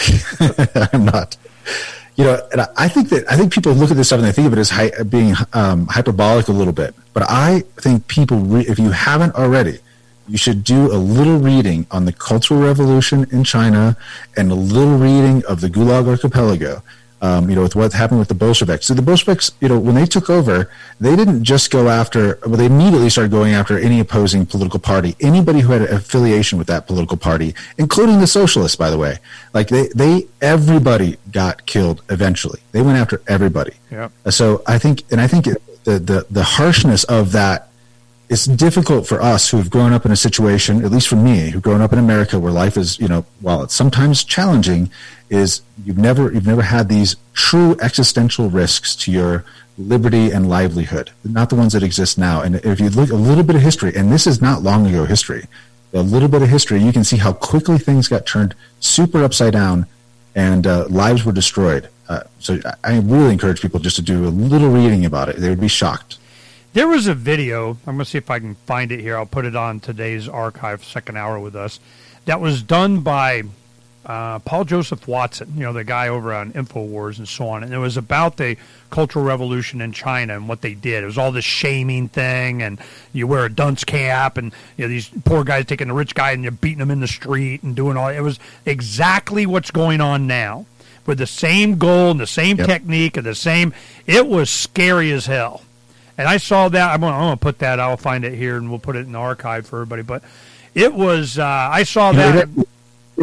I'm not. You know, and I think that I think people look at this stuff and they think of it as hi, being um, hyperbolic a little bit. But I think people, re- if you haven't already, you should do a little reading on the Cultural Revolution in China and a little reading of the Gulag Archipelago. Um, you know, with what happened with the Bolsheviks. So the Bolsheviks, you know, when they took over, they didn't just go after, well, they immediately started going after any opposing political party, anybody who had an affiliation with that political party, including the socialists, by the way. Like, they, they everybody got killed eventually. They went after everybody. Yeah. So I think, and I think it, the, the, the harshness of that, it's difficult for us who have grown up in a situation, at least for me, who've grown up in America where life is, you know, while it's sometimes challenging, is you've never you've never had these true existential risks to your liberty and livelihood, not the ones that exist now. And if you look a little bit of history, and this is not long ago history, a little bit of history, you can see how quickly things got turned super upside down and uh, lives were destroyed. Uh, so I really encourage people just to do a little reading about it. They would be shocked. There was a video, I'm going to see if I can find it here. I'll put it on today's archive, second hour with us, that was done by uh, Paul Joseph Watson, you know, the guy over on InfoWars and so on. And it was about the Cultural Revolution in China and what they did. It was all this shaming thing, and you wear a dunce cap, and you know, these poor guys taking the rich guy and you're beating him in the street and doing all. It was exactly what's going on now with the same goal and the same yep. technique and the same. It was scary as hell. And I saw that. I'm going to put that. I'll find it here, and we'll put it in the archive for everybody. But it was. Uh, I saw that. You know, it,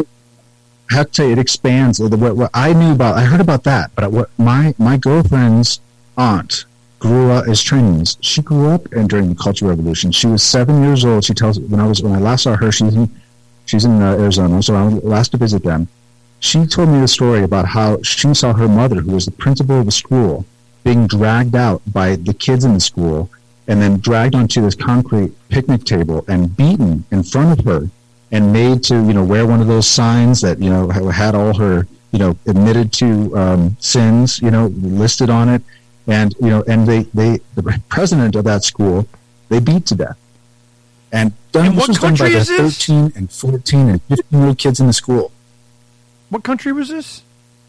I have to tell you, it expands. The, what, what I knew about, I heard about that, but what my my girlfriend's aunt grew up as Chinese. She grew up in, during the Cultural Revolution. She was seven years old. She tells when I was when I last saw her. She's in, she's in uh, Arizona, so I was last to visit them. She told me the story about how she saw her mother, who was the principal of the school, being dragged out by the kids in the school and then dragged onto this concrete picnic table and beaten in front of her and made to, you know, wear one of those signs that, you know, had all her, you know, admitted to um, sins, you know, listed on it. And, you know, and they, they, the president of that school, they beat to death. And done, and this what was done by the country is this? thirteen and fourteen and fifteen year old kids in the school. What country was this?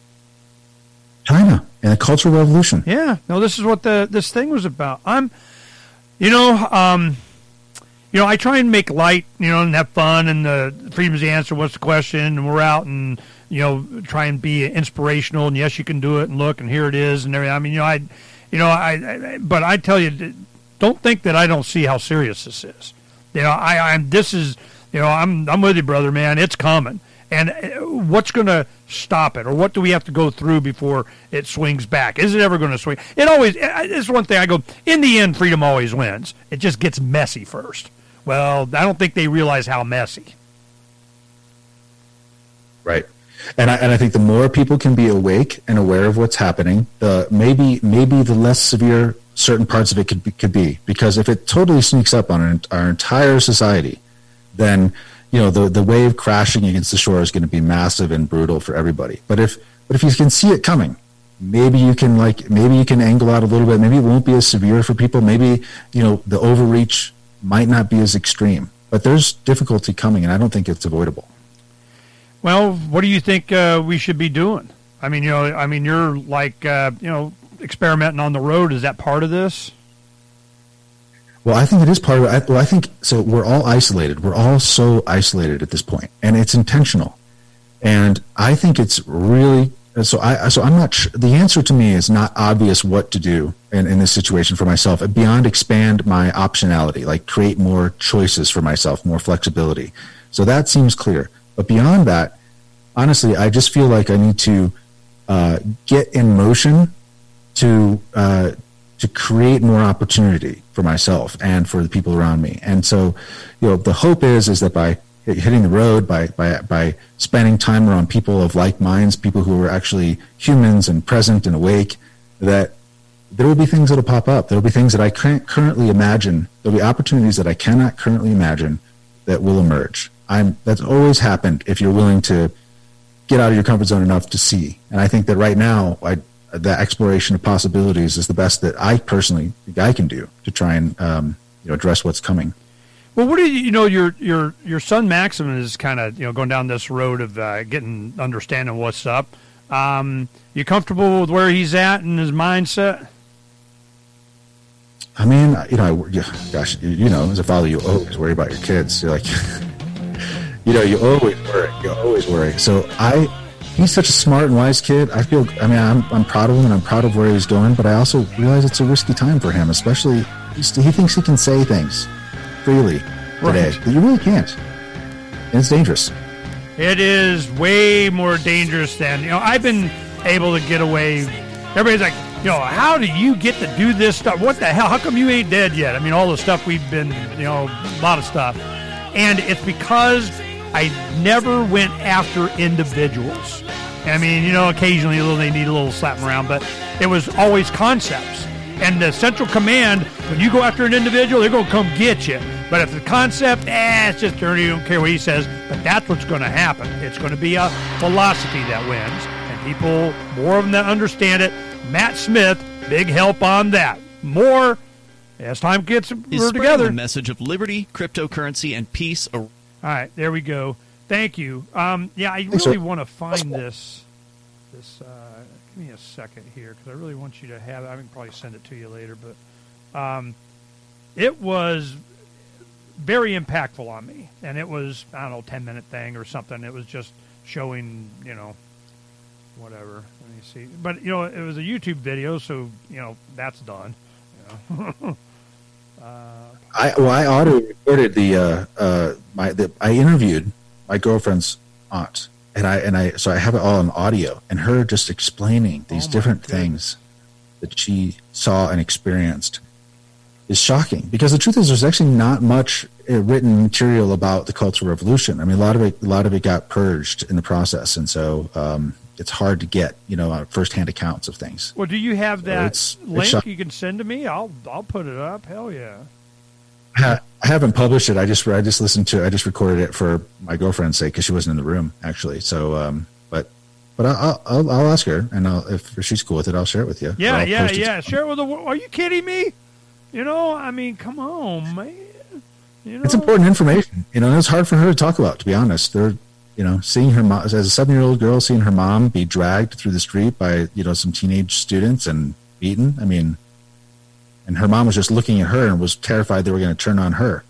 China and the Cultural Revolution. Yeah, no, this is what the this thing was about. I'm, you know, um, you know, I try and make light, you know, and have fun, and the freedom's the answer. What's the question? And we're out and you know try and be inspirational. And yes, you can do it. And look, and here it is, and everything. I mean, you know, I, you know, I, I but I tell you, don't think that I don't see how serious this is. You know, I, I'm. This is, you know, I'm I'm with you, brother, man. It's coming. And what's going to stop it, or what do we have to go through before it swings back? Is it ever going to swing? It always. It's one thing I go. In the end, freedom always wins. It just gets messy first. Well, I don't think they realize how messy. Right, and I and I think the more people can be awake and aware of what's happening, the maybe maybe the less severe certain parts of it could be, could be. Because if it totally sneaks up on our, our entire society, then you know, the the wave crashing against the shore is going to be massive and brutal for everybody. But if but if you can see it coming, maybe you can like maybe you can angle out a little bit. Maybe it won't be as severe for people. Maybe, you know, the overreach might not be as extreme. But there's difficulty coming, and I don't think it's avoidable. Well, what do you think uh, we should be doing? I mean, you know, I mean, you're like, uh, you know, experimenting on the road. Is that part of this? Well, I think it is part of it. Well, I think so. We're all isolated. We're all so isolated at this point, and it's intentional. And I think it's really so. I so I'm not. Sh- the answer to me is not obvious what to do in, in this situation for myself. Beyond expand my optionality, like create more choices for myself, more flexibility. So that seems clear. But beyond that, honestly, I just feel like I need to uh, get in motion to uh, to create more opportunity for myself and for the people around me. And so, you know, the hope is is that by hitting the road, by by by spending time around people of like minds, people who are actually humans and present and awake, that there will be things that will pop up. There will be things that I can't currently imagine. There will be opportunities that I cannot currently imagine that will emerge. I'm, that's always happened if you're willing to get out of your comfort zone enough to see. And I think that right now, I, the exploration of possibilities is the best that I personally think I can do to try and um, you know, address what's coming. Well, what do you, you know, your your your son Maxim is kind of, you know, going down this road of uh, getting, understanding what's up. Um, you comfortable with where he's at and his mindset? I mean, you know, I, gosh, you know, as a father, you always worry about your kids. You're like, you know, you always worry. You always worry. So I, he's such a smart and wise kid. I feel, I mean, I'm I'm proud of him and I'm proud of where he's going. But I also realize it's a risky time for him, especially he's, he thinks he can say things freely today, Right. but you really can't. And it's dangerous. It is way more dangerous than, you know, I've been able to get away. Everybody's like, you know, how do you get to do this stuff? What the hell? How come you ain't dead yet? I mean, all the stuff we've been, you know, a lot of stuff. And it's because I never went after individuals. I mean, you know, occasionally a little, they need a little slapping around, but it was always concepts. And the central command, when you go after an individual, they're going to come get you. But if the concept, eh, it's just dirty, you don't care what he says, but that's what's going to happen. It's going to be a philosophy that wins. And people, more of them that understand it, Matt Smith, big help on that. More as time gets is we're spreading together. the message of liberty, cryptocurrency, and peace. ar- All right, there we go. Thank you. Um, yeah, I Thanks, really sir. want to find this. This. Uh, give me a second here because I really want you to have it. I can probably send it to you later, but um, it was very impactful on me, and it was, I don't know, ten minute thing or something. It was just showing, you know, whatever. Let me see. But you know, it was a YouTube video, so you know that's done. You know. I well, I auto recorded the uh, uh, my the, I interviewed my girlfriend's aunt, and I and I so I have it all on audio, and her just explaining these Oh, my different goodness. things that she saw and experienced is shocking. Because the truth is, there's actually not much uh, written material about the Cultural Revolution. I mean, a lot of it, a lot of it got purged in the process, and so um, it's hard to get, you know, uh, firsthand accounts of things. Well, do you have that it's- it's link shock- you can send to me? I'll I'll put it up. Hell yeah. I ha- I haven't published it. I just I just listened to. I just recorded it for my girlfriend's sake because she wasn't in the room actually. So, um, but but I'll, I'll I'll ask her, and I'll, if she's cool with it, I'll share it with you. Or Yeah, I'll yeah, post it. yeah. Share it with the world. Are you kidding me? You know, I mean, come on, man. You know, It's important information. You know, and it's hard for her to talk about. To be honest, they're you know seeing her mom as a seven year old girl, seeing her mom be dragged through the street by you know some teenage students and beaten. I mean, and her mom was just looking at her and was terrified they were going to turn on her.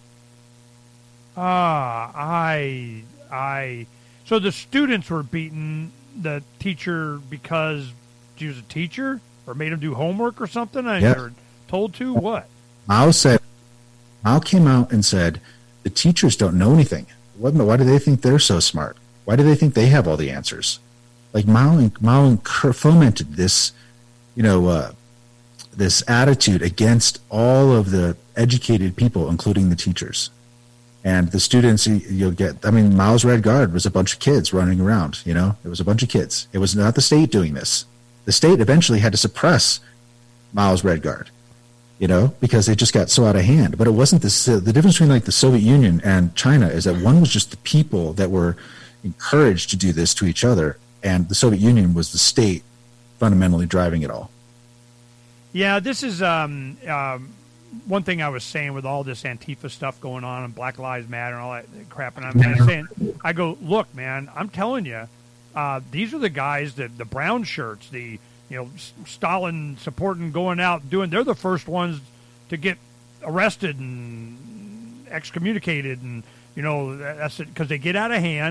Ah, I, I. So the students were beating the teacher because she was a teacher, or made them do homework or something. I Yeah. or told to what? Mao said, Mao came out and said, the teachers don't know anything. What, why do they think they're so smart? Why do they think they have all the answers? Like Mao, Mao incur- fomented this, you know, uh, this attitude against all of the educated people, including the teachers. And the students, you- you'll get, I mean, Mao's Red Guard was a bunch of kids running around, you know? It was a bunch of kids. It was not the state doing this. The state eventually had to suppress Mao's Red Guard, you know, because they just got so out of hand. But it wasn't this, the difference between like the Soviet Union and China is that one was just the people that were encouraged to do this to each other, and the Soviet Union was the state fundamentally driving it all. Yeah, this is um, um, one thing I was saying with all this Antifa stuff going on and Black Lives Matter and all that crap. And I'm, I'm saying, I go, look, man, I'm telling you, uh, these are the guys that the brown shirts, the you know S- Stalin supporting, going out doing. They're the first ones to get arrested and excommunicated, and you know that's because they get out of hand.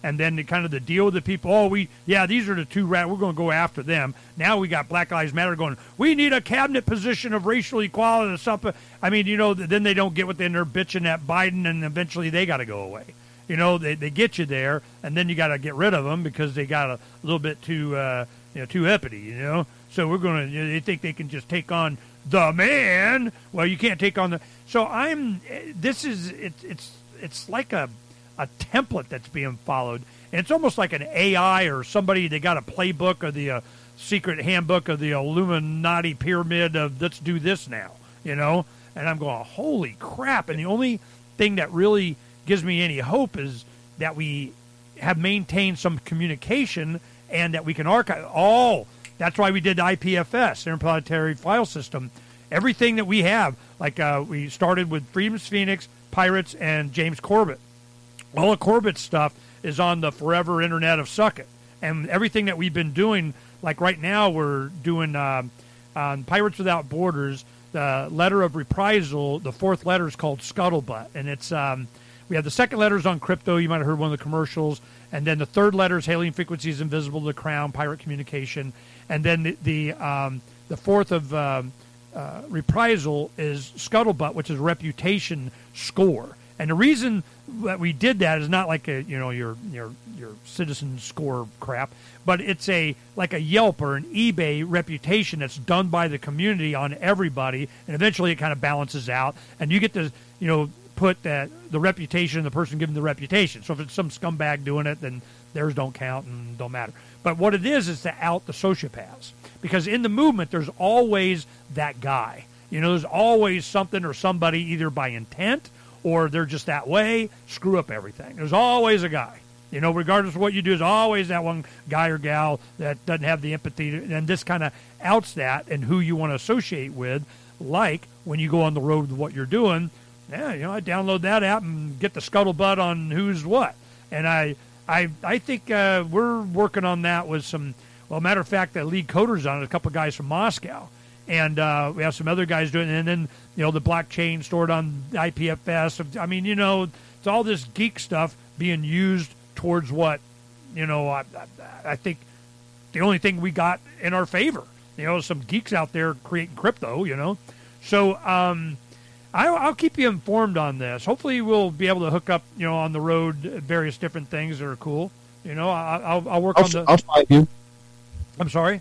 and then the kind of the deal with the people. Oh, we yeah, these are the two rat. We're going to go after them. Now we got Black Lives Matter going. We need a cabinet position of racial equality or something. I mean, you know, then they don't get what they're bitching at Biden, and eventually they got to go away. You know, they they get you there, and then you got to get rid of them because they got a little bit too uh, you know too uppity. You know, so we're going to. You know, they think they can just take on the man. Well, you can't take on the. So I'm. This is it's it's it's like a. a template that's being followed, and it's almost like an A I or somebody. They got a playbook or the uh, secret handbook of the Illuminati pyramid of let's do this now, you know. And I'm going, holy crap! And the only thing that really gives me any hope is that we have maintained some communication and that we can archive. Oh, that's why we did the I P F S, Interplanetary File System. Everything that we have, like uh, we started with Freedom's Phoenix, Pirates, and James Corbett. All of Corbett's stuff is on the forever internet of Suckit. And everything that we've been doing, like right now we're doing uh, on Pirates Without Borders, the letter of reprisal, the fourth letter is called Scuttlebutt. And it's um, we have the second letters on crypto. You might have heard one of the commercials. And then the third letter is hailing frequencies invisible to the crown, pirate communication. And then the the, um, the fourth of um, uh, reprisal is Scuttlebutt, which is reputation score. And the reason that we did that is not like a you know your your your citizen score crap, but it's a like a Yelp or an eBay reputation that's done by the community on everybody, and eventually it kind of balances out, and you get to you know put that the reputation of the person giving the reputation. So if it's some scumbag doing it, then theirs don't count and don't matter. But what it is is to out the sociopaths, because in the movement there's always that guy. You know, there's always something or somebody either by intent or they're just that way, screw up everything. There's always a guy. You know, regardless of what you do, there's always that one guy or gal that doesn't have the empathy. To, and this kind of outs that and who you want to associate with. Like when you go on the road with what you're doing, yeah, you know, I download that app and get the scuttlebutt on who's what. And I I, I think uh, we're working on that with some, well, matter of fact, the lead coders on it, a couple of guys from Moscow. And uh, we have some other guys doing it. And then, you know, the blockchain stored on I P F S. I mean, you know, it's all this geek stuff being used towards what, you know, I, I, I think the only thing we got in our favor. You know, some geeks out there creating crypto, you know. So um, I, I'll keep you informed on this. Hopefully we'll be able to hook up, you know, on the road various different things that are cool. You know, I, I'll, I'll work I'll, on the... I'll find you. I'm sorry?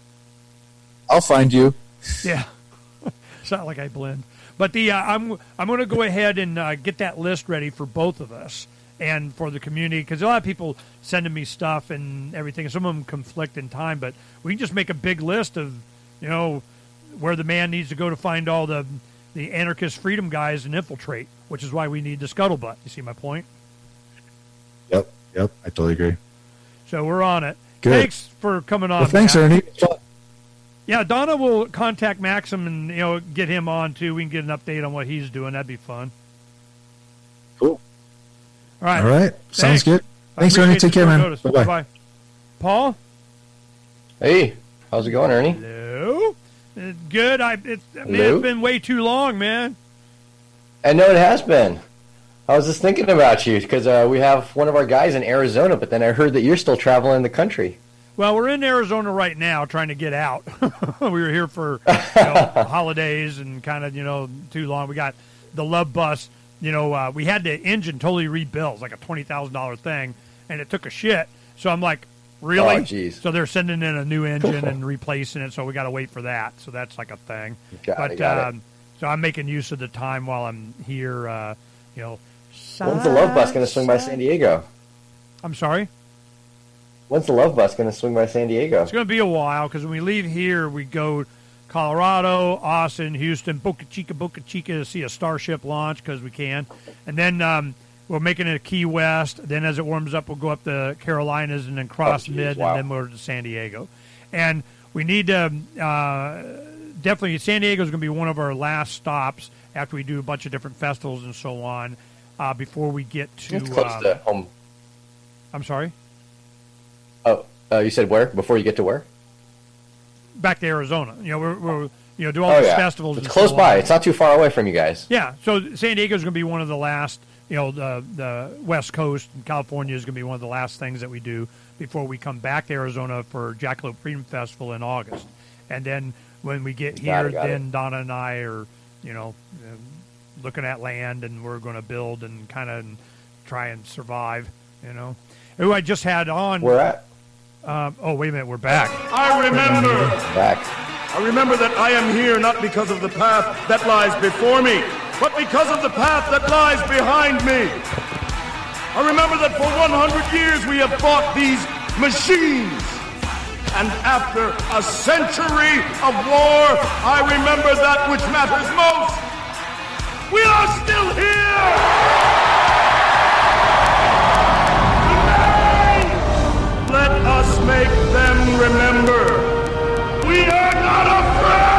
I'll find you. Yeah, it's not like I blend, but the uh, I'm I'm going to go ahead and uh, get that list ready for both of us and for the community, because a lot of people sending me stuff and everything. Some of them conflict in time, but we can just make a big list of you know where the man needs to go to find all the the anarchist freedom guys and infiltrate, which is why we need the scuttlebutt. You see my point? Yep, yep, I totally agree. So we're on it. Good. Thanks for coming on. Well, thanks, Matt. Ernie. Yeah, Donna will contact Maxim and you know get him on too. We can get an update on what he's doing. That'd be fun. Cool. All right. All right. Thanks. Sounds good. Thanks, I Ernie. appreciate Take care, the short man. notice. Bye-bye. Bye-bye. Paul? Hey, how's it going, Ernie? Hello. It's good. I it's, man, Hello? it's been way too long, man. I know it has been. I was just thinking about you because uh, we have one of our guys in Arizona, but then I heard that you're still traveling the country. Well, we're in Arizona right now trying to get out. We were here for you know, holidays and kind of, you know, too long. We got the Love Bus. You know, uh, we had the engine totally rebuilt. It was like a twenty thousand dollars thing, and it took a shit. So I'm like, really? Oh, jeez. So they're sending in a new engine and replacing it, so we got to wait for that. So that's like a thing. Got but it, got it. um, so I'm making use of the time while I'm here, uh, you know. When's the Love Bus going to swing by San Diego? I'm sorry? When's the Love Bus going to swing by San Diego? It's going to be a while because when we leave here, we go Colorado, Austin, Houston, Boca Chica, Boca Chica to see a Starship launch because we can. And then um, we're making it Key West. Then as it warms up, we'll go up the Carolinas and then cross Oh, geez, mid wow. and then we're to San Diego. And we need to uh, definitely, San Diego is going to be one of our last stops after we do a bunch of different festivals and so on uh, before we get to. It's close um, to home. I'm sorry? Oh, uh, you said where? Before you get to where? Back to Arizona. You know, we're, we're you know do all Oh, these yeah. festivals. It's and close so by. on. It's not too far away from you guys. Yeah, so San Diego's going to be one of the last you know, the the West Coast and California is going to be one of the last things that we do before we come back to Arizona for Jackalope Freedom Festival in August. And then when we get here, Got it, got then it. Donna and I are, you know, uh, looking at land, and we're going to build and kind of try and survive, you know. Who I just had on. Where at? Uh, oh, wait a minute, we're back. I remember. Back. I remember that I am here not because of the path that lies before me, but because of the path that lies behind me. I remember that for one hundred years we have fought these machines. And after a century of war, I remember that which matters most. We are still here! Today, let us make them remember. We are not afraid!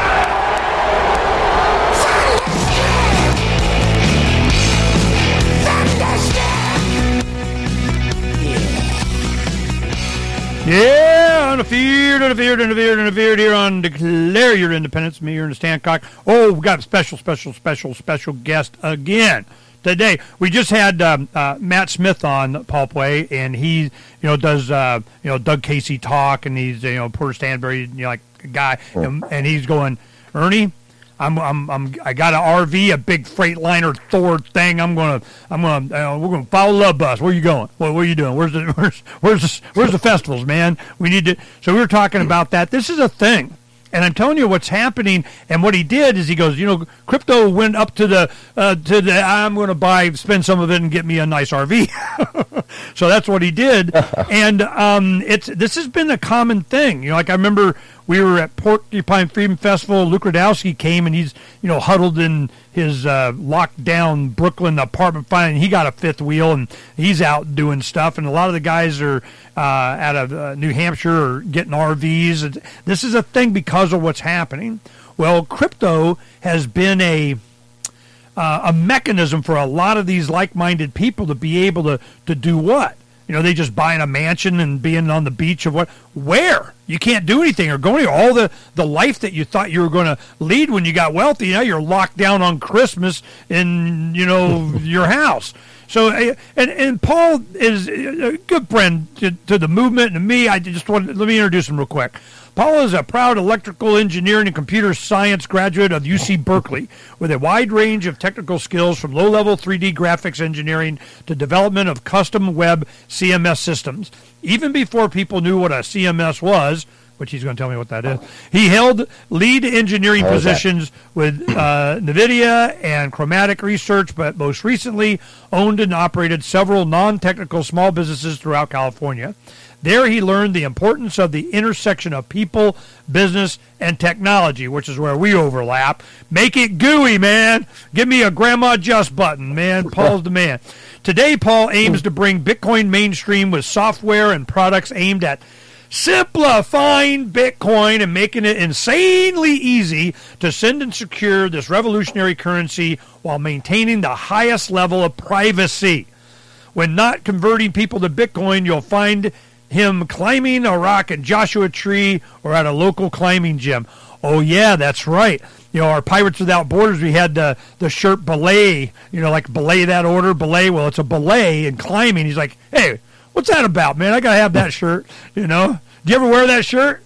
Yeah, undefeated, undefeated, undefeated, undefeated here on Declare Your Independence. Me, Ernest Hancock. Oh, we got a special, special, special, special guest again today. We just had um, uh, Matt Smith on Pulpway, and he, you know, does uh, you know Doug Casey talk, and he's you know Porter Stanbury, you know, like a guy, and, and he's going, Ernie, I'm, I'm, I'm, I got an R V, a big Freightliner Thor thing. I'm gonna, I'm gonna, uh, we're gonna follow Love Bus. Where you going? What, what are you doing? Where's the, where's, where's the, where's the festivals, man? We need to. So we were talking about that. This is a thing, and I'm telling you what's happening. And what he did is he goes, you know, crypto went up to the, uh, to the. I'm gonna buy, spend some of it, and get me a nice R V. So that's what he did, and um, it's this has been a common thing. You know, like I remember. We were at Porcupine Freedom Festival. Luke Radowski came, and he's, you know, huddled in his uh, locked down Brooklyn apartment. Finally, he got a fifth wheel, and he's out doing stuff. And a lot of the guys are uh, out of uh, New Hampshire or getting R Vs. And this is a thing because of what's happening. Well, crypto has been a uh, a mechanism for a lot of these like-minded people to be able to, to do what? You know, they just buying a mansion and being on the beach of what? Where? You can't do anything or go anywhere. All the, the life that you thought you were going to lead when you got wealthy, now you're locked down on Christmas in, you know, your house. So, and, and Paul is a good friend to, to the movement and to me. I just want let me introduce him real quick. Paul is a proud electrical engineering and computer science graduate of U C Berkeley with a wide range of technical skills from low-level three D graphics engineering to development of custom web C M S systems. Even before people knew what a C M S was, which he's going to tell me what that is, he held lead engineering positions with uh, NVIDIA and Chromatic Research, but most recently owned and operated several non-technical small businesses throughout California. There he learned the importance of the intersection of people, business, and technology, which is where we overlap. Make it gooey, man. Give me a Grandma Just button, man. Paul's the man. Today, Paul aims to bring Bitcoin mainstream with software and products aimed at simplifying Bitcoin and making it insanely easy to send and secure this revolutionary currency while maintaining the highest level of privacy. When not converting people to Bitcoin, you'll find him climbing a rock at Joshua Tree or at a local climbing gym. Oh, yeah, that's right. You know, our Pirates Without Borders, we had the, the shirt belay, you know, like belay that order, belay. Well, it's a belay in climbing. He's like, hey, what's that about, man? I got to have that shirt, you know. Do you ever wear that shirt?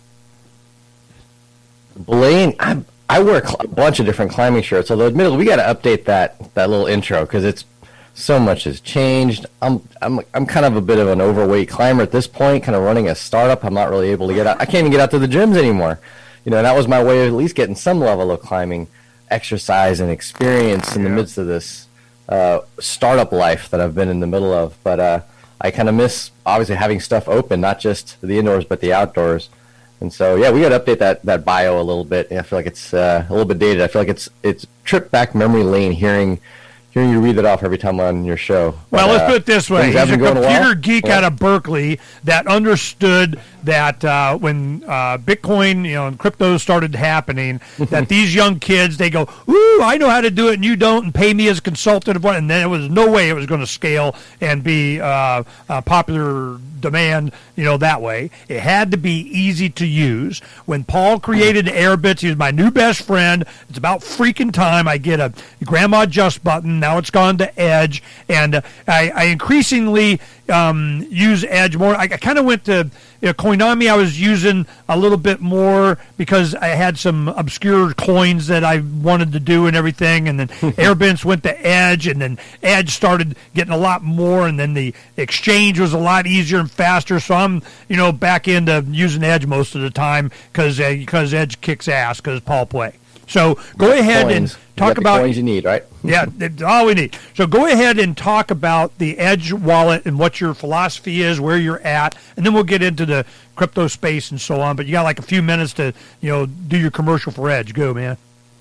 Belaying, I, I wear a bunch of different climbing shirts, although admittedly, we got to update that, that little intro because it's so much has changed. I'm I'm I'm kind of a bit of an overweight climber at this point, kind of running a startup. I'm not really able to get out. I can't even get out to the gyms anymore. You know, and that was my way of at least getting some level of climbing exercise and experience in the midst of this uh, startup life that I've been in the middle of. But uh, I kind of miss, obviously, having stuff open, not just the indoors, but the outdoors. And so, yeah, we got to update that, that bio a little bit. I feel like it's uh, a little bit dated. I feel like it's it's tripped back memory lane hearing hearing you read it off every time on your show. Well, but, let's uh, put it this way. He's a computer well. geek yeah. out of Berkeley that understood that uh, when uh, Bitcoin, you know, and crypto started happening, that these young kids, they go, ooh, I know how to do it and you don't, and pay me as a consultant. And then it was no way it was going to scale and be uh, a popular demand, you know, that way. It had to be easy to use. When Paul created Airbits, he was my new best friend. It's about freaking time I get a Grandma Just button. Now it's gone to Edge, and uh, I, I increasingly um, use Edge more. I, I kind of went to you know, Coinami. I was using a little bit more because I had some obscure coins that I wanted to do and everything, and then Airbnz went to Edge, and then Edge started getting a lot more, and then the exchange was a lot easier and faster. So I'm, you know, back into using Edge most of the time because uh, because Edge kicks ass because Paul Play. So go ahead coins. and You talk got the about coins you need, right? yeah, that's all we need. So go ahead and talk about the Edge wallet and what your philosophy is, where you're at, and then we'll get into the crypto space and so on. But you got like a few minutes to, you know, do your commercial for Edge. Go, man.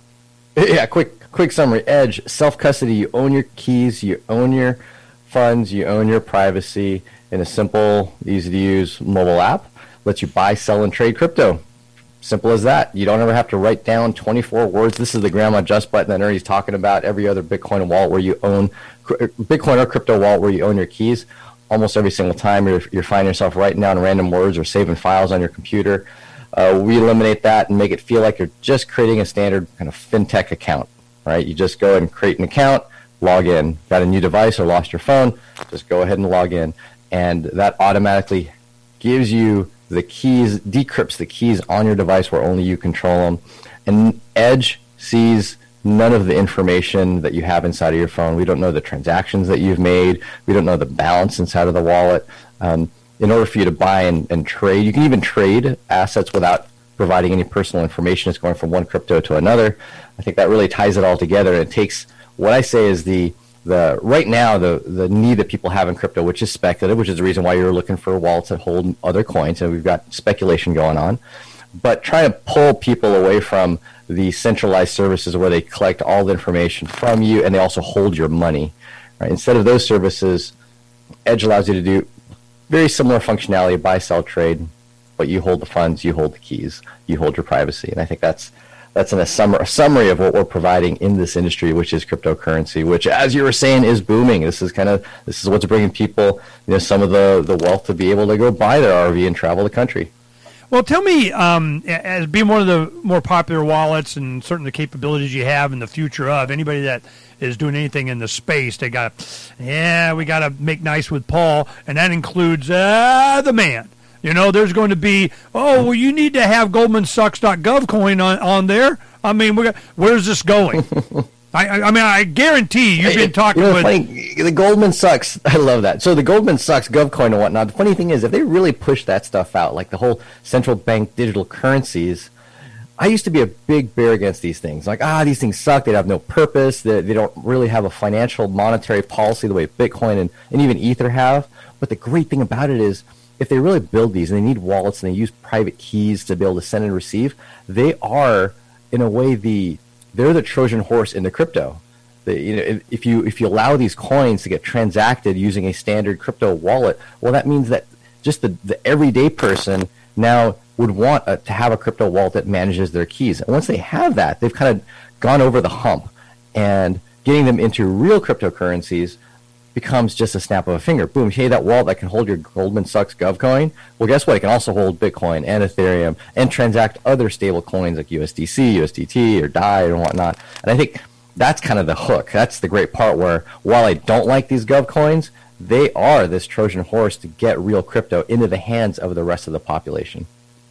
Yeah, quick quick summary. Edge, self-custody. You own your keys, you own your funds, you own your privacy in a simple, easy-to-use mobile app. Lets you buy, sell, and trade crypto. Simple as that. You don't ever have to write down twenty-four words. This is the Grandma Just button that Ernie's talking about. Every other Bitcoin wallet where you own, Bitcoin or crypto wallet where you own your keys. Almost every single time you're, you're finding yourself writing down random words or saving files on your computer. Uh, we eliminate that and make it feel like you're just creating a standard kind of fintech account, right? You just go ahead and create an account, log in. Got a new device or lost your phone, just go ahead and log in. And that automatically gives you the keys, decrypts the keys on your device where only you control them. And Edge sees none of the information that you have inside of your phone. We don't know the transactions that you've made. We don't know the balance inside of the wallet. Um, in order for you to buy and, and trade, you can even trade assets without providing any personal information. It's going from one crypto to another. I think that really ties it all together. It takes what I say is the The right now the the need that people have in crypto, which is speculative, which is the reason why you're looking for wallets that hold other coins, and we've got speculation going on. But trying to pull people away from the centralized services where they collect all the information from you and they also hold your money, right? Instead of those services, Edge allows you to do very similar functionality, buy, sell, trade, but you hold the funds, you hold the keys, you hold your privacy, and I think that's. That's in a, summa- a summary of what we're providing in this industry, which is cryptocurrency, which, as you were saying, is booming. This is kind of this is what's bringing people, you know, some of the, the wealth to be able to go buy their R V and travel the country. Well, tell me, um, as being one of the more popular wallets and certainly the capabilities you have in the future of, anybody that is doing anything in the space, they got, yeah, we got to make nice with Paul, and that includes uh, the man. You know, there's going to be, oh, well, you need to have Goldman Sachs dot gov coin on, on there. I mean, we're, where's this going? I, I mean, I guarantee you've been talking you know, with... Funny, the Goldman Sachs, I love that. So the Goldman Sachs GovCoin and whatnot, the funny thing is, if they really push that stuff out, like the whole central bank digital currencies, I used to be a big bear against these things. Like, ah, these things suck. They have no purpose. They, they don't really have a financial monetary policy the way Bitcoin and, and even Ether have. But the great thing about it is, if they really build these and they need wallets and they use private keys to be able to send and receive, they are, in a way, the they're the Trojan horse in the crypto. The, you know, if you if you allow these coins to get transacted using a standard crypto wallet, well, that means that just the, the everyday person now would want a, to have a crypto wallet that manages their keys. And once they have that, they've kind of gone over the hump, and getting them into real cryptocurrencies becomes just a snap of a finger. Boom, hey, that wallet that can hold your Goldman Sachs GovCoin, well, guess what? It can also hold Bitcoin and Ethereum and transact other stable coins like U S D C, U S D T, or D A I and whatnot. And I think that's kind of the hook. That's the great part where, while I don't like these GovCoins, they are this Trojan horse to get real crypto into the hands of the rest of the population.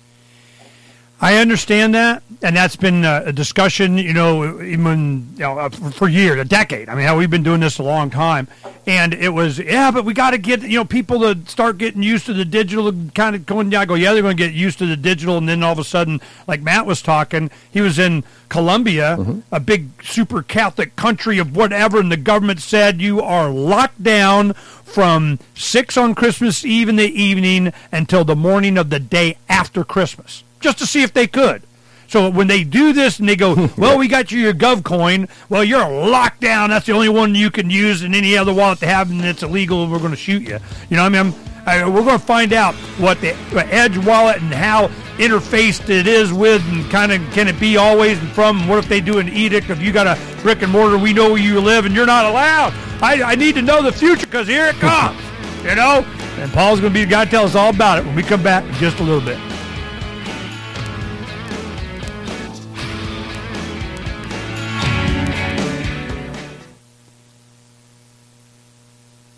I understand that, and that's been a discussion, you know, even you know, for years, a decade. I mean, we've been doing this a long time, and it was, yeah, but we got to get, you know, people to start getting used to the digital, kind of going down. I go, yeah, they're going to get used to the digital, and then all of a sudden, like Matt was talking, he was in Colombia, mm-hmm. a big super Catholic country of whatever, and the government said you are locked down from six on Christmas Eve in the evening until the morning of the day after Christmas, just to see if they could. So when they do this and they go, well, we got you your GovCoin, well, you're locked down. That's the only one you can use, and any other wallet they have, and it's illegal, and we're going to shoot you. You know what I mean? I'm, I, we're going to find out what the Edge wallet and how interfaced it is with, and kind of can it be always and from, and what if they do an edict if you got a brick and mortar, we know where you live, and you're not allowed. I, I need to know the future, because here it comes, you know? And Paul's going to be the guy to tell us all about it when we come back in just a little bit.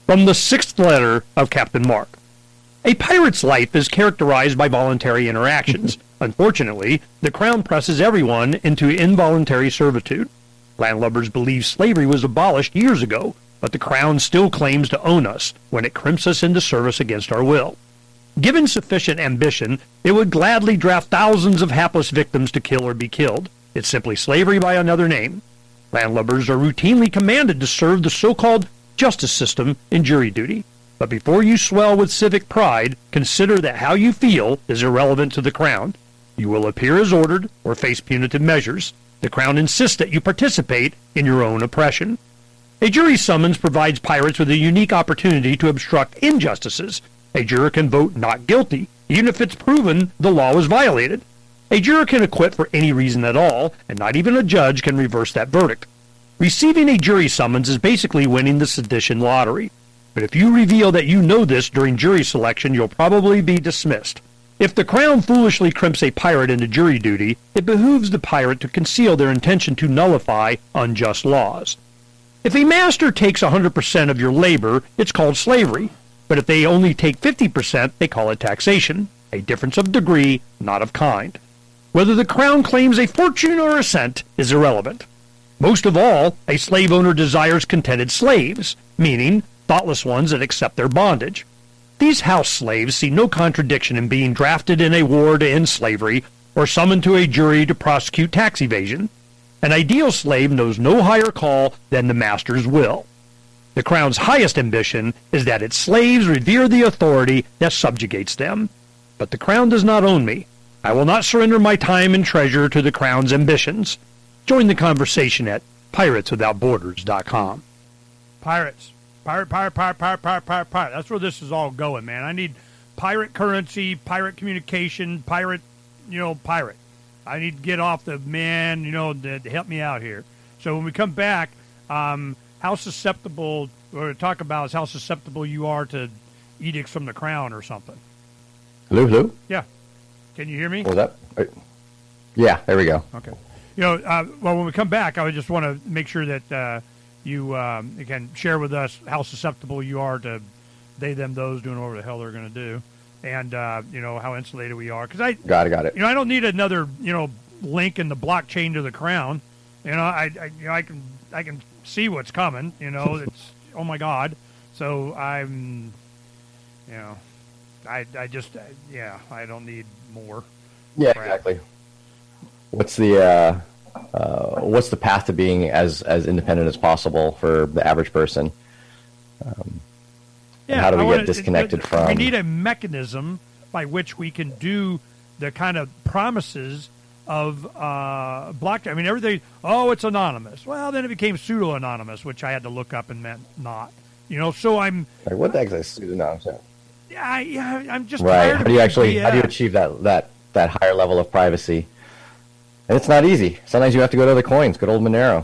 From the sixth letter of Captain Mark. A pirate's life is characterized by voluntary interactions. Unfortunately, the Crown presses everyone into involuntary servitude. Landlubbers believe slavery was abolished years ago, but the Crown still claims to own us when it crimps us into service against our will. Given sufficient ambition, it would gladly draft thousands of hapless victims to kill or be killed. It's simply slavery by another name. Landlubbers are routinely commanded to serve the so-called justice system in jury duty. But before you swell with civic pride, consider that how you feel is irrelevant to the Crown. You will appear as ordered or face punitive measures. The Crown insists that you participate in your own oppression. A jury summons provides pirates with a unique opportunity to obstruct injustices. A juror can vote not guilty, even if it's proven the law was violated. A juror can acquit for any reason at all, and not even a judge can reverse that verdict. Receiving a jury summons is basically winning the sedition lottery. But if you reveal that you know this during jury selection, you'll probably be dismissed. If the Crown foolishly crimps a pirate into jury duty, it behooves the pirate to conceal their intention to nullify unjust laws. If a master takes one hundred percent of your labor, it's called slavery. But if they only take fifty percent, they call it taxation, a difference of degree, not of kind. Whether the Crown claims a fortune or a cent is irrelevant. Most of all, a slave owner desires contented slaves, meaning thoughtless ones that accept their bondage. These house slaves see no contradiction in being drafted in a war to end slavery or summoned to a jury to prosecute tax evasion. An ideal slave knows no higher call than the master's will. The Crown's highest ambition is that its slaves revere the authority that subjugates them. But the Crown does not own me. I will not surrender my time and treasure to the Crown's ambitions. Join the conversation at pirates without borders dot com. Pirates. Pirate, pirate, pirate, pirate, pirate, pirate, pirate. That's where this is all going, man. I need pirate currency, pirate communication, pirate, you know, pirate. I need to get off the man, you know, to, to help me out here. So when we come back, um, how susceptible, or talk about is how susceptible you are to edicts from the Crown or something. Hello, hello? Yeah. Can you hear me? What was that? Yeah, there we go. Okay. You know, uh, well, when we come back, I would just want to make sure that uh, you, um, you can share with us how susceptible you are to they, them, those doing whatever the hell they're going to do, and uh, you know how insulated we are. Because I got it, got it. You know, I don't need another you know link in the blockchain to the Crown. You know, I, I you know I can I can see what's coming. You know, it's oh my God. So I'm, you know, I I just yeah I don't need more. Yeah, crap. Exactly. What's the uh, uh, what's the path to being as, as independent as possible for the average person? Um, yeah, how do we I get wanna, disconnected it, from? We need a mechanism by which we can do the kind of promises of uh, blockchain. I mean, everything. Oh, it's anonymous. Well, then it became pseudo anonymous, which I had to look up and meant not. You know, so I'm. Like, what the heck is pseudo anonymous? Yeah, I, yeah, I'm just right. tired How of do you actually? B S. How do you achieve that that that higher level of privacy? And it's not easy. Sometimes you have to go to other coins. Good old Monero.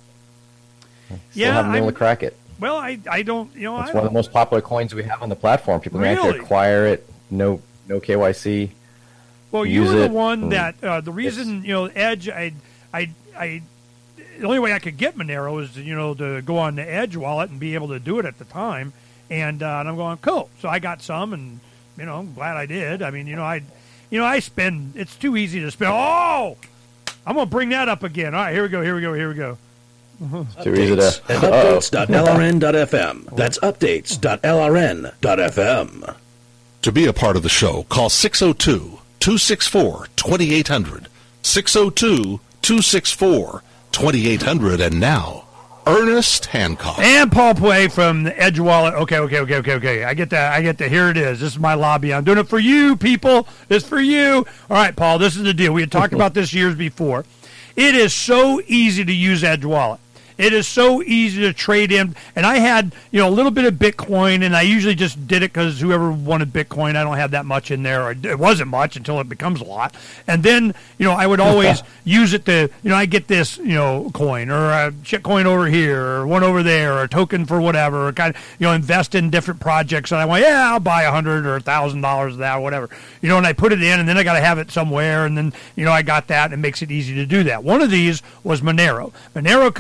Still yeah, haven't been able I'm, to crack it. Well, I, I don't, you know, It's I one don't, of the most popular coins we have on the platform. People can Really? actually acquire it. No, no K Y C. Well, you use were the it, one and that uh, the reason you know Edge. I, I, I. The only way I could get Monero is you know to go on the Edge wallet and be able to do it at the time, and, uh, and I'm going cool. So I got some, and you know, I'm glad I did. I mean, you know, I, you know, I spend. It's too easy to spend. Oh, I'm gonna bring that up again. All right, here we go. Here we go. Here we go. It's too easy to. At updates dot L R N dot F M. That's updates dot L R N dot F M. To be a part of the show, call six oh two, two six four, two eight hundred. six oh two, two six four, two eight hundred. And now, Ernest Hancock. And Paul Play from the Edge Wallet. Okay, okay, okay, okay, okay. I get that. I get that. Here it is. This is my lobby. I'm doing it for you, people. It's for you. All right, Paul, this is the deal. We had talked about this years before. It is so easy to use Edge Wallet. It is so easy to trade in. And I had, you know, a little bit of Bitcoin, and I usually just did it because whoever wanted Bitcoin, I don't have that much in there. Or it wasn't much until it becomes a lot. And then, you know, I would always use it to, you know, I get this, you know, coin or a shit coin over here or one over there or a token for whatever, or kind of, you know, invest in different projects. And I went, yeah, I'll buy a hundred or a thousand dollars of that or whatever. You know, and I put it in, and then I got to have it somewhere. And then, you know, I got that, and it makes it easy to do that. One of these was Monero. Monero comes in,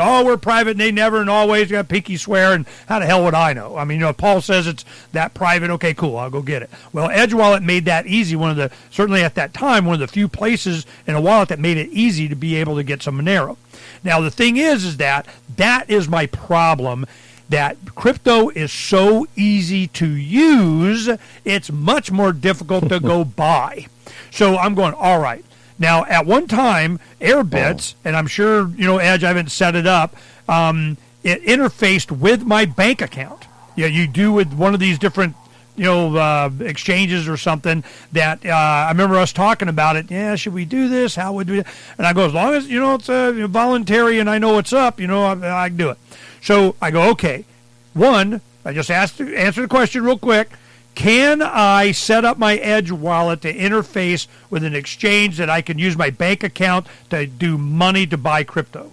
oh, we're private, and they never and always got pinky swear, and how the hell would I know? I mean, you know, if Paul says it's that private, okay, cool, I'll go get it. Well, Edge Wallet made that easy. One of the, certainly at that time, one of the few places in a wallet that made it easy to be able to get some Monero. Now, the thing is, is that that is my problem, that crypto is so easy to use, it's much more difficult to go buy. So I'm going, all right. Now, at one time, Airbits, and I'm sure, you know, Edge, I haven't set it up, um, it interfaced with my bank account. Yeah, you do with one of these different, you know, uh, exchanges or something that uh, I remember us talking about it. Yeah, should we do this? How would we? And I go, as long as, you know, it's uh, voluntary and I know what's up, you know, I, I can do it. So I go, okay. One, I just asked to answer the question real quick. Can I set up my Edge wallet to interface with an exchange that I can use my bank account to do money to buy crypto?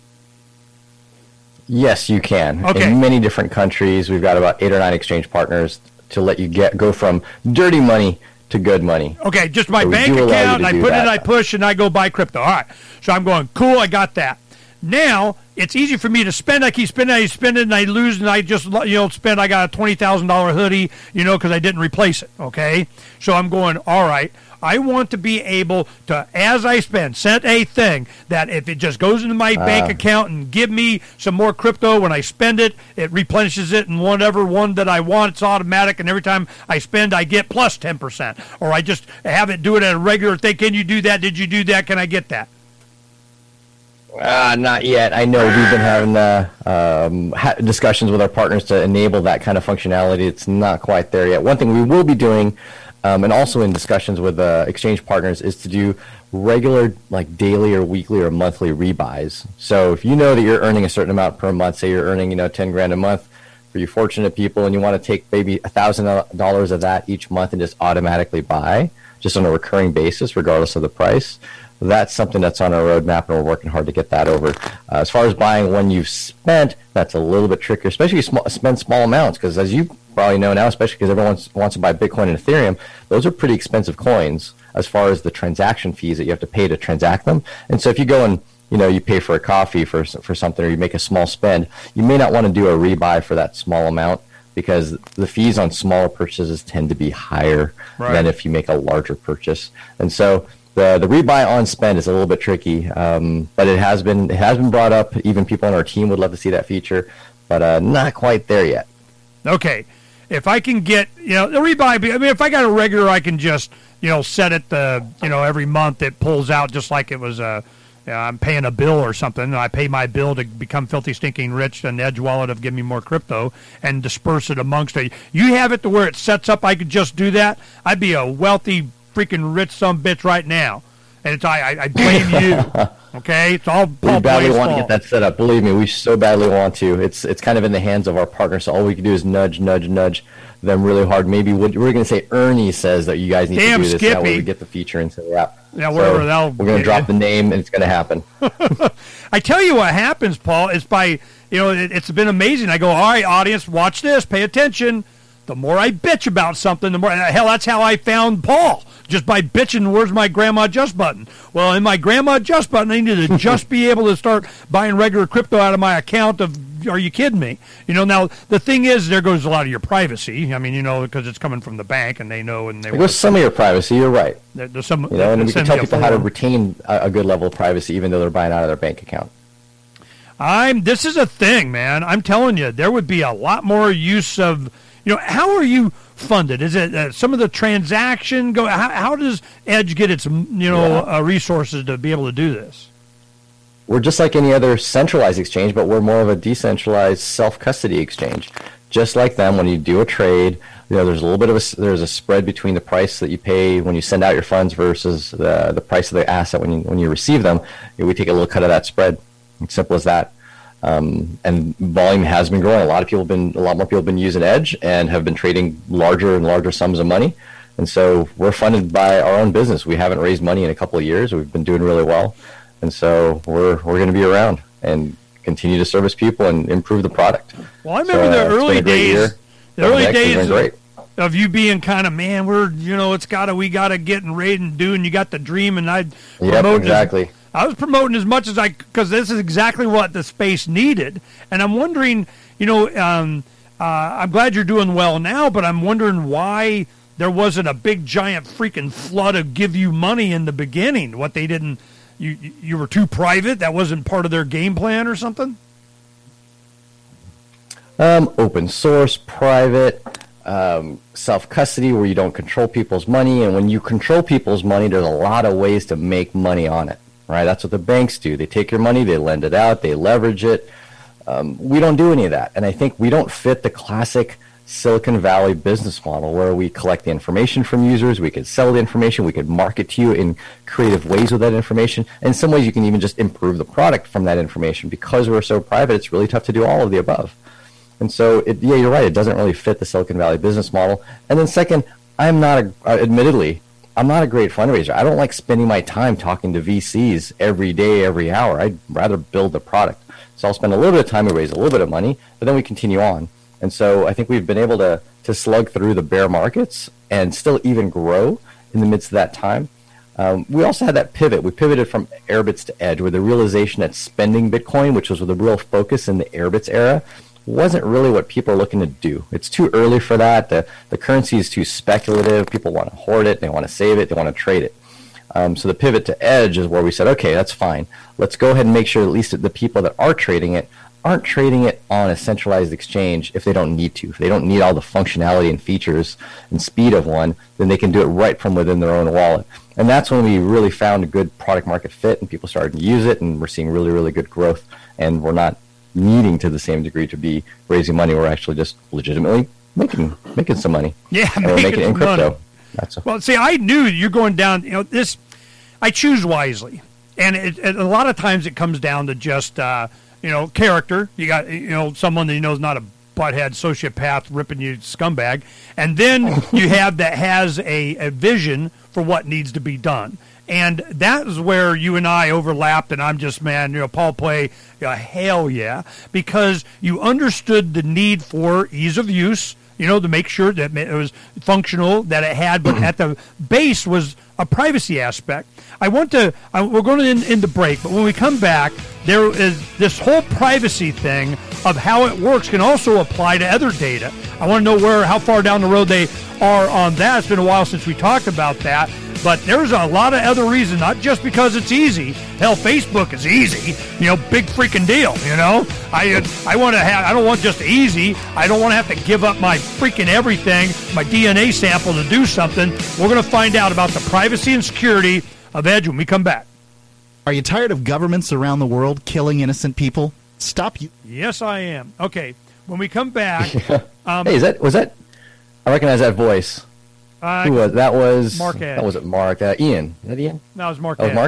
Yes, you can. Okay. In many different countries, we've got about eight or nine exchange partners to let you get go from dirty money to good money. Okay, just my So we bank do allow you account, to I do put that. it, I push, and I go buy crypto. All right. So I'm going, cool, I got that. Now, it's easy for me to spend. I keep spending, I spend it, and I lose, and I just, you know, spend. I got a twenty thousand dollars hoodie, you know, because I didn't replace it, okay? So I'm going, all right, I want to be able to, as I spend, set a thing that if it just goes into my Uh. bank account and give me some more crypto when I spend it, it replenishes it in whatever one that I want. It's automatic, and every time I spend, I get plus ten percent. Or I just have it do it at a regular thing. Can you do that? Did you do that? Can I get that? Uh, not yet. I know we've been having uh, um, ha- discussions with our partners to enable that kind of functionality. It's not quite there yet. One thing we will be doing, um, and also in discussions with uh, exchange partners, is to do regular, like daily or weekly or monthly rebuys. So if you know that you're earning a certain amount per month, say you're earning, you know, ten grand a month, for you fortunate people, and you want to take maybe a thousand dollars of that each month and just automatically buy, just on a recurring basis, regardless of the price. That's something that's on our roadmap, and we're working hard to get that over. Uh, as far as buying when you've spent, that's a little bit trickier, especially if you sm- spend small amounts, because as you probably know now, especially because everyone wants, wants to buy Bitcoin and Ethereum, those are pretty expensive coins as far as the transaction fees that you have to pay to transact them. And so if you go and, you know, you pay for a coffee for for something, or you make a small spend, you may not want to do a rebuy for that small amount, because the fees on smaller purchases tend to be higher Right. than if you make a larger purchase. And so The the rebuy on spend is a little bit tricky, um, but it has been it has been brought up. Even people on our team would love to see that feature, but uh, not quite there yet. Okay, if I can get, you know, the rebuy, I mean, if I got a regular, I can just, you know, set it the, you know, every month it pulls out just like it was a, you know, I'm paying a bill or something, and I pay my bill to become filthy stinking rich, and Edge Wallet of give me more crypto and disperse it amongst it. You have it to where it sets up, I could just do that. I'd be a wealthy freaking rich some bitch right now, and it's I I, I blame you. Okay, it's all Paul We badly Blair's want to fault. get that set up. Believe me, we so badly want to. It's it's kind of in the hands of our partners. So all we can do is nudge, nudge, nudge them really hard. Maybe what we're going to say, Ernie says that you guys need Damn to do this. Skippy. That way we get the feature into the app. Yeah, whatever, So that'll- we're going to drop the name, and it's going to happen. I tell you what happens, Paul, is by, you know, it, it's been amazing. I go, all right, audience, watch this, pay attention. The more I bitch about something, the more, hell, that's how I found Paul, just by bitching, where's my grandma just button? Well, in my grandma just button, I needed to just be able to start buying regular crypto out of my account of, are you kidding me? You know, now, the thing is, there goes a lot of your privacy. I mean, you know, because it's coming from the bank, and they know, and they It goes some of your privacy. You're right. There- There's some, You know, and we can send tell me a people how to form. retain a, a good level of privacy, even though they're buying out of their bank account. I'm. This is a thing, man. I'm telling you, there would be a lot more use of. You know, how are you funded? Is it uh, some of the transaction go? How, how does Edge get its you know uh, resources to be able to do this? We're just like any other centralized exchange, but we're more of a decentralized self-custody exchange. Just like them, when you do a trade, you know, there's a little bit of a there's a spread between the price that you pay when you send out your funds versus the the price of the asset when you when you receive them. We take a little cut of that spread. It's simple as that. Um, and volume has been growing. A lot of people have been, a lot more people have been using Edge and have been trading larger and larger sums of money. And so we're funded by our own business. We haven't raised money in a couple of years. We've been doing really well. And so we're we're going to be around and continue to service people and improve the product. Well, I remember So, the uh, it's been early a great days. year. The early Next has been days great. of, of you being kind of, man, we're you know it's gotta we gotta get and raid and do, and you got the dream, and I'd Yep, promote exactly. I was promoting as much as I, because this is exactly what the space needed. And I'm wondering, you know, um, uh, I'm glad you're doing well now, but I'm wondering why there wasn't a big giant freaking flood of give you money in the beginning. What they didn't, you you were too private. That wasn't part of their game plan or something. Um, open source, private, um, self-custody, where you don't control people's money. And when you control people's money, there's a lot of ways to make money on it, right? That's what the banks do. They take your money, they lend it out, they leverage it. Um, we don't do any of that. And I think we don't fit the classic Silicon Valley business model where we collect the information from users, we could sell the information, we could market to you in creative ways with that information. In some ways, you can even just improve the product from that information. Because we're so private, it's really tough to do all of the above. And so, it, yeah, you're right. It doesn't really fit the Silicon Valley business model. And then second, I'm not, a, uh, admittedly, I'm not a great fundraiser. I don't like spending my time talking to V Cs every day, every hour. I'd rather build the product. So I'll spend a little bit of time, we raise a little bit of money, but then we continue on. And so I think we've been able to, to slug through the bear markets and still even grow in the midst of that time. Um, we also had that pivot. We pivoted from Airbits to Edge, where the realization that spending Bitcoin, which was the real focus in the Airbits era, wasn't really what people are looking to do. It's too early for that. The, the currency is too speculative. People want to hoard it. They want to save it. They want to trade it. Um, so the pivot to Edge is where we said, okay, that's fine. Let's go ahead and make sure at least the people that are trading it aren't trading it on a centralized exchange if they don't need to. If they don't need all the functionality and features and speed of one, then they can do it right from within their own wallet. And that's when we really found a good product market fit and people started to use it, and we're seeing really, really good growth. And we're not needing to the same degree to be raising money. We're actually just legitimately making making some money. Yeah, and we're making it in crypto. Money. That's a- well, see, I knew you're going down, you know, this, I choose wisely. And it, it, a lot of times it comes down to just, uh, you know, character. You got, you know, someone that you know is not a butthead, sociopath, ripping you scumbag. And then you have that has a, a vision for what needs to be done. And that is where you and I overlapped, and I'm just, man, you know, Paul Play, you know, hell yeah, because you understood the need for ease of use, you know, to make sure that it was functional, that it had, but at the base was a privacy aspect. I want to, I, we're going to end, end the break, but when we come back, there is this whole privacy thing of how it works can also apply to other data. I want to know where, how far down the road they are on that. It's been a while since we talked about that. But there's a lot of other reasons, not just because it's easy. Hell, Facebook is easy, you know, big freaking deal, you know. I I want to have, I don't want just easy. I don't want to have to give up my freaking everything, my D N A sample to do something. We're going to find out about the privacy and security of Edge when we come back. Are you tired of governments around the world killing innocent people? Stop you. Yes, I am. Okay, when we come back. um, hey, is that was that? I recognize that voice. Uh, Who was that? Was Mark Edge. That was it. Mark. Uh, Ian. Is that Ian? That was Mark. That was Edge. Mark.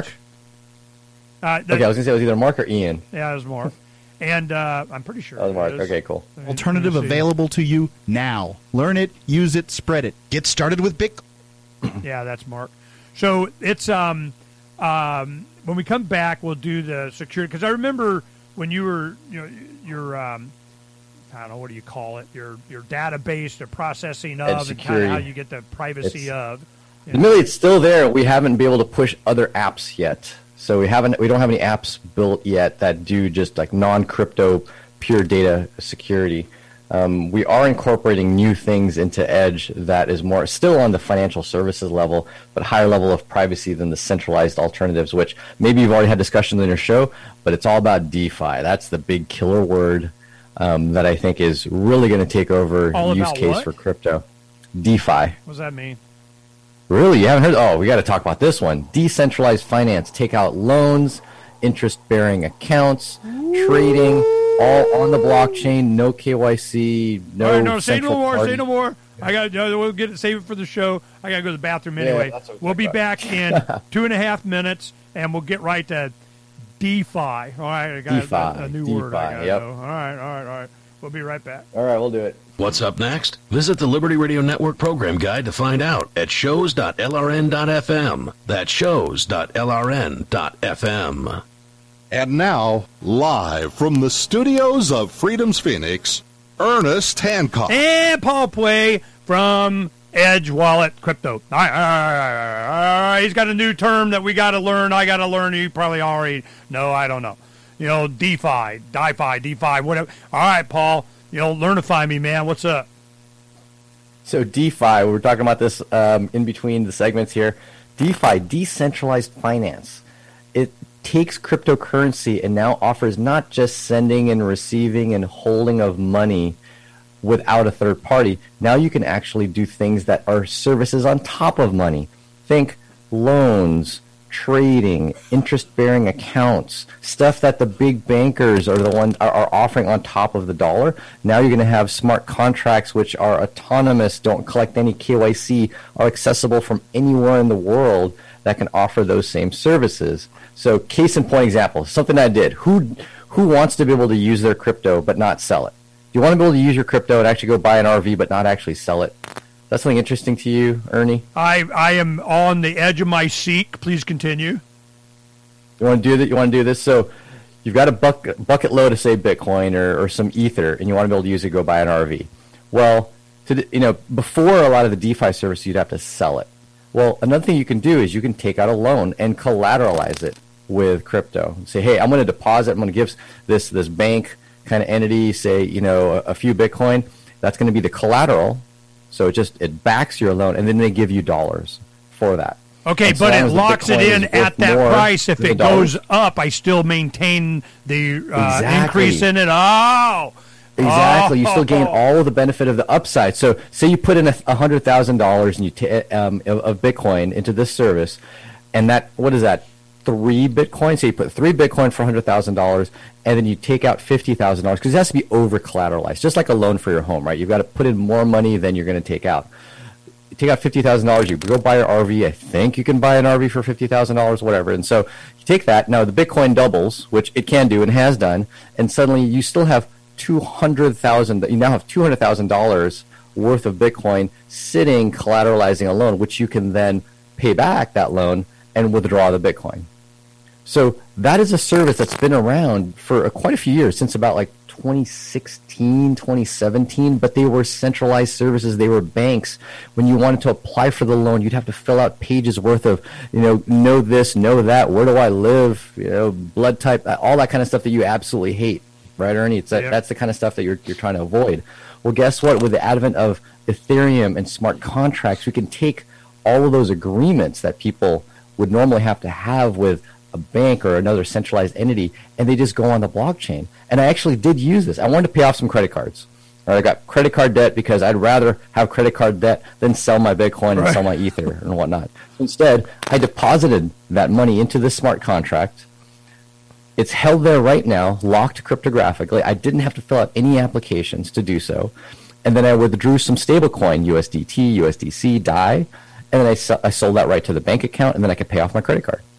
Uh, the, okay, I was gonna say it was either Mark or Ian. Yeah, it was Mark. And uh, I'm pretty sure that was Mark. it is. Okay, cool. Alternative available to you now. Learn it, use it, spread it. Get started with Bitcoin. Yeah, that's Mark. So it's um um when we come back, we'll do the security, because I remember when you were, you know, your um. I don't know, what do you call it? Your your database, the processing of, and, and kind of how you get the privacy it's, of. Admittedly, it's still there. We haven't been able to push other apps yet, so we haven't. We don't have any apps built yet that do just like non-crypto, pure data security. Um, we are incorporating new things into Edge that is more still on the financial services level, but higher level of privacy than the centralized alternatives. Which maybe you've already had discussions in your show, but it's all about DeFi. That's the big killer word. Um, that I think is really going to take over All use case what? for crypto. DeFi. What does that mean? Really? You haven't heard? Oh, we got to talk about this one. Decentralized finance. Take out loans, interest-bearing accounts, trading, all on the blockchain. No K Y C. No. All right, no, say no central more. party. Say no more. I got. Uh, we'll get it. Save it for the show. I got to go to the bathroom Yeah, anyway. that's what we'll be about. back in two and a half minutes, and we'll get right to DeFi. All right, I got DeFi, a, a new DeFi, word. I got to yep. know. All right, all right, all right. We'll be right back. All right, we'll do it. What's up next? Visit the Liberty Radio Network program guide to find out at shows dot L R N dot F M. That's shows dot L R N dot F M. And now, live from the studios of Freedom's Phoenix, Ernest Hancock. And Paul Play from Edge wallet crypto. All right, all right, all right, all right. He's got a new term that we got to learn. I got to learn. You probably already know. I don't know. You know, DeFi, DeFi, DeFi, whatever. All right, Paul. You know, learnify me, man. What's up? So DeFi, we were talking about this um, in between the segments here. DeFi, decentralized finance. It takes cryptocurrency and now offers not just sending and receiving and holding of money without a third party. Now you can actually do things that are services on top of money. Think loans, trading, interest-bearing accounts, stuff that the big bankers are the ones are, are offering on top of the dollar. Now you're going to have smart contracts which are autonomous, don't collect any K Y C, are accessible from anywhere in the world that can offer those same services. So case in point example, something I did. Who who wants to be able to use their crypto but not sell it? Do you want to be able to use your crypto and actually go buy an R V but not actually sell it? That's something interesting to you, Ernie? I I am on the edge of my seat. Please continue. You want to do that? You want to do this? So you've got a bucket, bucket load of, say, Bitcoin or, or some Ether, and you want to be able to use it to go buy an R V. Well, to, you know, before a lot of the DeFi services, you'd have to sell it. Well, another thing you can do is you can take out a loan and collateralize it with crypto. Say, hey, I'm going to deposit, I'm going to give this this bank kind of entity, say, you know, a, a few Bitcoin. That's going to be the collateral. So it just it backs your loan, and then they give you dollars for that. Okay, and so but it long as the locks it Bitcoin in is at worth that more price. If than it the dollars- goes up, I still maintain the uh, Exactly. increase in it. Oh, Exactly. Oh. You still gain all of the benefit of the upside. So say you put in a hundred thousand dollars and you ta- um, of, of Bitcoin into this service, and that what is that? Three Bitcoin. So you put three Bitcoin for a hundred thousand dollars, and then you take out fifty thousand dollars because it has to be over collateralized, just like a loan for your home, right? You've got to put in more money than you're going to take out. You take out fifty thousand dollars, you go buy an R V. I think you can buy an R V for fifty thousand dollars, whatever. And so you take that. Now the Bitcoin doubles, which it can do and has done, and suddenly you still have two hundred thousand. You now have two hundred thousand dollars worth of Bitcoin sitting collateralizing a loan, which you can then pay back that loan and withdraw the Bitcoin. So that is a service that's been around for uh, quite a few years, since about like twenty sixteen, twenty seventeen, but they were centralized services. They were banks. When you wanted to apply for the loan, you'd have to fill out pages worth of, you know, know this, know that, where do I live, you know, blood type, all that kind of stuff that you absolutely hate, right, Ernie? It's that, Yeah. That's the kind of stuff that you're, you're trying to avoid. Well, guess what? With the advent of Ethereum and smart contracts, we can take all of those agreements that people would normally have to have with a bank or another centralized entity, and they just go on the blockchain. And I actually did use this. I wanted to pay off some credit cards. Or I got credit card debt because I'd rather have credit card debt than sell my Bitcoin and Right. sell my Ether and whatnot. Instead, I deposited that money into this smart contract. It's held there right now, locked cryptographically. I didn't have to fill out any applications to do so. And then I withdrew some stablecoin, U S D T, U S D C, D A I, and then I, so- I sold that right to the bank account, and then I could pay off my credit card.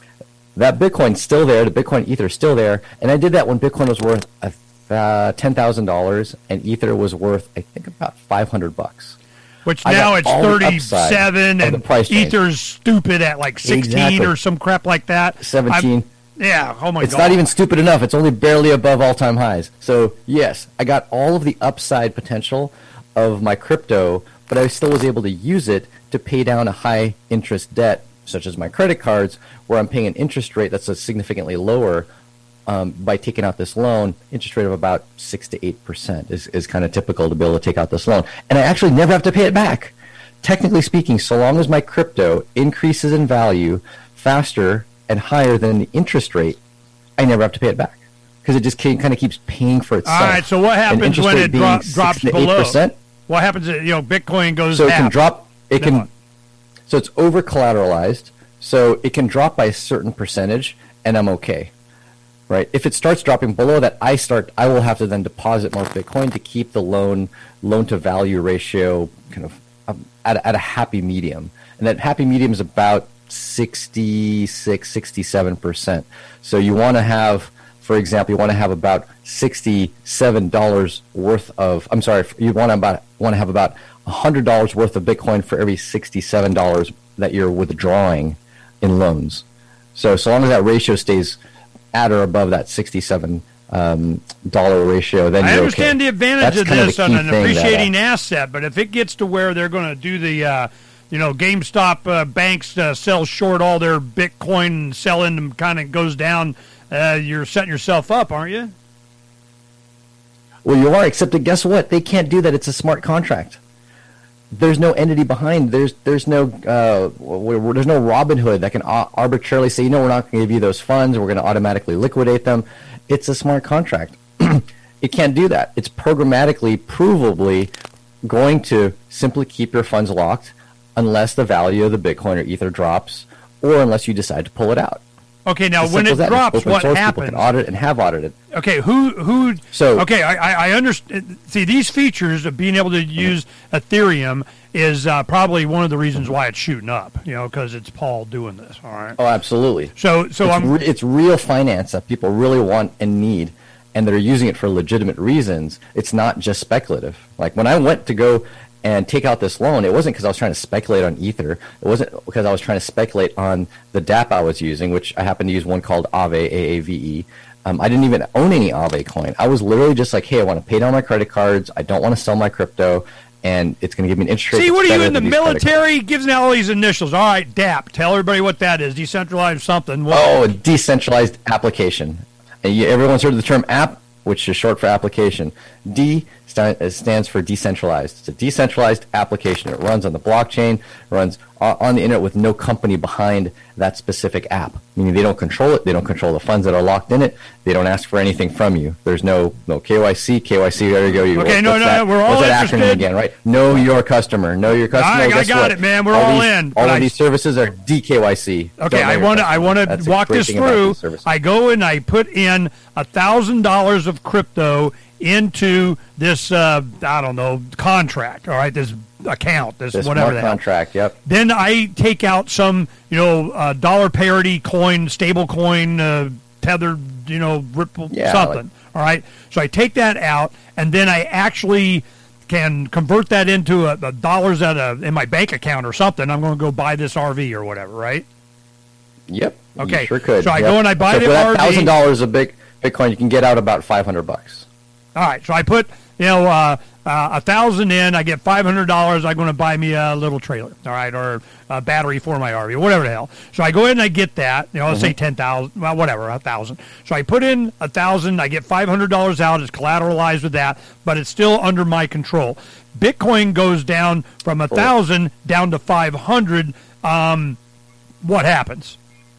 That Bitcoin's still there, the Bitcoin Ether is still there, and I did that when Bitcoin was worth uh, ten thousand dollars and Ether was worth, I think, about five hundred bucks. Which I now got it's all the thirty-seven, upside of the and price change. Ether's stupid at like sixteen Exactly. or some crap like that. seventeen. I'm- yeah. Oh my It's god. not even stupid enough. It's only barely above all-time highs. So, yes, I got all of the upside potential of my crypto, but I still was able to use it to pay down a high-interest debt, such as my credit cards, where I'm paying an interest rate that's a significantly lower um, by taking out this loan. Interest rate of about six to eight percent is, is kind of typical to be able to take out this loan. And I actually never have to pay it back. Technically speaking, so long as my crypto increases in value faster and higher than the interest rate, I never have to pay it back because it just kind of keeps paying for itself. All right. So what And happens interest when rate it being dro- six drops to eight below? percent. What happens? You know, Bitcoin goes So it half. can drop. It Then can. what? So it's over collateralized. So it can drop by a certain percentage, and I'm okay. Right? If it starts dropping below that, I start. I will have to then deposit more Bitcoin to keep the loan loan to value ratio kind of um, at a, at a happy medium, and that happy medium is about sixty-six, sixty-seven percent. So you want to have, for example, you want to have about sixty-seven dollars worth of. I'm sorry, you want to about want to have about one hundred dollars worth of Bitcoin for every sixty-seven dollars that you're withdrawing in loans. So so long as that ratio stays at or above that sixty-seven um, dollar ratio, then I you're understand okay. the advantage That's of kind this the on key an thing that, uh, appreciating asset, but if it gets to where they're going to do the, uh, you know, GameStop uh, banks uh, sell short all their Bitcoin and sell in them kind of goes down, uh, you're setting yourself up, aren't you? Well, you are, except that guess what? They can't do that. It's a smart contract. There's no entity behind. There's there's no uh, w- w- there's no Robinhood that can a- arbitrarily say, you know, we're not going to give you those funds. We're going to automatically liquidate them. It's a smart contract. It can't do that. It's programmatically, provably going to simply keep your funds locked unless the value of the Bitcoin or Ether drops, or unless you decide to pull it out. Okay, now As when simple it as that. drops, Open what source, happens? People can audit and have audited. Okay, who who? So okay, I I, I understand. See, these features of being able to use Ethereum is uh, probably one of the reasons why it's shooting up. You know, because it's Paul doing this. All right. Oh, absolutely. So so it's, I'm. re- it's real finance that people really want and need, and they're using it for legitimate reasons. It's not just speculative. Like when I went to go and take out this loan, it wasn't because I was trying to speculate on Ether. It wasn't because I was trying to speculate on the dApp I was using, which I happen to use one called Aave, A A V E. Um, I didn't even own any Aave coin. I was literally just like, hey, I want to pay down my credit cards. I don't want to sell my crypto, and it's going to give me an interest rate. See, what that's are you better in the than these credit cards. military? Gives out all these initials. All right, dApp. Tell everybody what that is. Decentralized something. What? Oh, a decentralized application. And you, everyone's heard of the term app, which is short for application. D st- stands for decentralized. It's a decentralized application. It runs on the blockchain, runs o- on the internet with no company behind that specific app. Meaning they don't control it. They don't control the funds that are locked in it. They don't ask for anything from you. There's no no K Y C. K Y C, there you go. You, Okay, what, no, what's no, that, no, we're all what's that acronym interested. again, right? Know your customer. Know your customer. I- I Guess got what? it, man. We're all all these, in, All but of I- these services are D K Y C. Okay, Don't know I your want to I customer. want to That's a walk great this thing about through. these services. I go and I put in a thousand dollars of crypto into this uh, I don't know contract. All right, this account, this, This whatever smart the hell. contract. Yep. Then I take out some you know uh, dollar parity coin, stable coin, uh, tethered you know Ripple Yeah, something. All right, so I take that out and then I actually can convert that into a, a dollars at a in my bank account or something. I'm going to go buy this R V or whatever, right? Yep. Okay, You sure could. so I Yep. go and I buy so the for that R V. thousand dollars of big Bitcoin, you can get out about five hundred bucks. All right, so I put you know uh, uh, a thousand in. I get five hundred dollars. I'm going to buy me a little trailer, all right, or a battery for my R V, or whatever the hell. So I go ahead and I get that. You know, let's say ten thousand. Well, whatever, a thousand. So I put in a thousand. I get five hundred dollars out. It's collateralized with that, but it's still under my control. Bitcoin goes down from a thousand down to five hundred. Um, what happens?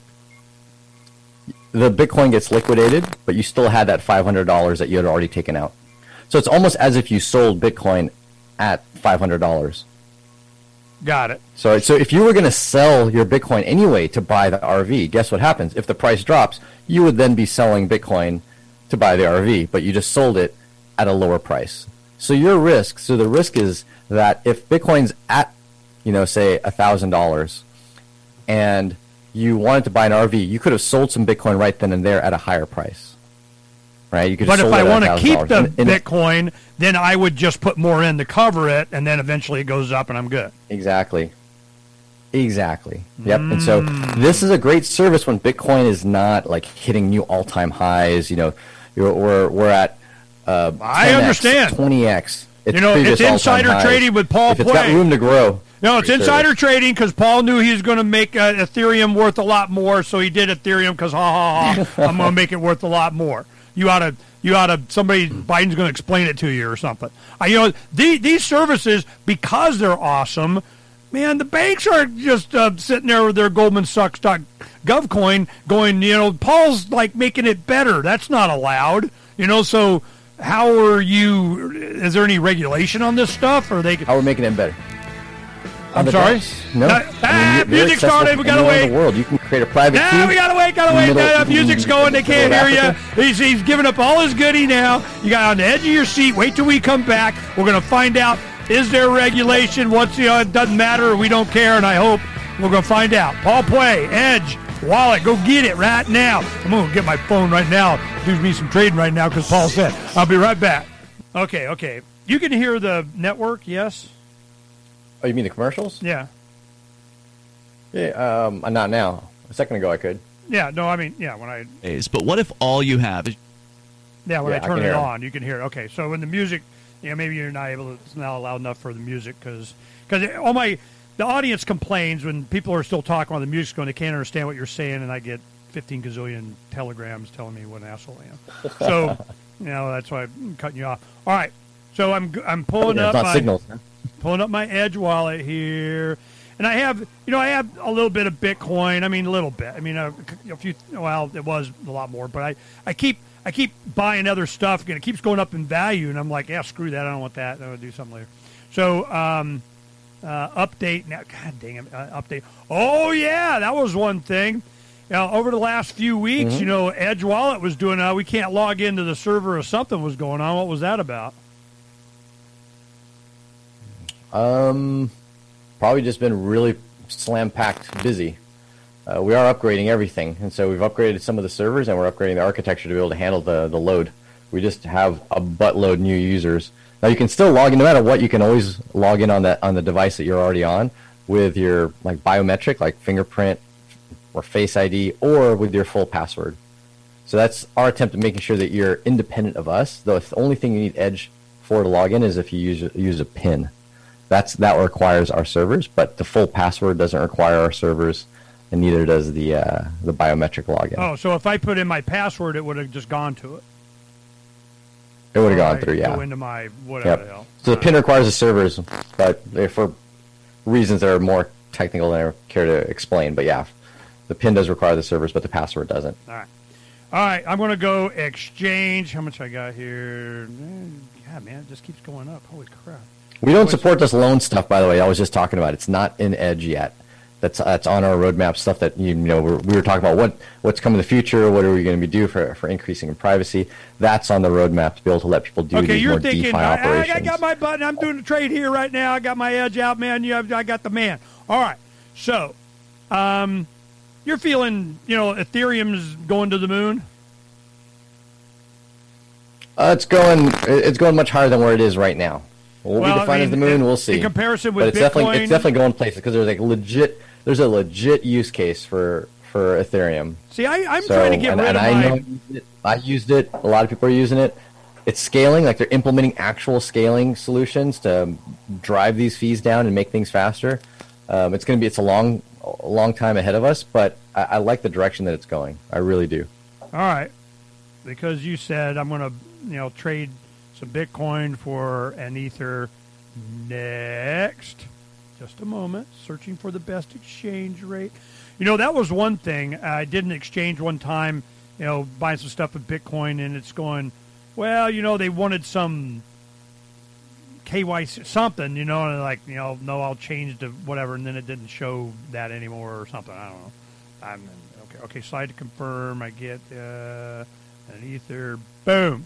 The Bitcoin gets liquidated, but you still had that five hundred dollars that you had already taken out. So it's almost as if you sold Bitcoin at five hundred dollars. Got it. So, so if you were going to sell your Bitcoin anyway to buy the R V, guess what happens? If the price drops, you would then be selling Bitcoin to buy the R V, but you just sold it at a lower price. So your risk, so the risk is that if Bitcoin's at, you know, say one thousand dollars and you wanted to buy an R V, you could have sold some Bitcoin right then and there at a higher price. Right? You could But have if sold I it at want to keep one thousand the dollars. And- and- Bitcoin, then I would just put more in to cover it, and then eventually it goes up, and I'm good. Exactly. Exactly. Yep. And so Mm. this is a great service when Bitcoin is not like hitting new all-time highs. You know, you're, we're we're at uh, I ten X, understand. twenty X. Its You know, previous it's insider all-time highs. trading with Paul If it's got Puey. room to grow. No, it's great insider service. trading because Paul knew he was going to make uh, Ethereum worth a lot more, so he did Ethereum because ha ha ha, I'm going to make it worth a lot more. You ought to, you ought to. Somebody Biden's going to explain it to you or something. I, you know, the, these services, because they're awesome, man. The banks are just uh, sitting there with their Goldman Sachs Gov coin, going, you know, Paul's like making it better. That's not allowed, you know. So how are you? Is there any regulation on this stuff, or they? How we're making it better? I'm the sorry? banks. No. No, I mean, ah, you're- you're music accessible started. We from gotta anywhere in wait. the world. You can create a private key. Nah, we gotta wait, gotta in wait. the middle- Uh, music's going. They can't middle hear of you. He's, he's giving up all his goodie now. You got on the edge of your seat. Wait till we come back. We're gonna find out: is there regulation? What's you know? It doesn't matter. We don't care. And I hope we're gonna find out. Paul Puey, Edge, Wallet, go get it right now. I'm gonna get my phone right now. Do me some trading right now because Paul said. I'll be right back. Okay, okay. You can hear the network, yes? Oh, you mean the commercials? Yeah. Yeah. Um, not now. A second ago, I could. Yeah, no, I mean, yeah, when I... Days. But what if all you have is... Yeah, when Yeah, I I turn can it hear 'em. on, you can hear it. Okay, so when the music, you know, maybe you're not able to, it's not loud enough for the music because all my, the audience complains when people are still talking while the music's going, they can't understand what you're saying, and I get fifteen gazillion telegrams telling me what an asshole I am. So, you know, that's why I'm cutting you off. All right, so I'm I'm pulling Yeah, up it's not my signals, man. pulling up my Edge wallet here, and I have, you know, I have a little bit of Bitcoin. I mean, a little bit. I mean, a, a few. Well, it was a lot more, but I, I keep I keep buying other stuff, and it keeps going up in value, and I'm like, yeah, screw that. I don't want that. I'm gonna do something later. So, um, uh, update now. God dang it, uh, update. Oh yeah, that was one thing. You know, over the last few weeks, Mm-hmm. you know, Edge Wallet was doing. Uh, we can't log into the server, or something was going on. What was that about? Um, probably just been really slam-packed busy. Uh, we are upgrading everything, and so we've upgraded some of the servers, and we're upgrading the architecture to be able to handle the, the load. We just have a buttload new users. Now you can still log in, no matter what. You can always log in on that on the device that you're already on with your like biometric, like fingerprint or Face I D, or with your full password. So that's our attempt at making sure that you're independent of us. The only thing you need Edge for to log in is if you use use a PIN. That's that requires our servers, but the full password doesn't require our servers, and neither does the uh, the biometric login. Oh, so if I put in my password, it would have just gone to it. It would have Or gone I through, yeah. Go into my whatever the hell. So the PIN requires the servers, but for reasons that are more technical than I care to explain. But yeah, the PIN does require the servers, but the password doesn't. All right. All right, I'm going to go exchange. How much I got here? God, man, it just keeps going up. Holy crap. We don't support this loan stuff, by the way. I was just talking about. It's not in Edge yet. That's that's on our roadmap. Stuff that you know we're, we were talking about. What what's coming in the future? What are we going to be do for for increasing in privacy? That's on the roadmap to be able to let people do Okay, these you're more thinking, DeFi I, operations. I, I got my button. I'm doing a trade here right now. I got my Edge out, man. You have, I got the man. All right. So, um, you're feeling, you know, Ethereum's going to the moon? Uh, it's going it's going much higher than where it is right now. What Well, we define I mean, as the moon, in- we'll see. in comparison with but it's definitely Bitcoin- it's definitely going places because there's like legit there's a legit use case for for Ethereum. See, I, I'm So, trying to get and, rid and of I my... know I used it. I used it. A lot of people are using it. It's scaling, like they're implementing actual scaling solutions to drive these fees down and make things faster. Um, it's going to be it's a long a long time ahead of us, but I, I like the direction that it's going. I really do. All right. Because you said I'm going to, you know, trade some Bitcoin for an Ether next. Just a moment. Searching for the best exchange rate. You know, that was one thing. I did an exchange one time, you know, buying some stuff with Bitcoin, and it's going, well, you know, they wanted some K Y C, something, you know, and like, you know, no, I'll change to whatever, and then it didn't show that anymore or something. I don't know. I'm okay. Okay, slide to confirm. I get uh, an Ether. Boom.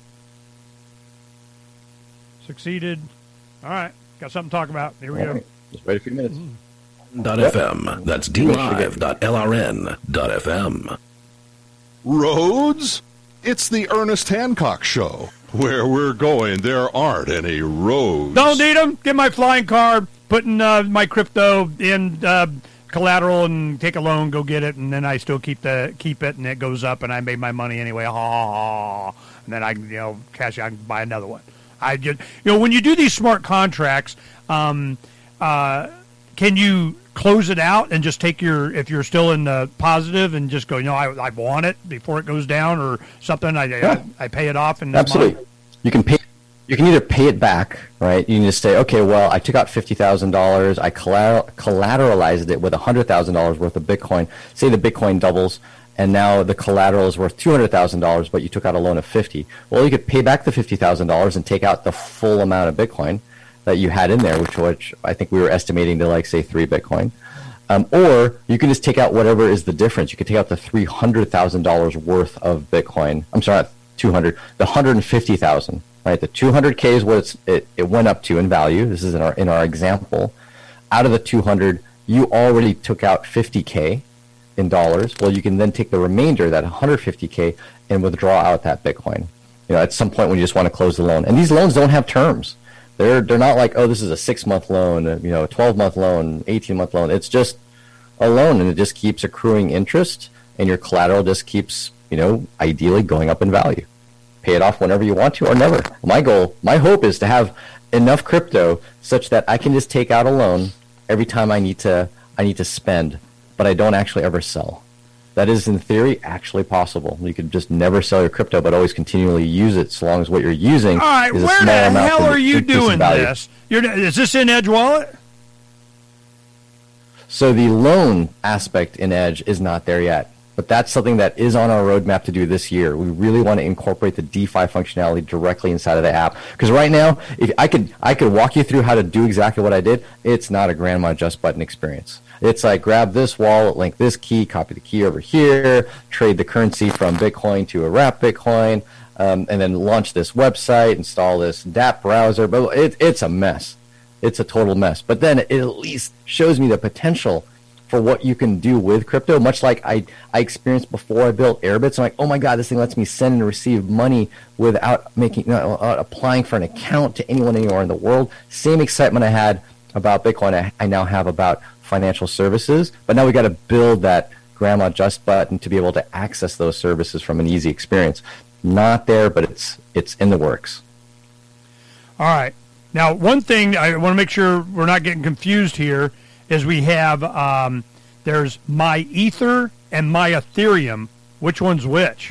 Succeeded. All right, got something to talk about. Here we All go. right. Just wait a few minutes. Dot .fm. That's d live dot l r n dot f m. Roads? It's the Ernest Hancock Show. Where we're going, there aren't any roads. Don't need them. Get my flying car, putting uh, my crypto in uh, collateral, and take a loan, go get it, and then I still keep the keep it, and it goes up, and I made my money anyway. Ha ha ha! And then I, you know, cash. I can buy another one. I just, you know, when you do these smart contracts, um, uh, can you close it out and just take your, if you're still in the positive, and just go, you know, I, I want it before it goes down or something. I Yeah. I, I pay it off and Absolutely. You can pay. You can either pay it back, right? You can just say, okay, well, I took out fifty thousand dollars. I collateral, collateralized it with one hundred thousand dollars worth of Bitcoin. Say the Bitcoin doubles, and now the collateral is worth two hundred thousand dollars, but you took out a loan of fifty. Well, you could pay back the fifty thousand dollars and take out the full amount of Bitcoin that you had in there, which, which I think we were estimating to, like, say, three Bitcoin. Um, or you can just take out whatever is the difference. You could take out the three hundred thousand dollars worth of Bitcoin. I'm sorry, not two hundred, the one hundred fifty thousand, right? The two hundred K is what it's, it, it went up to in value. This is in our, in our example. Out of the two hundred, you already took out fifty K in dollars. Well, you can then take the remainder, that one hundred fifty K, and withdraw out that Bitcoin. You know, at some point when you just want to close the loan. And these loans don't have terms. They're they're not like, oh, this is a six-month loan, you know, a twelve-month loan, eighteen-month loan. It's just a loan, and it just keeps accruing interest, and your collateral just keeps, you know, ideally going up in value. pay it off whenever you want to or never. My goal, my hope is to have enough crypto such that I can just take out a loan every time I need to I need to spend, but I don't actually ever sell. That is, in theory, actually possible. You could just never sell your crypto, but always continually use it, so long as what you're using All right, is a where small the amount. hell of are you increase in doing value. this? You're, is this in Edge Wallet? So the loan aspect in Edge is not there yet, but that's something that is on our roadmap to do this year. We really want to incorporate the DeFi functionality directly inside of the app. Because right now, if I could, I could walk you through how to do exactly what I did. It's not a Grandma Just button experience. It's like grab this wallet, link this key, copy the key over here, trade the currency from Bitcoin to a wrapped Bitcoin, um, and then launch this website, install this dApp browser. But it, it's a mess. It's a total mess. But then it at least shows me the potential for what you can do with crypto, much like I, I experienced before I built Airbits. I'm like, oh my God, this thing lets me send and receive money without making, you know, uh, applying for an account to anyone anywhere in the world. Same excitement I had about Bitcoin, I, I now have about financial services. But now we got to build that Grandma Just button to be able to access those services from an easy experience. Not there, but it's it's in the works. All right. Now, one thing I want to make sure we're not getting confused here is we have, um, there's My Ether and My Ethereum. Which one's which?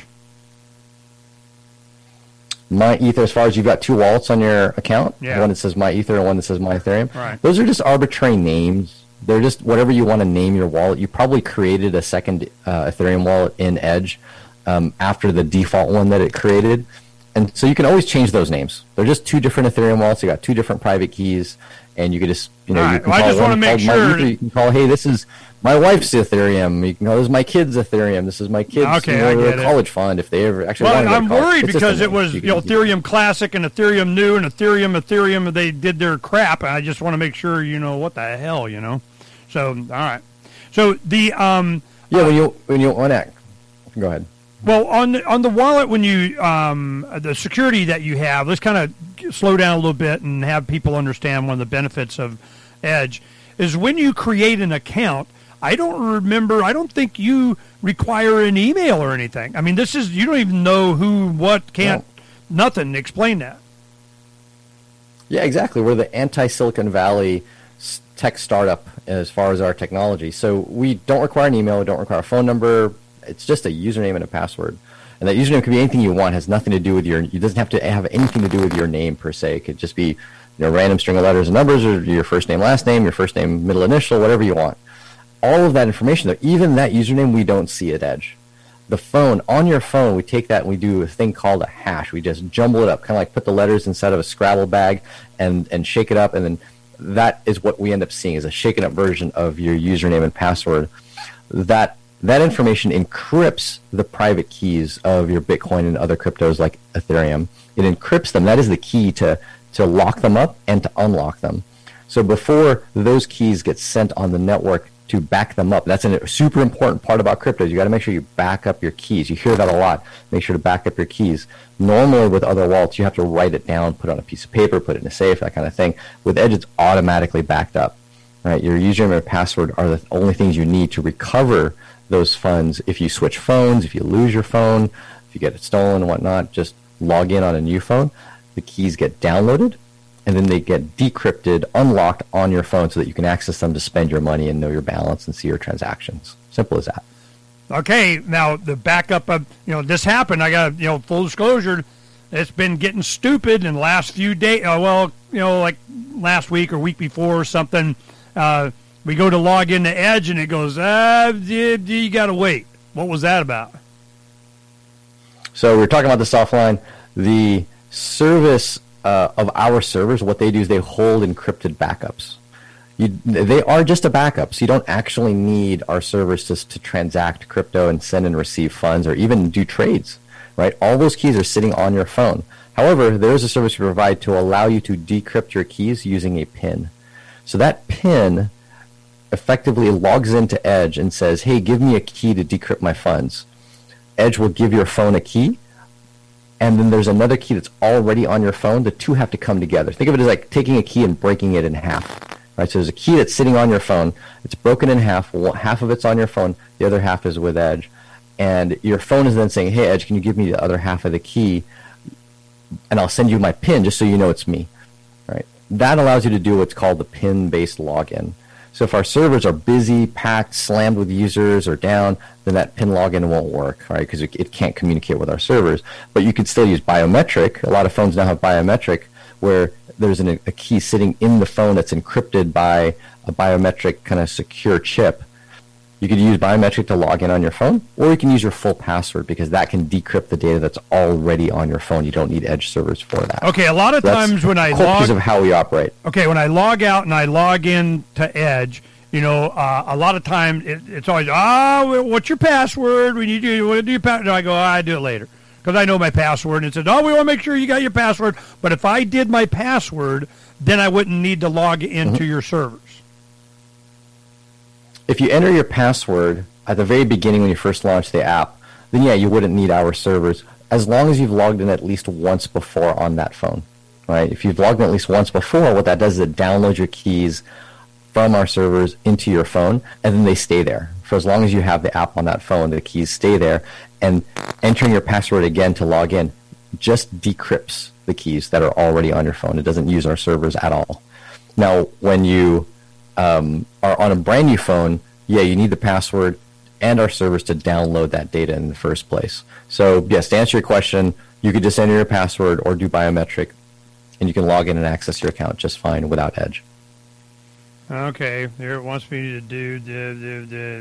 My Ether, as far as you've got two wallets on your account, Yeah. one that says My Ether and one that says My Ethereum. Right. Those are just arbitrary names. They're just whatever you want to name your wallet. You probably created a second uh, Ethereum wallet in Edge um, after the default one that it created. And so you can always change those names. They're just two different Ethereum wallets. You got two different private keys, and you can just, you know, All you right. can Well, I call just one wanna make called My sure- Ether. You can call, hey, this is my wife's Ethereum. You can call this is my kid's Ethereum. This is my kid's Okay, you know, I get it. college fund if they ever actually Well, want to go I'm to college. worried It's just because a it name. was, You you know, can- Ethereum Classic and Ethereum New and Ethereum, Ethereum, they did their crap, and I just want to make sure, you know, what the hell, you know? So, all right. So, the, um... Yeah, when you, when you want to, go ahead. Well, on the, on the wallet, when you um, the security that you have, let's kind of slow down a little bit and have people understand one of the benefits of Edge is when you create an account. I don't remember. I don't think you require an email or anything. I mean, this is you don't even know who, what, can't, no. nothing. Explain that. Yeah, exactly. We're the anti-Silicon Valley s- tech startup as far as our technology. So we don't require an email. We don't require a phone number. It's just a username and a password. And that username can be anything you want. It has nothing to do with your, it doesn't have to have anything to do with your name per se. It could just be, you know, random string of letters and numbers, or your first name, last name, your first name, middle initial, whatever you want. All of that information, though, even that username, we don't see at Edge. The phone, on your phone, we take that and we do a thing called a hash. We just jumble it up, kind of like put the letters inside of a Scrabble bag and, and shake it up, and then that is what we end up seeing, is a shaken up version of your username and password. That That information encrypts the private keys of your Bitcoin and other cryptos like Ethereum. It encrypts them. That is the key to, to lock them up and to unlock them. So before those keys get sent on the network to back them up, that's a super important part about cryptos. You got to make sure you back up your keys. You hear that a lot. Make sure to back up your keys. Normally with other wallets, you have to write it down, put it on a piece of paper, put it in a safe, that kind of thing. With Edge, it's automatically backed up. Right? Your username and password are the only things you need to recover those funds. If you switch phones, if you lose your phone, if you get it stolen and whatnot, just log in on a new phone. The keys get downloaded, and then they get decrypted, unlocked on your phone so that you can access them to spend your money and know your balance and see your transactions. Simple as that. Okay, now the backup of, you know, this happened. I got, you know, full disclosure, it's been getting stupid in the last few days. Uh, well, you know, like last week or week before or something. Uh, we go to log into Edge and it goes, ah, you, you got to wait. What was that about? So we were talking about this offline. The service uh, of our servers, what they do is they hold encrypted backups. You, they are just a backup, so you don't actually need our servers to, to transact crypto and send and receive funds or even do trades, right? All those keys are sitting on your phone. However, there is a service we provide to allow you to decrypt your keys using a PIN. So that PIN effectively logs into Edge and says, hey, give me a key to decrypt my funds. Edge will give your phone a key, and then there's another key that's already on your phone. The two have to come together. Think of it as like taking a key and breaking it in half. Right? So there's a key that's sitting on your phone. It's broken in half. Half of it's on your phone. The other half is with Edge. And your phone is then saying, hey, Edge, can you give me the other half of the key? and I'll send you my PIN just so you know it's me, right? That allows you to do what's called the PIN-based login. So if our servers are busy, packed, slammed with users, or down, then that PIN login won't work, right? Because it, it can't communicate with our servers. But you could still use biometric. A lot of phones now have biometric, where there's an, a key sitting in the phone that's encrypted by a biometric kind of secure chip. You could use biometric to log in on your phone, or you can use your full password, because that can decrypt the data that's already on your phone. You don't need edge servers for that. Okay, a lot of so times when I log... log... piece of how we operate. Okay, when I log out and I log in to Edge, you know, uh, a lot of times it, it's always, ah, oh, what's your password? We need you, what do you password? I go, oh, I do it later, because I know my password. And it says, oh, we want to make sure you got your password. But if I did my password, then I wouldn't need to log into mm-hmm. your servers. If you enter your password at the very beginning when you first launch the app, then yeah, you wouldn't need our servers, as long as you've logged in at least once before on that phone, right? If you've logged in at least once before, what that does is it downloads your keys from our servers into your phone, and then they stay there. For as long as you have the app on that phone, the keys stay there, and entering your password again to log in just decrypts the keys that are already on your phone. It doesn't use our servers at all. Now, when you um, are on a brand new phone, yeah, you need the password and our servers to download that data in the first place. So, yes, to answer your question, you could just enter your password or do biometric, and you can log in and access your account just fine without Edge. Okay, here it wants me to do the the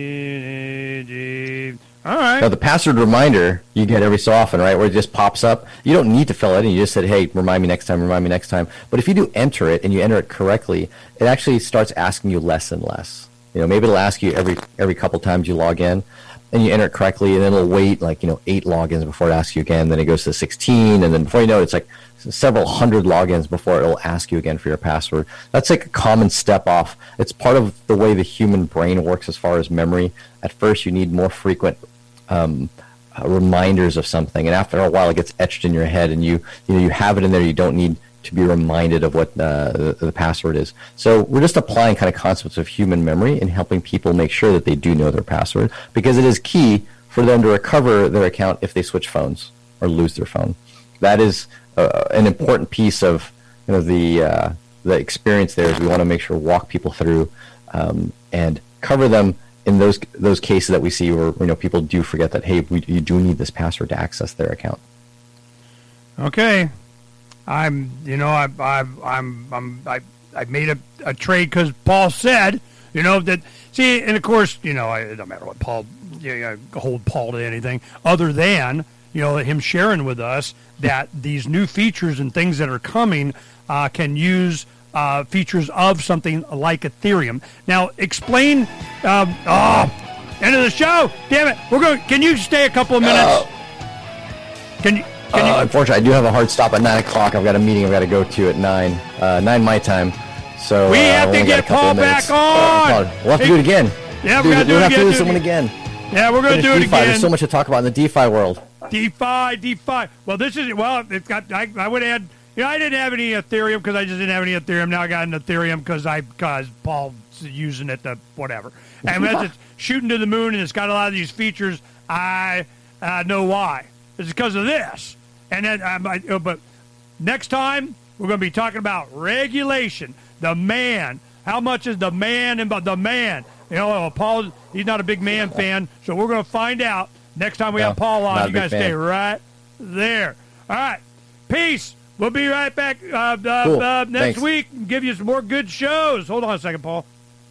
the. All right. Now the password reminder you get every so often, right, where it just pops up. You don't need to fill it in. You just said, "Hey, remind me next time. Remind me next time." But if you do enter it and you enter it correctly, it actually starts asking you less and less. You know, maybe it'll ask you every every couple times you log in, and you enter it correctly, and then it'll wait like you know eight logins before it asks you again. Then it goes to sixteen, and then before you know it, it's like several hundred logins before it'll ask you again for your password. That's like a common step off. It's part of the way the human brain works as far as memory. At first, you need more frequent um, uh, reminders of something, and after a while, it gets etched in your head, and you you know you have it in there. You don't need to be reminded of what uh, the, the password is. So we're just applying kind of concepts of human memory and helping people make sure that they do know their password, because it is key for them to recover their account if they switch phones or lose their phone. That is uh, an important piece of you know, the uh, the experience there. Is we want to make sure walk people through um, and cover them in those those cases that we see where you know people do forget that, hey, we, you do need this password to access their account. Okay. I'm, you know, I, I, I'm, I'm, I, I made a, a trade because Paul said, you know, that, see, and of course, you know, I, it doesn't matter what Paul, you know, I hold Paul to anything other than, you know, him sharing with us that these new features and things that are coming uh, can use uh, features of something like Ethereum. Now, explain, um, oh, end of the show, damn it, we're going, can you stay a couple of minutes? Uh, can you? Uh, unfortunately, I do have a hard stop at nine o'clock. I've got a meeting I've got to go to at nine, uh, nine my time. So we uh, have to get Paul back on. Uh, we'll have to do it again. Yeah, we're going to do we'll it have again. to do this one again. Yeah, we're going to do it DeFi. again. There's so much to talk about in the DeFi world. DeFi, DeFi. Well, this is well. It's got. I, I would add. You know, I didn't have any Ethereum because I just didn't have any Ethereum. Now I got an Ethereum because I because Paul's using it to whatever. And as it's shooting to the moon and it's got a lot of these features, I uh, know why. It's because of this. And then, um, I, uh, but next time we're going to be talking about regulation. The man. How much is the man and the man? You know, Paul. He's not a big man fan, so we're going to find out next time we no, have Paul on. You guys fan. stay right there. All right. Peace. We'll be right back uh, uh, cool. uh, next Thanks. week and give you some more good shows. Hold on a second, Paul.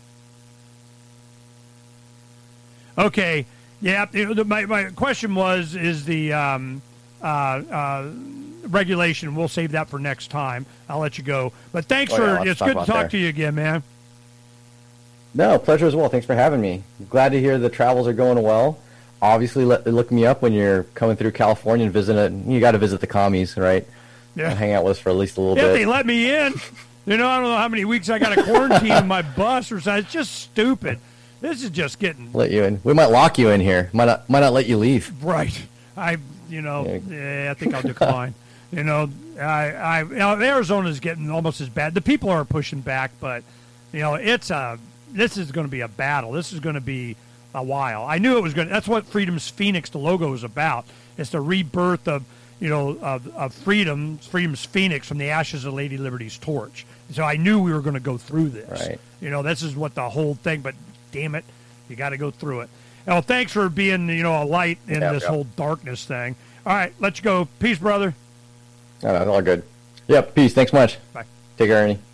Okay. Yeah. You know, the, my my question was is the. Um, Uh, uh, regulation. We'll save that for next time. I'll let you go. But thanks oh, for yeah, it's talk good to talk there. to you again, man. No, pleasure as well. Thanks for having me. Glad to hear the travels are going well. Obviously, let, look me up when you're coming through California and visiting. You got to visit the commies, right? Yeah. Hang out with us for at least a little yeah, bit. They let me in. You know, I don't know how many weeks I got to quarantine in my bus or something. It's just stupid. This is just getting. Let you in. We might lock you in here. Might not. Might not let you leave. Right. I. You know, yeah, I think I'll decline. you know, I, I, you know, Arizona's getting almost as bad. The people are pushing back, but you know, it's a. This is going to be a battle. This is going to be a while. I knew it was going. to... That's what Freedom's Phoenix, the logo, is about. It's the rebirth of, you know, of, of freedom, freedom's phoenix from the ashes of Lady Liberty's torch. So I knew we were going to go through this. Right. You know, this is what the whole thing. But damn it, you got to go through it. Well, thanks for being, you know, a light in Yep, this yep. whole darkness thing. All right, let's go. Peace, brother. No, no, all good. Yep, peace. Thanks much. Bye. Take care, Ernie.